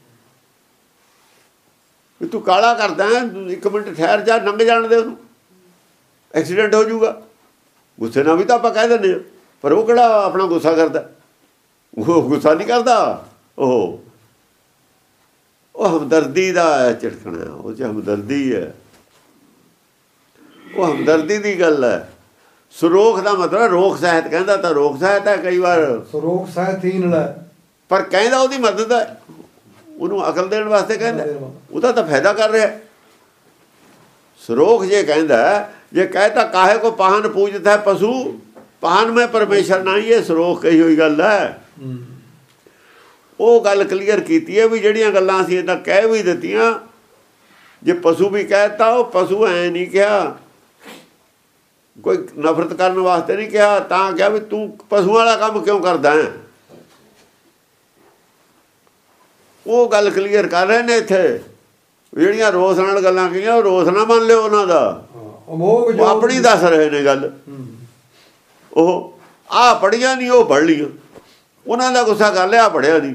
ਵੀ ਤੂੰ ਕਾਲਾ ਕਰਦਾ, ਇੱਕ ਮਿੰਟ ਠਹਿਰ ਜਾ, ਲੰਘ ਜਾਣ ਦੇ ਉਹਨੂੰ, ਐਕਸੀਡੈਂਟ ਹੋ ਜਾਊਗਾ। ਗੁੱਸੇ ਨਾਲ ਵੀ ਤਾਂ ਆਪਾਂ ਕਹਿ ਦਿੰਦੇ ਹਾਂ, ਪਰ ਉਹ ਕਿਹੜਾ ਆਪਣਾ ਗੁੱਸਾ ਕਰਦਾ, ਉਹ ਗੁੱਸਾ ਨਹੀਂ ਕਰਦਾ। ਉਹ ਉਹ ਹਮਦਰਦੀ ਦਾ ਝਿੜਕਣਾ, ਉਹ 'ਚ ਹਮਦਰਦੀ ਹੈ, ਉਹ ਹਮਦਰਦੀ ਦੀ ਗੱਲ ਹੈ। ਸਰੋਖ ਦਾ ਮਤਲਬ ਰੋਖ ਸਹਿਤ, ਕਹਿੰਦਾ ਤਾਂ ਰੋਖ ਸਹਿਤ ਹੈ ਕਈ ਵਾਰ, ਸਰੋਖ ਸਹਿ ਤੀਨ ਲੈ, ਪਰ ਕਹਿੰਦਾ ਉਹਦੀ ਮਦਦ ਹੈ, ਉਹਨੂੰ ਅਕਲ ਦੇਣ ਵਾਸਤੇ ਕਹਿੰਦਾ, ਉਹਦਾ ਤਾਂ ਫਾਇਦਾ ਕਰ ਰਿਹਾ। ਸਰੋਖ ਜੇ ਕਹਿੰਦਾ, ਜੇ ਕਹਿਤਾ ਕਾਹੇ ਕੋ ਪਾਹਨ ਪੂਜਤ ਹੈ ਪਸ਼ੂ, ਪਾਹਨ ਮੈਂ ਪਰਮੇਸ਼ਰ ਨਹੀਂ, ਇਹ ਸਰੋਖ ਕਹੀ ਹੋਈ ਗੱਲ ਹੈ। ਉਹ ਗੱਲ ਕਲੀਅਰ ਕੀਤੀ ਹੈ ਵੀ ਜਿਹੜੀਆਂ ਗੱਲਾਂ ਅਸੀਂ ਇੱਦਾਂ ਕਹਿ ਵੀ ਦਿੱਤੀਆਂ, ਜੇ ਪਸ਼ੂ ਵੀ ਕਹਿਤਾ, ਉਹ ਪਸ਼ੂ ਐ ਨਹੀਂ ਕਿਹਾ, ਕੋਈ ਨਫ਼ਰਤ ਕਰਨ ਵਾਸਤੇ ਨਹੀਂ ਕਿਹਾ, ਤਾਂ ਕਿਹਾ ਵੀ ਤੂੰ ਪਸ਼ੂਆਂ ਵਾਲਾ ਕੰਮ ਕਿਉਂ ਕਰਦਾ ਹੈ। ਉਹ ਗੱਲ ਕਲੀਅਰ ਕਰ ਰਹੇ ਨੇ ਇੱਥੇ। ਜਿਹੜੀਆਂ ਰੋਸ ਨਾਲ ਗੱਲਾਂ ਕਹੀਆਂ, ਉਹ ਰੋਸ ਨਾ ਮੰਨ ਲਿਓ ਉਹਨਾਂ ਦਾ, ਉਹ ਆਪਣੀ ਦੱਸ ਰਹੇ ਨੇ ਗੱਲ। ਉਹ ਆਹ ਪੜ੍ਹੀਆਂ ਨਹੀਂ, ਉਹ ਪੜ੍ਹ ਲਈਆਂ, ਉਹਨਾਂ ਦਾ ਗੁੱਸਾ ਕਰ ਲਿਆ, ਪੜ੍ਹਿਆ ਨਹੀਂ।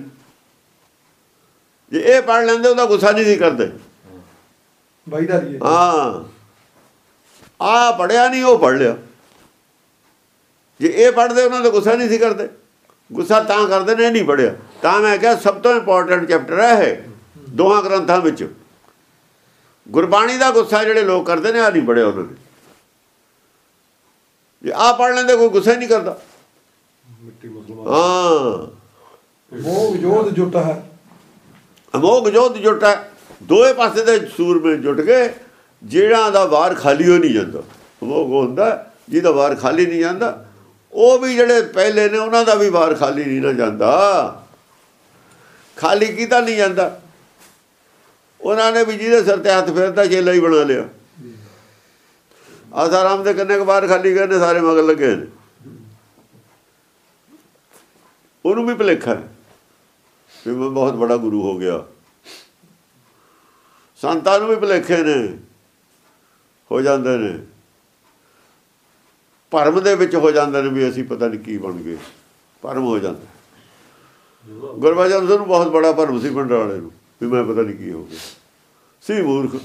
ਜੇ ਇਹ ਪੜ੍ਹ ਲੈਂਦੇ ਉਹਦਾ ਗੁੱਸਾ ਨਹੀਂ ਸੀ ਕਰਦੇ। ਹਾਂ, ਆਹ ਪੜ੍ਹਿਆ ਨਹੀਂ, ਉਹ ਪੜ੍ਹ ਲਿਆ। ਜੇ ਇਹ ਪੜ੍ਹਦੇ ਉਹਨਾਂ ਦਾ ਗੁੱਸਾ ਨਹੀਂ ਸੀ ਕਰਦੇ। ਗੁੱਸਾ ਤਾਂ ਕਰਦੇ ਨੇ ਨਹੀਂ ਪੜ੍ਹਿਆ। ਤਾਂ ਮੈਂ ਕਿਹਾ ਸਭ ਤੋਂ ਇੰਪੋਰਟੈਂਟ ਚੈਪਟਰ ਹੈ ਇਹ ਦੋਹਾਂ ਗ੍ਰੰਥਾਂ ਵਿੱਚ। ਗੁਰਬਾਣੀ ਦਾ ਗੁੱਸਾ ਜਿਹੜੇ ਲੋਕ ਕਰਦੇ ਨੇ, ਆਹ ਨਹੀਂ ਪੜ੍ਹਿਆ ਉਹਨਾਂ ਨੇ। ਜੇ ਆਹ ਪੜ੍ਹ ਲੈਂਦੇ ਕੋਈ ਗੁੱਸਾ ਹੀ ਨਹੀਂ ਕਰਦਾ। ਹਾਂ, ਅਮੋਘ ਜੋਤ ਜੁਟ ਹੈ, ਅਮੋਘ ਜੋਤ ਜੁਟ ਹੈ। ਦੋਵੇਂ ਪਾਸੇ ਦੇ ਸੂਰਮੇ ਜੁਟ ਗਏ, ਜਿਹੜਾ ਦਾ ਵਾਰ ਖਾਲੀ ਹੋ ਨਹੀਂ ਜਾਂਦਾ। ਅਮੋਘ ਹੁੰਦਾ ਜਿਹਦਾ ਵਾਰ ਖਾਲੀ ਨਹੀਂ ਜਾਂਦਾ। ਉਹ ਵੀ ਜਿਹੜੇ ਪਹਿਲੇ ਨੇ ਉਹਨਾਂ ਦਾ ਵੀ ਵਾਰ ਖਾਲੀ ਨਹੀਂ ਨਾ ਜਾਂਦਾ। ਖਾਲੀ ਕੀਤਾ ਨਹੀਂ ਜਾਂਦਾ। ਉਹਨਾਂ ਨੇ ਵੀ ਜਿਹਦੇ ਸਿਰ ਤੇ ਹੱਥ ਫੇਰਦਾ ਚੇਲਾ ਹੀ ਬਣਾ ਲਿਆ। ਆਸਾਰਾਮ ਦੇ ਕੰਨੇ ਵਾਰ ਖਾਲੀ ਕਰਨੇ, ਸਾਰੇ ਮਗਰ ਲੱਗੇ ਨੇ। ਉਹਨੂੰ ਵੀ ਭੁਲੇਖਾ ਹੈ ਵੀ ਮੈਂ ਬਹੁਤ ਬੜਾ ਗੁਰੂ ਹੋ ਗਿਆ। ਸੰਤਾਂ ਨੂੰ ਵੀ ਭੁਲੇਖੇ ਨੇ, ਹੋ ਜਾਂਦੇ ਨੇ, ਭਰਮ ਦੇ ਵਿੱਚ ਹੋ ਜਾਂਦੇ ਨੇ ਵੀ ਅਸੀਂ ਪਤਾ ਨਹੀਂ ਕੀ ਬਣ ਗਏ। ਭਰਮ ਹੋ ਜਾਂਦਾ। ਗੁਰਬਚਨ ਸਿੰਘ ਨੂੰ ਬਹੁਤ ਬੜਾ ਭਰਮ ਸੀ ਪਿੰਡ ਵਾਲੇ ਨੂੰ ਵੀ ਮੈਂ ਪਤਾ ਨਹੀਂ ਕੀ ਹੋ ਗਿਆ ਸੀ। ਮੂਰਖ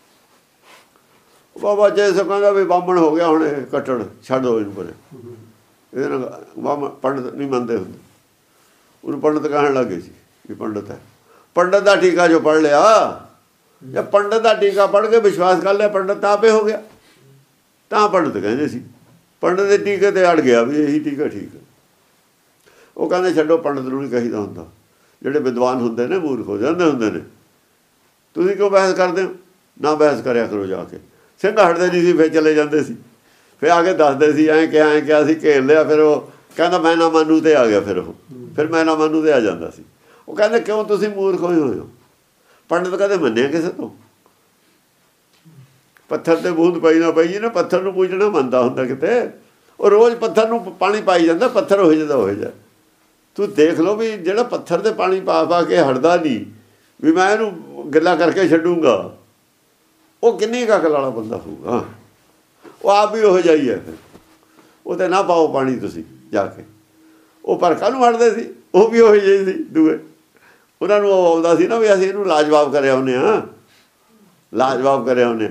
ਬਾਬਾ ਜੈ ਸਿੰਘ ਕਹਿੰਦਾ ਵੀ ਬਾਹਮਣ ਹੋ ਗਿਆ, ਹੁਣ ਇਹ ਕੱਟੜ ਛੱਡ ਦਿਓ ਇਹਨੂੰ ਪਰੇ। ਇਹਦੇ ਨਾਲ ਬਾਹਮਣ ਪੰਡਤ ਨਹੀਂ ਮੰਨਦੇ ਹੁੰਦੇ। ਉਹਨੂੰ ਪੰਡਤ ਕਹਿਣ ਲੱਗੇ ਸੀ ਵੀ ਪੰਡਤ ਹੈ। ਪੰਡਤ ਦਾ ਟੀਕਾ ਜੋ ਪੜ੍ਹ ਲਿਆ, ਜਾਂ ਪੰਡਤ ਦਾ ਟੀਕਾ ਪੜ੍ਹ ਕੇ ਵਿਸ਼ਵਾਸ ਕਰ ਲਿਆ, ਪੰਡਤ ਤਾਂ ਆਪੇ ਹੋ ਗਿਆ। ਤਾਂ ਪੰਡਤ ਕਹਿੰਦੇ ਸੀ। ਪੰਡਤ ਦੇ ਟੀਕੇ ਤੇ ਅੜ ਗਿਆ ਵੀ ਇਹੀ ਟੀਕਾ ਠੀਕ ਹੈ। ਉਹ ਕਹਿੰਦੇ ਛੱਡੋ, ਪੰਡਤ ਨੂੰ ਨਹੀਂ ਕਹੀਦਾ ਹੁੰਦਾ। ਜਿਹੜੇ ਵਿਦਵਾਨ ਹੁੰਦੇ ਨੇ ਮੂਰਖ ਹੋ ਜਾਂਦੇ ਹੁੰਦੇ ਨੇ। ਤੁਸੀਂ ਕਿਉਂ ਬਹਿਸ ਕਰਦੇ ਹੋ? ਨਾ ਬਹਿਸ ਕਰਿਆ ਕਰੋ ਜਾ ਕੇ। ਸਿੰਘ ਹਟਦੇ ਨਹੀਂ ਸੀ, ਫਿਰ ਚਲੇ ਜਾਂਦੇ ਸੀ। ਫਿਰ ਆ ਕੇ ਦੱਸਦੇ ਸੀ ਐਂ ਕਿਹਾ ਐਂ ਕਿਹਾ ਸੀ, ਘੇਰ ਲਿਆ। ਫਿਰ ਉਹ ਕਹਿੰਦਾ ਮੈਂ ਨਾ ਮੰਨੂ ਤੇ ਆ ਗਿਆ। ਫਿਰ ਉਹ ਫਿਰ ਮੈਂ ਨਾ ਮੰਨੂ ਤੇ ਆ ਜਾਂਦਾ ਸੀ। ਉਹ ਕਹਿੰਦੇ ਕਿਉਂ ਤੁਸੀਂ ਮੂਰਖ ਹੋਏ ਹੋਏ ਹੋ? ਪੰਡਤ ਕਦੇ ਮੰਨਿਆ ਕਿਸੇ ਤੋਂ? ਪੱਥਰ ਤੇ ਬੂੰਦ ਪਈ ਨਾ ਪਈ ਨਾ, ਪੱਥਰ ਨੂੰ ਪੂਜਣਾ ਮੰਨਦਾ ਹੁੰਦਾ ਕਿਤੇ? ਉਹ ਰੋਜ਼ ਪੱਥਰ ਨੂੰ ਪਾਣੀ ਪਾਈ ਜਾਂਦਾ, ਪੱਥਰ ਹੋ ਜਾਂਦਾ ਹੋ ਜਾ। ਤੂੰ ਦੇਖ ਲਓ ਵੀ ਜਿਹੜਾ ਪੱਥਰ ਤੇ ਪਾਣੀ ਪਾ ਪਾ ਕੇ ਹਟਦਾ ਨਹੀਂ ਵੀ ਮੈਂ ਇਹਨੂੰ ਗਿੱਲਾ ਕਰਕੇ ਛੱਡੂੰਗਾ, ਉਹ ਕਿੰਨੀ ਕੁ ਅਕਲ ਵਾਲਾ ਬੰਦਾ ਹੋਊਗਾ? ਉਹ ਆਪ ਵੀ ਉਹੋ ਜਿਹਾ ਹੀ ਹੈ। ਫਿਰ ਉਹ ਤੇ ਨਾ ਪਾਓ ਪਾਣੀ ਤੁਸੀਂ ਜਾ ਕੇ। ਉਹ ਪਰ ਕਾਹਨੂੰ ਹਟਦੇ ਸੀ? ਉਹ ਵੀ ਉਹੋ ਜਿਹੇ ਸੀ ਦੂਏ। ਉਹਨਾਂ ਨੂੰ ਉਹ ਆਉਂਦਾ ਸੀ ਨਾ ਵੀ ਅਸੀਂ ਇਹਨੂੰ ਲਾਜਵਾਬ ਕਰਿਆ ਉਹਨੇ। ਹਾਂ, ਲਾਜਵਾਬ ਕਰਿਆ ਉਹਨੇ।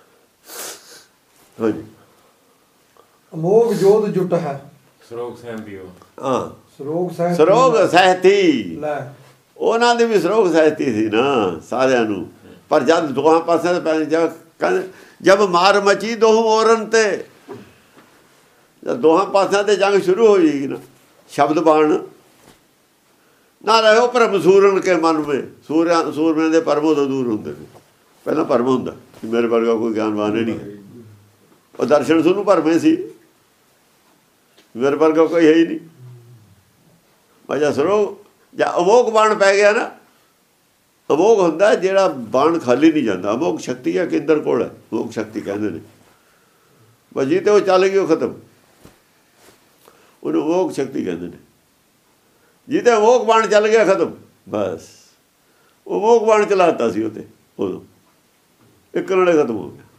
ਹਾਂਜੀ, ਅਮੋਘ ਜੋਤ ਜੁਟ ਹੈ ਸਰੋਗ ਸਹਿਤੀ। ਹਾਂ, ਸਰੋਗ ਸਹਿਤੀ ਸਰੋਗ ਸਹਿਤੀ। ਲੈ ਉਹਨਾਂ ਦੀ ਵੀ ਸਰੋਗ ਸਹਿਤੀ ਸੀ ਨਾ ਸਾਰਿਆਂ ਨੂੰ। ਪਰ ਜਦ ਦੋਹਾਂ ਪਾਸੇ ਪੈ ਜਦ ਮਾਰ ਮਚੀ ਦੋਹੂ ਔਰਨ ਤੇ, ਜਦ ਦੋਹਾਂ ਪਾਸਿਆਂ ਤੇ ਜੰਗ ਸ਼ੁਰੂ ਹੋ ਜਾਏਗੀ ਨਾ, ਸ਼ਬਦ ਬਾਣ ਨਾ ਰਹੋ ਭਰਮ ਸੂਰਨ ਕੇ ਮਨ ਮੇ। ਸੂਰਿਆ ਸੂਰਮਿਆਂ ਦੇ ਭਰਮ ਉਦੋਂ ਦੂਰ ਹੁੰਦੇ ਨੇ। ਪਹਿਲਾਂ ਭਰਮ ਹੁੰਦਾ ਮੇਰੇ ਵਰਗਾ ਕੋਈ ਗਿਆਨਵਾਨ ਹੀ ਨਹੀਂ। ਉਹ ਦਰਸ਼ਨ ਸੁਣੂ ਭਰਮੇ ਸੀ, ਮੇਰੇ ਵਰਗਾ ਕੋਈ ਹੈ ਹੀ ਨਹੀਂ। ਵਜਾ ਸਰੋਗ ਜਾਂ ਅਮੋਘ ਬਾਣ ਪੈ ਗਿਆ ਨਾ। ਅਮੋਘ ਹੁੰਦਾ ਜਿਹੜਾ ਬਾਣ ਖਾਲੀ ਨਹੀਂ ਜਾਂਦਾ। ਅਮੋਘ ਸ਼ਕਤੀ ਹੈ ਕੇਂਦਰ ਕੋਲ ਹੈ, ਅਮੋਘ ਸ਼ਕਤੀ ਕਹਿੰਦੇ ਨੇ। ਬਸ ਜੀ ਤੇ ਉਹ ਚੱਲ ਗਈ, ਉਹ ਖਤਮ। ਉਹਨੂੰ ਅਮੋਘ ਸ਼ਕਤੀ ਕਹਿੰਦੇ ਨੇ। ਜਿੱਤੇ ਅਮੋਘ ਬਾਣ ਚੱਲ ਗਿਆ, ਖਤਮ। ਬਸ ਉਹ ਅਮੋਘ ਬਾਣ ਚਲਾਤਾ ਸੀ ਉਹਤੇ, ਉਦੋਂ ਇੱਕ ਨਾਲੇ ਖਤਮ ਹੋ ਗਿਆ।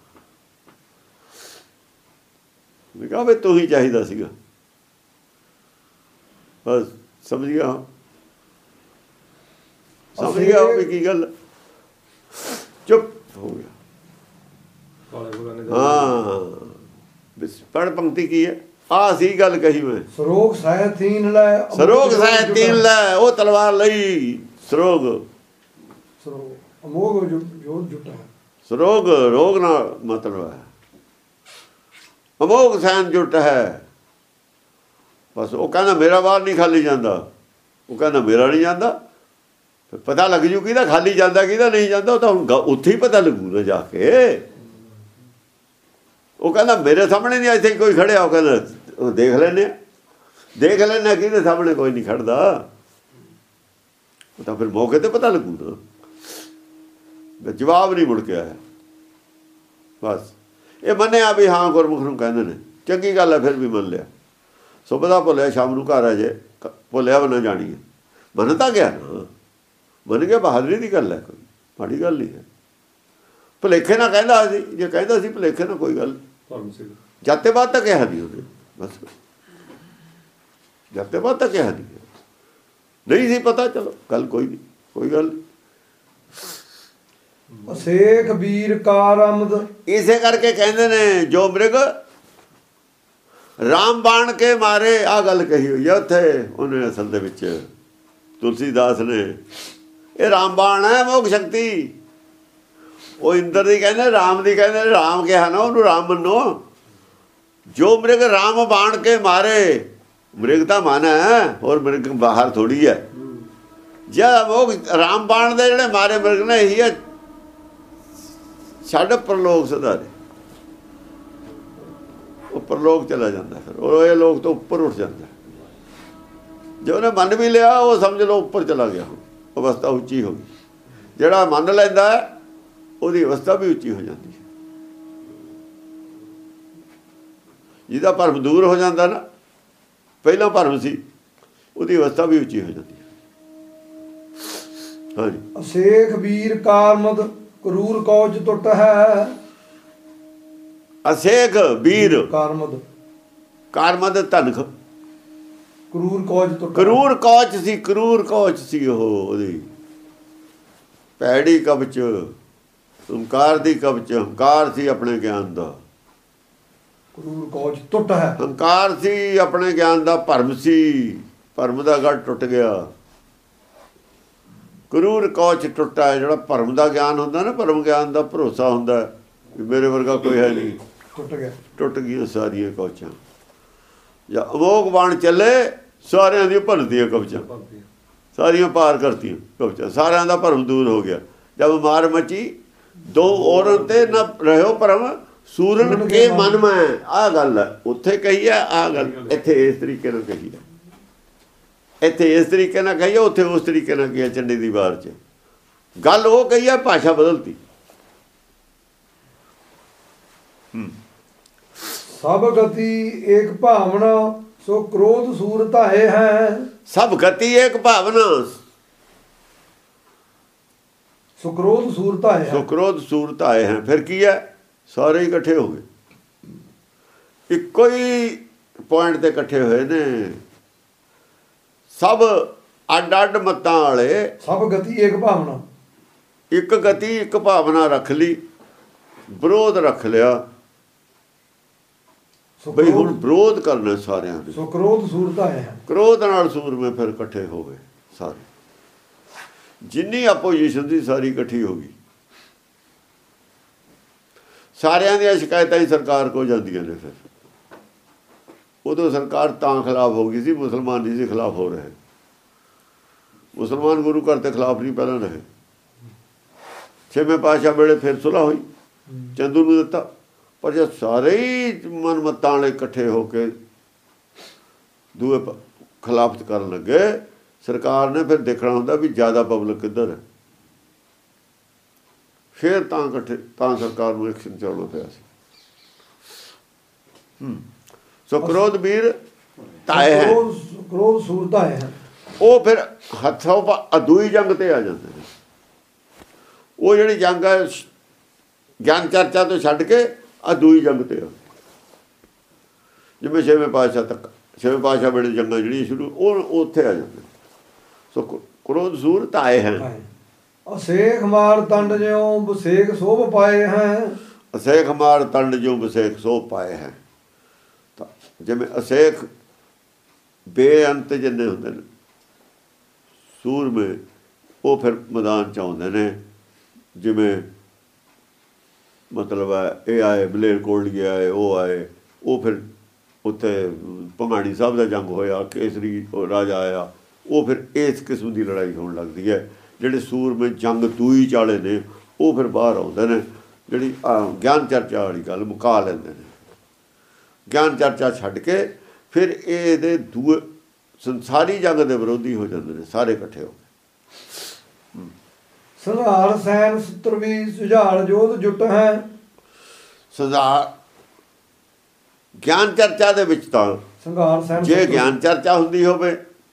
ਮੈਂ ਕਿਹਾ ਵੀ ਤੂੰ ਹੀ ਚਾਹੀਦਾ ਸੀਗਾ। ਬਸ ਸਮਝ ਗਿਆ, ਸਮਝ ਗਿਆ ਵੀ ਕੀ ਗੱਲ। ਚੁੱਪ ਹੋ ਗਿਆ। ਹਾਂ, ਪੜ ਪੰਕਤੀ ਕੀ ਹੈ? ਆਹ ਸੀ ਗੱਲ ਕਹੀ ਮੈਂ। ਸਰੋਗ ਸਹਿਤੀਨ ਲੈ, ਸਰੋਗ ਸਹਿਤੀਨ ਲੈ। ਉਹ ਤਲਵਾਰ ਲਈ ਸਰੋਗ। ਸਰੋਗ ਅਮੋਘ ਜੋਤ ਜੁਟ ਹੈ। ਸਰੋਗ ਰੋਗ ਨਾਲ ਮਤਲਬ ਹੈ। ਅਮੋਘ ਸੈਨ ਜੁਟ ਹੈ। ਬਸ ਉਹ ਕਹਿੰਦਾ ਮੇਰਾ ਬਾਹਰ ਨਹੀਂ ਖਾਲੀ ਜਾਂਦਾ। ਉਹ ਕਹਿੰਦਾ ਮੇਰਾ ਨਹੀਂ ਜਾਂਦਾ। ਫਿਰ ਪਤਾ ਲੱਗ ਜੂ ਕਿਹਦਾ ਖਾਲੀ ਜਾਂਦਾ ਕਿਹਦਾ ਨਹੀਂ ਜਾਂਦਾ। ਉਹ ਤਾਂ ਹੁਣ ਉੱਥੇ ਹੀ ਪਤਾ ਲੱਗੂ ਨਾ ਜਾ ਕੇ। ਉਹ ਕਹਿੰਦਾ ਮੇਰੇ ਸਾਹਮਣੇ ਨਹੀਂ ਇੱਥੇ ਕੋਈ ਖੜਿਆ। ਉਹ ਕਹਿੰਦਾ ਉਹ ਦੇਖ ਲੈਂਦੇ ਆ, ਦੇਖ ਲੈਂਦੇ ਕਿਹਦੇ ਸਾਹਮਣੇ ਕੋਈ ਨਹੀਂ ਖੜਦਾ। ਉਹ ਤਾਂ ਫਿਰ ਮੌਕੇ ਤੇ ਪਤਾ ਲੱਗੂ ਨਾ। ਜਵਾਬ ਨਹੀਂ ਮੁੜ ਕੇ ਆਇਆ। ਬਸ ਇਹ ਮੰਨਿਆ ਵੀ ਹਾਂ ਗੁਰਮੁਖ ਨੂੰ ਕਹਿੰਦੇ ਨੇ, ਚੰਗੀ ਗੱਲ ਹੈ। ਫਿਰ ਵੀ ਮੰਨ ਲਿਆ। ਸੁਬਦਾ ਭੁੱਲਿਆ ਸ਼ਾਮ ਨੂੰ ਘਰ ਆ ਜੇ, ਭੁੱਲਿਆ ਨਾ ਜਾਣੀਏ। ਮੰਨ ਤਾਂ ਗਿਆ ਨਾ, ਮੰਨ ਗਿਆ। ਬਹਾਦਰੀ ਦੀ ਗੱਲ ਹੈ, ਕੋਈ ਮਾੜੀ ਗੱਲ ਨਹੀਂ ਹੈ। ਭੁਲੇਖੇ ਨਾਲ ਕਹਿੰਦਾ ਸੀ, ਜੇ ਕਹਿੰਦਾ ਸੀ ਭੁਲੇਖੇ ਨਾਲ ਕੋਈ ਗੱਲ। ਜਾਤੇ ਬਾਅਦ ਤਾਂ ਕਿਹਾ ਨਹੀਂ ਉਹਨੇ। ਬਸ ਜਾਤੇ ਬਾਅਦ ਤਾਂ ਕਿਹਾ ਨਹੀਂ। ਨਹੀਂ ਸੀ ਪਤਾ, ਚਲੋ ਗੱਲ ਕੋਈ ਨਹੀਂ, ਕੋਈ ਗੱਲ ਨਹੀਂ। ਅਸੇਖ ਵੀਰ ਕਾਰਮਦ। ਇਸੇ ਕਰਕੇ ਕਹਿੰਦੇ ਨੇ ਜੋ ਮ੍ਰਿਗ ਰਾਮ ਬਾਣ ਕੇ ਮਾਰੇ। ਆਹ ਗੱਲ ਕਹੀ ਹੋਈ ਆ ਉੱਥੇ ਉਹਨੇ ਅਸਲ ਦੇ ਵਿੱਚ ਤੁਲਸੀਦਾਸ ਨੇ। ਇਹ ਰਾਮ ਬਾਣ ਹੈ, ਮੋਖ ਸ਼ਕਤੀ। ਉਹ ਇੰਦਰ ਦੀ ਕਹਿੰਦੇ, ਰਾਮ ਦੀ ਕਹਿੰਦੇ। ਰਾਮ ਕਿਹਾ ਨਾ ਉਹਨੂੰ, ਰਾਮ ਮੰਨੋ। ਜੋ ਮ੍ਰਿਗ ਰਾਮ ਬਾਣ ਕੇ ਮਾਰੇ। ਮ੍ਰਿਗ ਦਾ ਮਨ ਹੈ, ਹੋਰ ਮ੍ਰਿਗ ਬਾਹਰ ਥੋੜੀ ਹੈ। ਜਿਹੜਾ ਮੋਖ ਰਾਮ ਬਾਣ ਦੇ ਜਿਹੜੇ ਮਾਰੇ ਮ੍ਰਿਗ ਨੇ, ਇਹੀ ਹੈ ਛੱਡ ਪਰਲੋਕ ਸੁਧਾਰੇ। ਉਹ ਪਰਲੋਕ ਚਲਾ ਜਾਂਦਾ। ਫਿਰ ਉਹ ਇਹ ਲੋਕ ਤੋਂ ਉੱਪਰ ਉੱਠ ਜਾਂਦਾ। ਜੇ ਉਹਨੇ ਮੰਨ ਵੀ ਲਿਆ, ਉਹ ਸਮਝ ਲਓ ਉੱਪਰ ਚਲਾ ਗਿਆ, ਅਵਸਥਾ ਉੱਚੀ ਹੋ ਗਈ। ਜਿਹੜਾ ਮੰਨ ਲੈਂਦਾ ਉਹਦੀ ਅਵਸਥਾ ਵੀ ਉੱਚੀ ਹੋ ਜਾਂਦੀ ਹੈ। ਜਿਹਦਾ ਭਰਮ ਦੂਰ ਹੋ ਜਾਂਦਾ ਨਾ, ਪਹਿਲਾਂ ਭਰਮ ਸੀ, ਉਹਦੀ ਅਵਸਥਾ ਵੀ ਉੱਚੀ ਹੋ ਜਾਂਦੀ ਹੈ। ਹਾਂਜੀ, ਅਸੇਖ ਵੀਰ ਕਾਰਮਦ ਕਰੂਰ ਕੌਚ ਟੁੱਟ ਹੈ। ਅਸੇਖ ਵੀਰ ਕਾਰਮਦ ਕਾਰਮਦ ਧਨਖ। ਕਰੂਰ ਕੌਚ ਟੁੱਟ। ਕਰੂਰ ਕੌਚ ਸੀ, ਕਰੂਰ ਕੌਚ ਸੀ ਉਹ। ਉਹਦੀ ਪੈੜੀ ਕਬਚ, ਹੰਕਾਰ ਦੀ ਕਬਚ। ਹੰਕਾਰ ਸੀ ਆਪਣੇ ਗਿਆਨ ਦਾ। ਕਰੂਰ ਕੌਚ ਟੁੱਟ ਹੈ। ਹੰਕਾਰ ਸੀ ਆਪਣੇ ਗਿਆਨ ਦਾ। ਭਰਮ ਸੀ, ਭਰਮ ਦਾ ਗੜ ਟੁੱਟ ਗਿਆ। ਕਰੂਰ ਕੌਚ ਟੁੱਟਾ। ਜਿਹੜਾ ਭਰਮ ਦਾ ਗਿਆਨ ਹੁੰਦਾ ਨਾ, ਭਰਮ ਗਿਆਨ ਦਾ ਭਰੋਸਾ ਹੁੰਦਾ ਵੀ ਮੇਰੇ ਵਰਗਾ ਕੋਈ ਹੈ ਨਹੀਂ, ਟੁੱਟ ਗਿਆ ਟੁੱਟ ਗਈਆਂ ਸਾਰੀਆਂ ਕਵਚਾਂ। ਜਾਂ ਅਮੋਘ ਬਾਣ ਚੱਲੇ ਸਾਰਿਆਂ ਦੀਆਂ ਭੰਨਦੀਆਂ ਕਵਚਾਂ, ਸਾਰੀਆਂ ਪਾਰ ਕਰਤੀਆਂ ਕਵਚਾਂ, ਸਾਰਿਆਂ ਦਾ ਭਰਮ ਦੂਰ ਹੋ ਗਿਆ। ਜਦ ਮਾਰ ਮਚੀ ਦੋ ਔਰਨ ਤੇ ਨਾ ਰਹਿਓ ਭਰਮ ਸੂਰਨ ਕੇ ਮਨ ਮੈਂ। ਆਹ ਗੱਲ ਹੈ ਉੱਥੇ ਕਹੀ ਹੈ, ਆਹ ਗੱਲ ਇੱਥੇ ਇਸ ਤਰੀਕੇ ਨਾਲ ਕਹੀ ਹੈ, ਇੱਥੇ ਇਸ ਤਰੀਕੇ ਨਾਲ ਕਹੀ ਹੈ, ਉੱਥੇ ਉਸ ਤਰੀਕੇ ਨਾਲ ਕਹੀ ਹੈ। ਚੰਡੀ ਦੀ ਵਾਰ 'ਚ ਗੱਲ ਉਹ ਕਹੀ ਹੈ, ਭਾਸ਼ਾ ਬਦਲਤੀ। ਸਭ ਗਤੀ ਏਕ ਭਾਵਨਾ ਸੋ ਕ੍ਰੋਧ ਸੂਰ ਧਾਏ ਹੈ। ਸਭ ਗਤੀ ਏਕ ਭਾਵਨਾ ਸੋ ਕ੍ਰੋਧ ਸੂਰ ਧਾਏ ਹੈ। ਸੋ ਕ੍ਰੋਧ ਸੂਰ ਧਾਏ ਹੈ। ਫਿਰ ਕੀ ਹੈ? ਸਾਰੇ ਇਕੱਠੇ ਹੋ ਗਏ, ਇੱਕੋ ਹੀ ਪੁਆਇੰਟ ਤੇ ਇਕੱਠੇ ਹੋਏ ਨੇ। ਸਭ ਅੱਡ ਅੱਡ ਮਤਾਂ ਵਾਲੇ। ਸਭ ਗਤੀ ਏਕ ਭਾਵਨਾ, ਇੱਕ ਗਤੀ ਇੱਕ ਭਾਵਨਾ ਰੱਖ ਲਈ, ਵਿਰੋਧ ਰੱਖ ਲਿਆ ਬਈ ਹੁਣ ਵਿਰੋਧ ਕਰਨਾ ਸਾਰਿਆਂ ਨੇ। ਸੋ ਕ੍ਰੋਧ ਸੂਰ ਧਾਏ ਹੈ। ਕ੍ਰੋਧ ਨਾਲ ਸੂਰਮੇ ਫਿਰ ਇਕੱਠੇ ਹੋ ਗਏ ਸਾਰੇ, ਜਿੰਨੀ ਆਪੋਜੀਸ਼ਨ ਸੀ ਸਾਰੀ ਇਕੱਠੀ ਹੋ ਗਈ। ਸਾਰਿਆਂ ਦੀਆਂ ਸ਼ਿਕਾਇਤਾਂ ਹੀ ਸਰਕਾਰ ਕੋਲ ਜਾਂਦੀਆਂ ਨੇ। ਫਿਰ ਉਦੋਂ ਸਰਕਾਰ ਤਾਂ ਖਿਲਾਫ ਹੋ ਗਈ ਸੀ, ਮੁਸਲਮਾਨ ਨਹੀਂ ਸੀ ਖਿਲਾਫ ਹੋ ਰਹੇ। ਮੁਸਲਮਾਨ ਗੁਰੂ ਘਰ ਦੇ ਖਿਲਾਫ ਨਹੀਂ ਪਹਿਲਾਂ ਰਹੇ। ਛੇਵੇਂ ਪਾਤਸ਼ਾਹ ਵੇਲੇ ਫਿਰ ਸੁਲ੍ਹਾ ਹੋਈ, ਚੰਦੂ ਨੂੰ ਦਿੱਤਾ। ਪਰ ਜਦ ਸਾਰੇ ਹੀ ਮਨਮਤਾਂ ਵਾਲੇ ਇਕੱਠੇ ਹੋ ਕੇ ਦੂਏ ਖਿਲਾਫਤ ਕਰਨ ਲੱਗੇ, ਸਰਕਾਰ ਨੇ ਫਿਰ ਦੇਖਣਾ ਹੁੰਦਾ ਵੀ ਜ਼ਿਆਦਾ ਪਬਲਿਕ ਕਿੱਧਰ ਹੈ। ਫਿਰ ਤਾਂ ਇਕੱਠੇ ਤਾਂ ਸਰਕਾਰ ਨੂੰ ਐਕਸ਼ਨ ਚਾਉਣਾ ਪਿਆ ਸੀ। ਸੋ ਕ੍ਰੋਧ ਵੀਰ ਧਾਏ ਹੈ, ਕ੍ਰੋਧ ਸੂਰ ਧਾਏ ਹੈ। ਉਹ ਫਿਰ ਹੱਥੋਂ ਅਦੂਈ ਜੰਗ ਤੇ ਆ ਜਾਂਦੇ ਨੇ। ਉਹ ਜਿਹੜੀ ਜੰਗ ਹੈ ਗਿਆਨ ਚਰਚਾ ਤੋਂ ਛੱਡ ਕੇ ਅਦੂਈ ਜੰਗ ਤੇ ਆ। ਜਿਵੇਂ ਛੇਵੇਂ ਪਾਤਸ਼ਾਹ ਤੱਕ, ਛੇਵੇਂ ਪਾਤਸ਼ਾਹ ਵੇਲੇ ਜੰਗਾਂ ਜਿਹੜੀਆਂ ਸ਼ੁਰੂ, ਉਹ ਉੱਥੇ ਆ ਜਾਂਦੇ। ਸੋ ਕ੍ਰੋਧ ਸੂਰ ਧਾਏ ਹੈ। ਅਸੇਖ ਮਾਰ ਤੰਡ ਜਿਉ ਬਸੇਖ ਸੋਭ ਪਾਏ ਹੈ। ਅਸੇਖ ਮਾਰ ਤੰਡ ਜਿਉ ਬਸੇਖ ਸੋਭ ਪਾਏ ਹੈ। ਤਾਂ ਜਿਵੇਂ ਅਸੇਖ ਬੇਅੰਤ ਜਿੰਨੇ ਹੁੰਦੇ ਨੇ ਸੂਰਮੇ, ਉਹ ਫਿਰ ਮੈਦਾਨ 'ਚ ਆਉਂਦੇ ਨੇ। ਜਿਵੇਂ ਮਤਲਬ ਹੈ ਇਹ ਆਏ ਮਲੇਰਕੋਟਲੇ ਆਏ, ਉਹ ਆਏ, ਉਹ ਫਿਰ ਉੱਥੇ ਭੰਗਾਣੀ ਸਾਹਿਬ ਦਾ ਜੰਗ ਹੋਇਆ, ਕੇਸਰੀ ਰਾਜਾ ਆਇਆ। ਉਹ ਫਿਰ ਇਸ ਕਿਸਮ ਦੀ ਲੜਾਈ ਹੋਣ ਲੱਗਦੀ ਹੈ। ਜਿਹੜੇ ਸੂਰਮੇ ਜੰਗ ਦੂਈ ਚਾਲੇ ਨੇ ਉਹ ਫਿਰ ਬਾਹਰ ਆਉਂਦੇ ਨੇ। ਜਿਹੜੀ ਗਿਆਨ ਚਰਚਾ ਵਾਲੀ ਗੱਲ ਮੁਕਾ ਲੈਂਦੇ ਨੇ। ਗਿਆਨ ਚਰਚਾ ਛੱਡ ਕੇ ਫਿਰ ਇਹਦੇ ਦੂਏ ਸੰਸਾਰੀ ਜੰਗ ਦੇ ਵਿਰੋਧੀ ਹੋ ਜਾਂਦੇ ਨੇ ਸਾਰੇ ਇਕੱਠੇ ਹੋ ਕੇ। ਸੰਘਾਰ ਸੈਨ ਸੂਤਰ ਵੀ ਸੁਝਾੜ ਜੋਧ ਜੁਟ ਹੈ। ਸੰਘਾਰ ਗਿਆਨ ਚਰਚਾ ਦੇ ਵਿੱਚ ਤਾਂ ਸੰਘਾਰ ਸੈਨ, ਜੇ ਗਿਆਨ ਚਰਚਾ ਹੁੰਦੀ ਹੋਵੇ,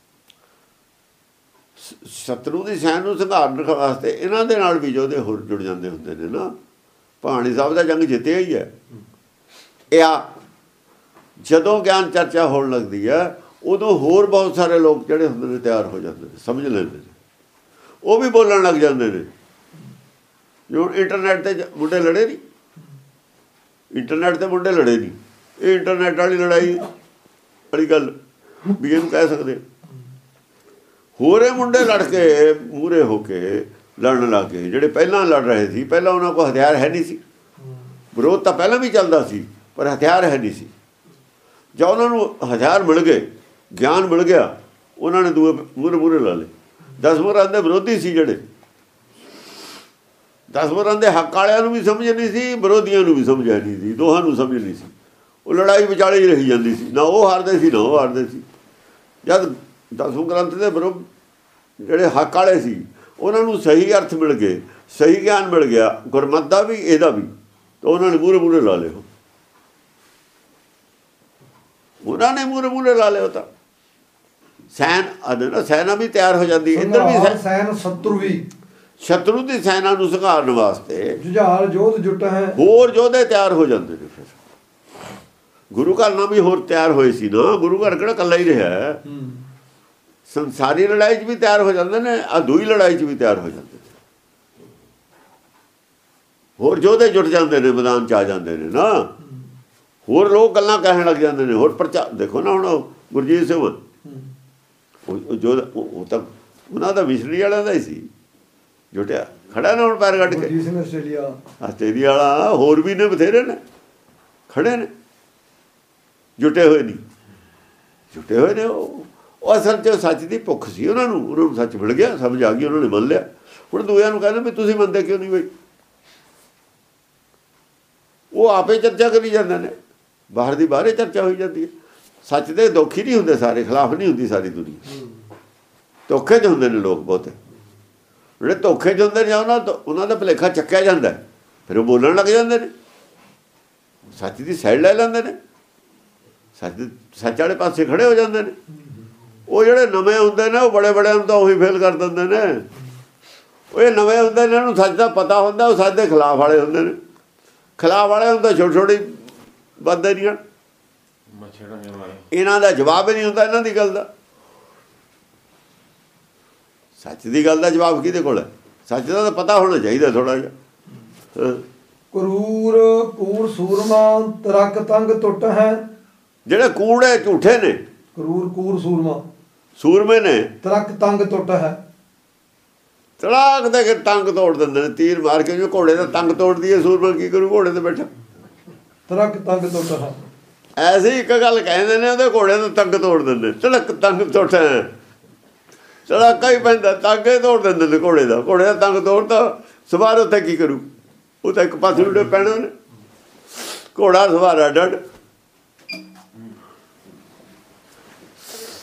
ਸ਼ਤਰੂ ਦੀ ਸੈਨ ਨੂੰ ਸੰਘਾਰਨ ਵਾਸਤੇ ਇਹਨਾਂ ਦੇ ਨਾਲ ਵੀ ਯੋਧੇ ਹੋਰ ਜੁੜ ਜਾਂਦੇ ਹੁੰਦੇ ਨੇ ਨਾ। ਭਾਣੀ ਸਾਹਿਬ ਦਾ ਜੰਗ ਜਿੱਤਿਆ ਹੀ ਹੈ। ਇਹ ਆ ਜਦੋਂ ਗਿਆਨ ਚਰਚਾ ਹੋਣ ਲੱਗਦੀ ਹੈ, ਉਦੋਂ ਹੋਰ ਬਹੁਤ ਸਾਰੇ ਲੋਕ ਜਿਹੜੇ ਹੁੰਦੇ ਨੇ ਤਿਆਰ ਹੋ ਜਾਂਦੇ ਨੇ, ਸਮਝ ਲੈਂਦੇ ਨੇ, ਉਹ ਵੀ ਬੋਲਣ ਲੱਗ ਜਾਂਦੇ ਨੇ। ਜੋ ਇੰਟਰਨੈਟ 'ਤੇ ਮੁੰਡੇ ਲੜੇ ਨਹੀਂ, ਇੰਟਰਨੈਟ 'ਤੇ ਮੁੰਡੇ ਲੜੇ ਨਹੀਂ। ਇਹ ਇੰਟਰਨੈਟ ਵਾਲੀ ਲੜਾਈ ਵਾਲੀ ਗੱਲ ਵੀ ਇਹਨੂੰ ਕਹਿ ਸਕਦੇ। ਹੋਰੇ ਮੁੰਡੇ ਲੜ ਕੇ ਮੂਹਰੇ ਹੋ ਕੇ ਲੜਨ ਲੱਗ ਗਏ। ਜਿਹੜੇ ਪਹਿਲਾਂ ਲੜ ਰਹੇ ਸੀ, ਪਹਿਲਾਂ ਉਹਨਾਂ ਕੋਲ ਹਥਿਆਰ ਹੈ ਨਹੀਂ ਸੀ। ਵਿਰੋਧ ਤਾਂ ਪਹਿਲਾਂ ਵੀ ਚੱਲਦਾ ਸੀ, ਪਰ ਹਥਿਆਰ ਹੈ ਨਹੀਂ ਸੀ। ਜਾਂ ਉਹਨਾਂ ਨੂੰ ਹਥਿਆਰ ਮਿਲ ਗਏ, ਗਿਆਨ ਮਿਲ ਗਿਆ, ਉਹਨਾਂ ਨੇ ਦੂਏ ਮੂਹਰੇ ਮੂਹਰੇ ਲਾ ਲਏ। ਦਸ ਮੁਰਾਂ ਦੇ ਵਿਰੋਧੀ ਸੀ ਜਿਹੜੇ, ਦਸ ਮੁਰਾਂ ਦੇ ਹੱਕ ਵਾਲਿਆਂ ਨੂੰ ਵੀ ਸਮਝ ਨਹੀਂ ਸੀ, ਵਿਰੋਧੀਆਂ ਨੂੰ ਵੀ ਸਮਝ ਨਹੀਂ ਸੀ, ਦੋਹਾਂ ਨੂੰ ਸਮਝ ਨਹੀਂ ਸੀ। ਉਹ ਲੜਾਈ ਵਿਚਾਲੇ ਹੀ ਰਹੀ ਜਾਂਦੀ ਸੀ। ਨਾ ਉਹ ਹਾਰਦੇ ਸੀ ਨਾ ਉਹ ਹਾਰਦੇ ਸੀ। ਜਦ ਦਸਵੇਂ ਗ੍ਰੰਥ ਦੇ ਵਿਰੋਧ ਜਿਹੜੇ ਹੱਕ ਵਾਲੇ ਸੀ, ਉਹਨਾਂ ਨੂੰ ਸਹੀ ਅਰਥ ਮਿਲ ਗਏ, ਸਹੀ ਗਿਆਨ ਮਿਲ ਗਿਆ, ਗੁਰਮਤਿ ਦਾ ਵੀ ਇਹਦਾ ਵੀ, ਤਾਂ ਉਹਨਾਂ ਨੇ ਮੂਹਰੇ ਮੂਹਰੇ ਲਾ ਲਿਓ। ਉਹਨਾਂ ਨੇ ਮੂਹਰੇ ਮੂਹਰੇ ਲਾ ਲਿਓ ਤਾਂ ਸੈਨ ਆਦੇ ਨਾ, ਸੈਨਾ ਵੀ ਤਿਆਰ ਹੋ ਜਾਂਦੀ। ਇੱਧਰ ਵੀ ਸੈਨ ਸ਼ਤਰੂ ਵੀ, ਸ਼ਤਰੂ ਦੀ ਸੈਨਾ ਨੂੰ ਸੰਘਾਰਨ ਵਾਸਤੇ ਜੁਝਾਰ ਜੋਧ ਜੁਟ ਹੈ। ਹੋਰ ਯੋਧੇ ਤਿਆਰ ਹੋ ਜਾਂਦੇ ਨੇ। ਫਿਰ ਗੁਰੂ ਘਰ ਨਾਲ ਵੀ ਹੋਰ ਤਿਆਰ ਹੋਏ ਸੀ ਨਾ। ਗੁਰੂ ਘਰ ਕਿਹੜਾ ਇਕੱਲਾ ਹੀ ਰਿਹਾ। ਸੰਸਾਰੀ ਲੜਾਈ 'ਚ ਵੀ ਤਿਆਰ ਹੋ ਜਾਂਦੇ ਨੇ, ਆ ਦੂਈ ਲੜਾਈ 'ਚ ਵੀ ਤਿਆਰ ਹੋ ਜਾਂਦੇ ਨੇ। ਹੋਰ ਯੋਧੇ ਜੁਟ ਜਾਂਦੇ ਨੇ, ਮੈਦਾਨ 'ਚ ਆ ਜਾਂਦੇ ਨੇ ਨਾ। ਹੋਰ ਲੋਕ ਗੱਲਾਂ ਕਹਿਣ ਲੱਗ ਜਾਂਦੇ ਨੇ। ਹੋਰ ਪ੍ਰਚਾਰ ਦੇਖੋ ਨਾ, ਹੁਣ ਗੁਰਜੀਤ ਸਿੰਘ ਜੋ ਉਹ ਤਾਂ ਉਹਨਾਂ ਦਾ ਮਿਸਰੀ ਵਾਲਿਆਂ ਦਾ ਹੀ ਸੀ, ਜੁਟਿਆ ਖੜਾ ਨਾ ਹੁਣ ਪੈਰ ਕੱਢ ਕੇ। ਆਸਟ੍ਰੇਲੀਆ ਆਸਟ੍ਰੇਲੀਆ ਵਾਲਾ ਹੋਰ ਵੀ ਨੇ, ਬਥੇਰੇ ਨੇ ਖੜੇ ਨੇ, ਜੁਟੇ ਹੋਏ ਨਹੀਂ, ਜੁਟੇ ਹੋਏ ਨੇ। ਉਹ ਉਹ ਅਸਲ 'ਚ ਸੱਚ ਦੀ ਭੁੱਖ ਸੀ ਉਹਨਾਂ ਨੂੰ, ਉਹਨਾਂ ਨੂੰ ਸੱਚ ਮਿਲ ਗਿਆ, ਸਮਝ ਆ ਗਈ, ਉਹਨਾਂ ਨੇ ਮੰਨ ਲਿਆ। ਹੁਣ ਦੂਜਿਆਂ ਨੂੰ ਕਹਿੰਦੇ ਵੀ ਤੁਸੀਂ ਮੰਨਦੇ ਕਿਉਂ ਨਹੀਂ ਬਈ? ਉਹ ਆਪੇ ਚਰਚਾ ਕਰੀ ਜਾਂਦੇ ਨੇ, ਬਾਹਰ ਦੀ ਬਾਹਰੇ ਚਰਚਾ ਹੋਈ ਜਾਂਦੀ ਹੈ। ਸੱਚ ਦੇ ਦੋਖੀ ਨਹੀਂ ਹੁੰਦੇ, ਸਾਰੇ ਖਿਲਾਫ ਨਹੀਂ ਹੁੰਦੀ ਸਾਰੀ ਦੁਨੀਆ, ਧੋਖੇ 'ਚ ਹੁੰਦੇ ਨੇ ਲੋਕ ਬਹੁਤੇ। ਜਿਹੜੇ ਧੋਖੇ 'ਚ ਹੁੰਦੇ ਨੇ ਉਹਨਾਂ ਉਹਨਾਂ ਦਾ ਭੁਲੇਖਾ ਚੱਕਿਆ ਜਾਂਦਾ, ਫਿਰ ਉਹ ਬੋਲਣ ਲੱਗ ਜਾਂਦੇ ਨੇ, ਸੱਚ ਦੀ ਸਾਈਡ ਲੈ ਲੈਂਦੇ ਨੇ, ਸੱਚ ਸੱਚ ਵਾਲੇ ਪਾਸੇ ਖੜੇ ਹੋ ਜਾਂਦੇ ਨੇ। ਉਹ ਜਿਹੜੇ ਨਵੇਂ ਹੁੰਦੇ ਨੇ ਉਹ ਬੜੇ ਬੜਿਆਂ ਨੂੰ ਤਾਂ ਉਹੀ ਫੇਲ ਕਰ ਦਿੰਦੇ ਨੇ। ਉਹ ਇਹ ਨਵੇਂ ਹੁੰਦੇ ਨੇ, ਇਹਨਾਂ ਨੂੰ ਸੱਚ ਦਾ ਪਤਾ ਹੁੰਦਾ, ਉਹ ਸੱਚ ਦੇ ਖਿਲਾਫ ਵਾਲੇ ਹੁੰਦੇ ਨੇ। ਖਿਲਾਫ ਵਾਲੇ ਨੂੰ ਤਾਂ ਛੋਟੀ ਛੋਟੀ ਵੱਧਦੇ ਨਹੀਂ ਹਨ, ਇਹਨਾਂ ਦਾ ਜਵਾਬ ਹੀ ਨਹੀਂ ਹੁੰਦਾ ਇਹਨਾਂ ਦੀ ਗੱਲ ਦਾ। ਸੱਚ ਦੀ ਗੱਲ ਦਾ ਜਵਾਬ ਕਿਹਦੇ ਕੋਲ ਹੈ? ਸੱਚ ਦਾ ਤਾਂ ਪਤਾ ਹੋਣਾ ਚਾਹੀਦਾ ਥੋੜ੍ਹਾ ਜਿਹਾ। ਕਰੂਰ ਕੂੜ ਸੂਰਮਾ ਤਰਕ ਤੰਗ ਟੁੱਟ ਹੈ। ਜਿਹੜੇ ਕੂੜੇ ਝੂਠੇ ਨੇ, ਕਰੂਰ ਕੂੜ ਸੂਰਮਾ ਸੂਰਮੇ ਨੇ, ਤਰਕ ਤੰਗ ਟੁੱਟ ਹੈ। ਤੜਾਕ ਦੇ ਕੇ ਟੰਗ ਤੋੜ ਦਿੰਦੇ ਨੇ, ਤੀਰ ਮਾਰ ਕੇ। ਜੋ ਘੋੜੇ ਦਾ ਟੰਗ ਤੋੜਦੀ ਹੈ, ਸੂਰਮਾ ਕੀ ਕਰੂ ਘੋੜੇ ਤੇ ਬੈਠਾ? ਤਰਕ ਤੰਗ ਟੁੱਟ ਹੈ। ਐਸੀ ਇੱਕ ਗੱਲ ਕਹਿੰਦੇ ਨੇ, ਉਹਦੇ ਘੋੜੇ ਦਾ ਟੰਗ ਤੋੜ ਦਿੰਦੇ। ਤੜਕ ਤੰਗ ਟੁੱਟ ਹੈ, ਤੜਾਕਾ ਹੀ ਪੈਂਦਾ, ਟੰਗ ਹੀ ਤੋੜ ਦਿੰਦੇ ਨੇ ਘੋੜੇ ਦਾ। ਘੋੜੇ ਦਾ ਟੰਗ ਤੋੜਦਾ, ਸਵਾਰ ਉੱਥੇ ਕੀ ਕਰੂ? ਉਹ ਤਾਂ ਇੱਕ ਪਾਸੇ ਉਡੇ ਪੈਣਾ ਨੇ, ਘੋੜਾ ਸਵਾਰ ਅੱਡ ਅੱਡ।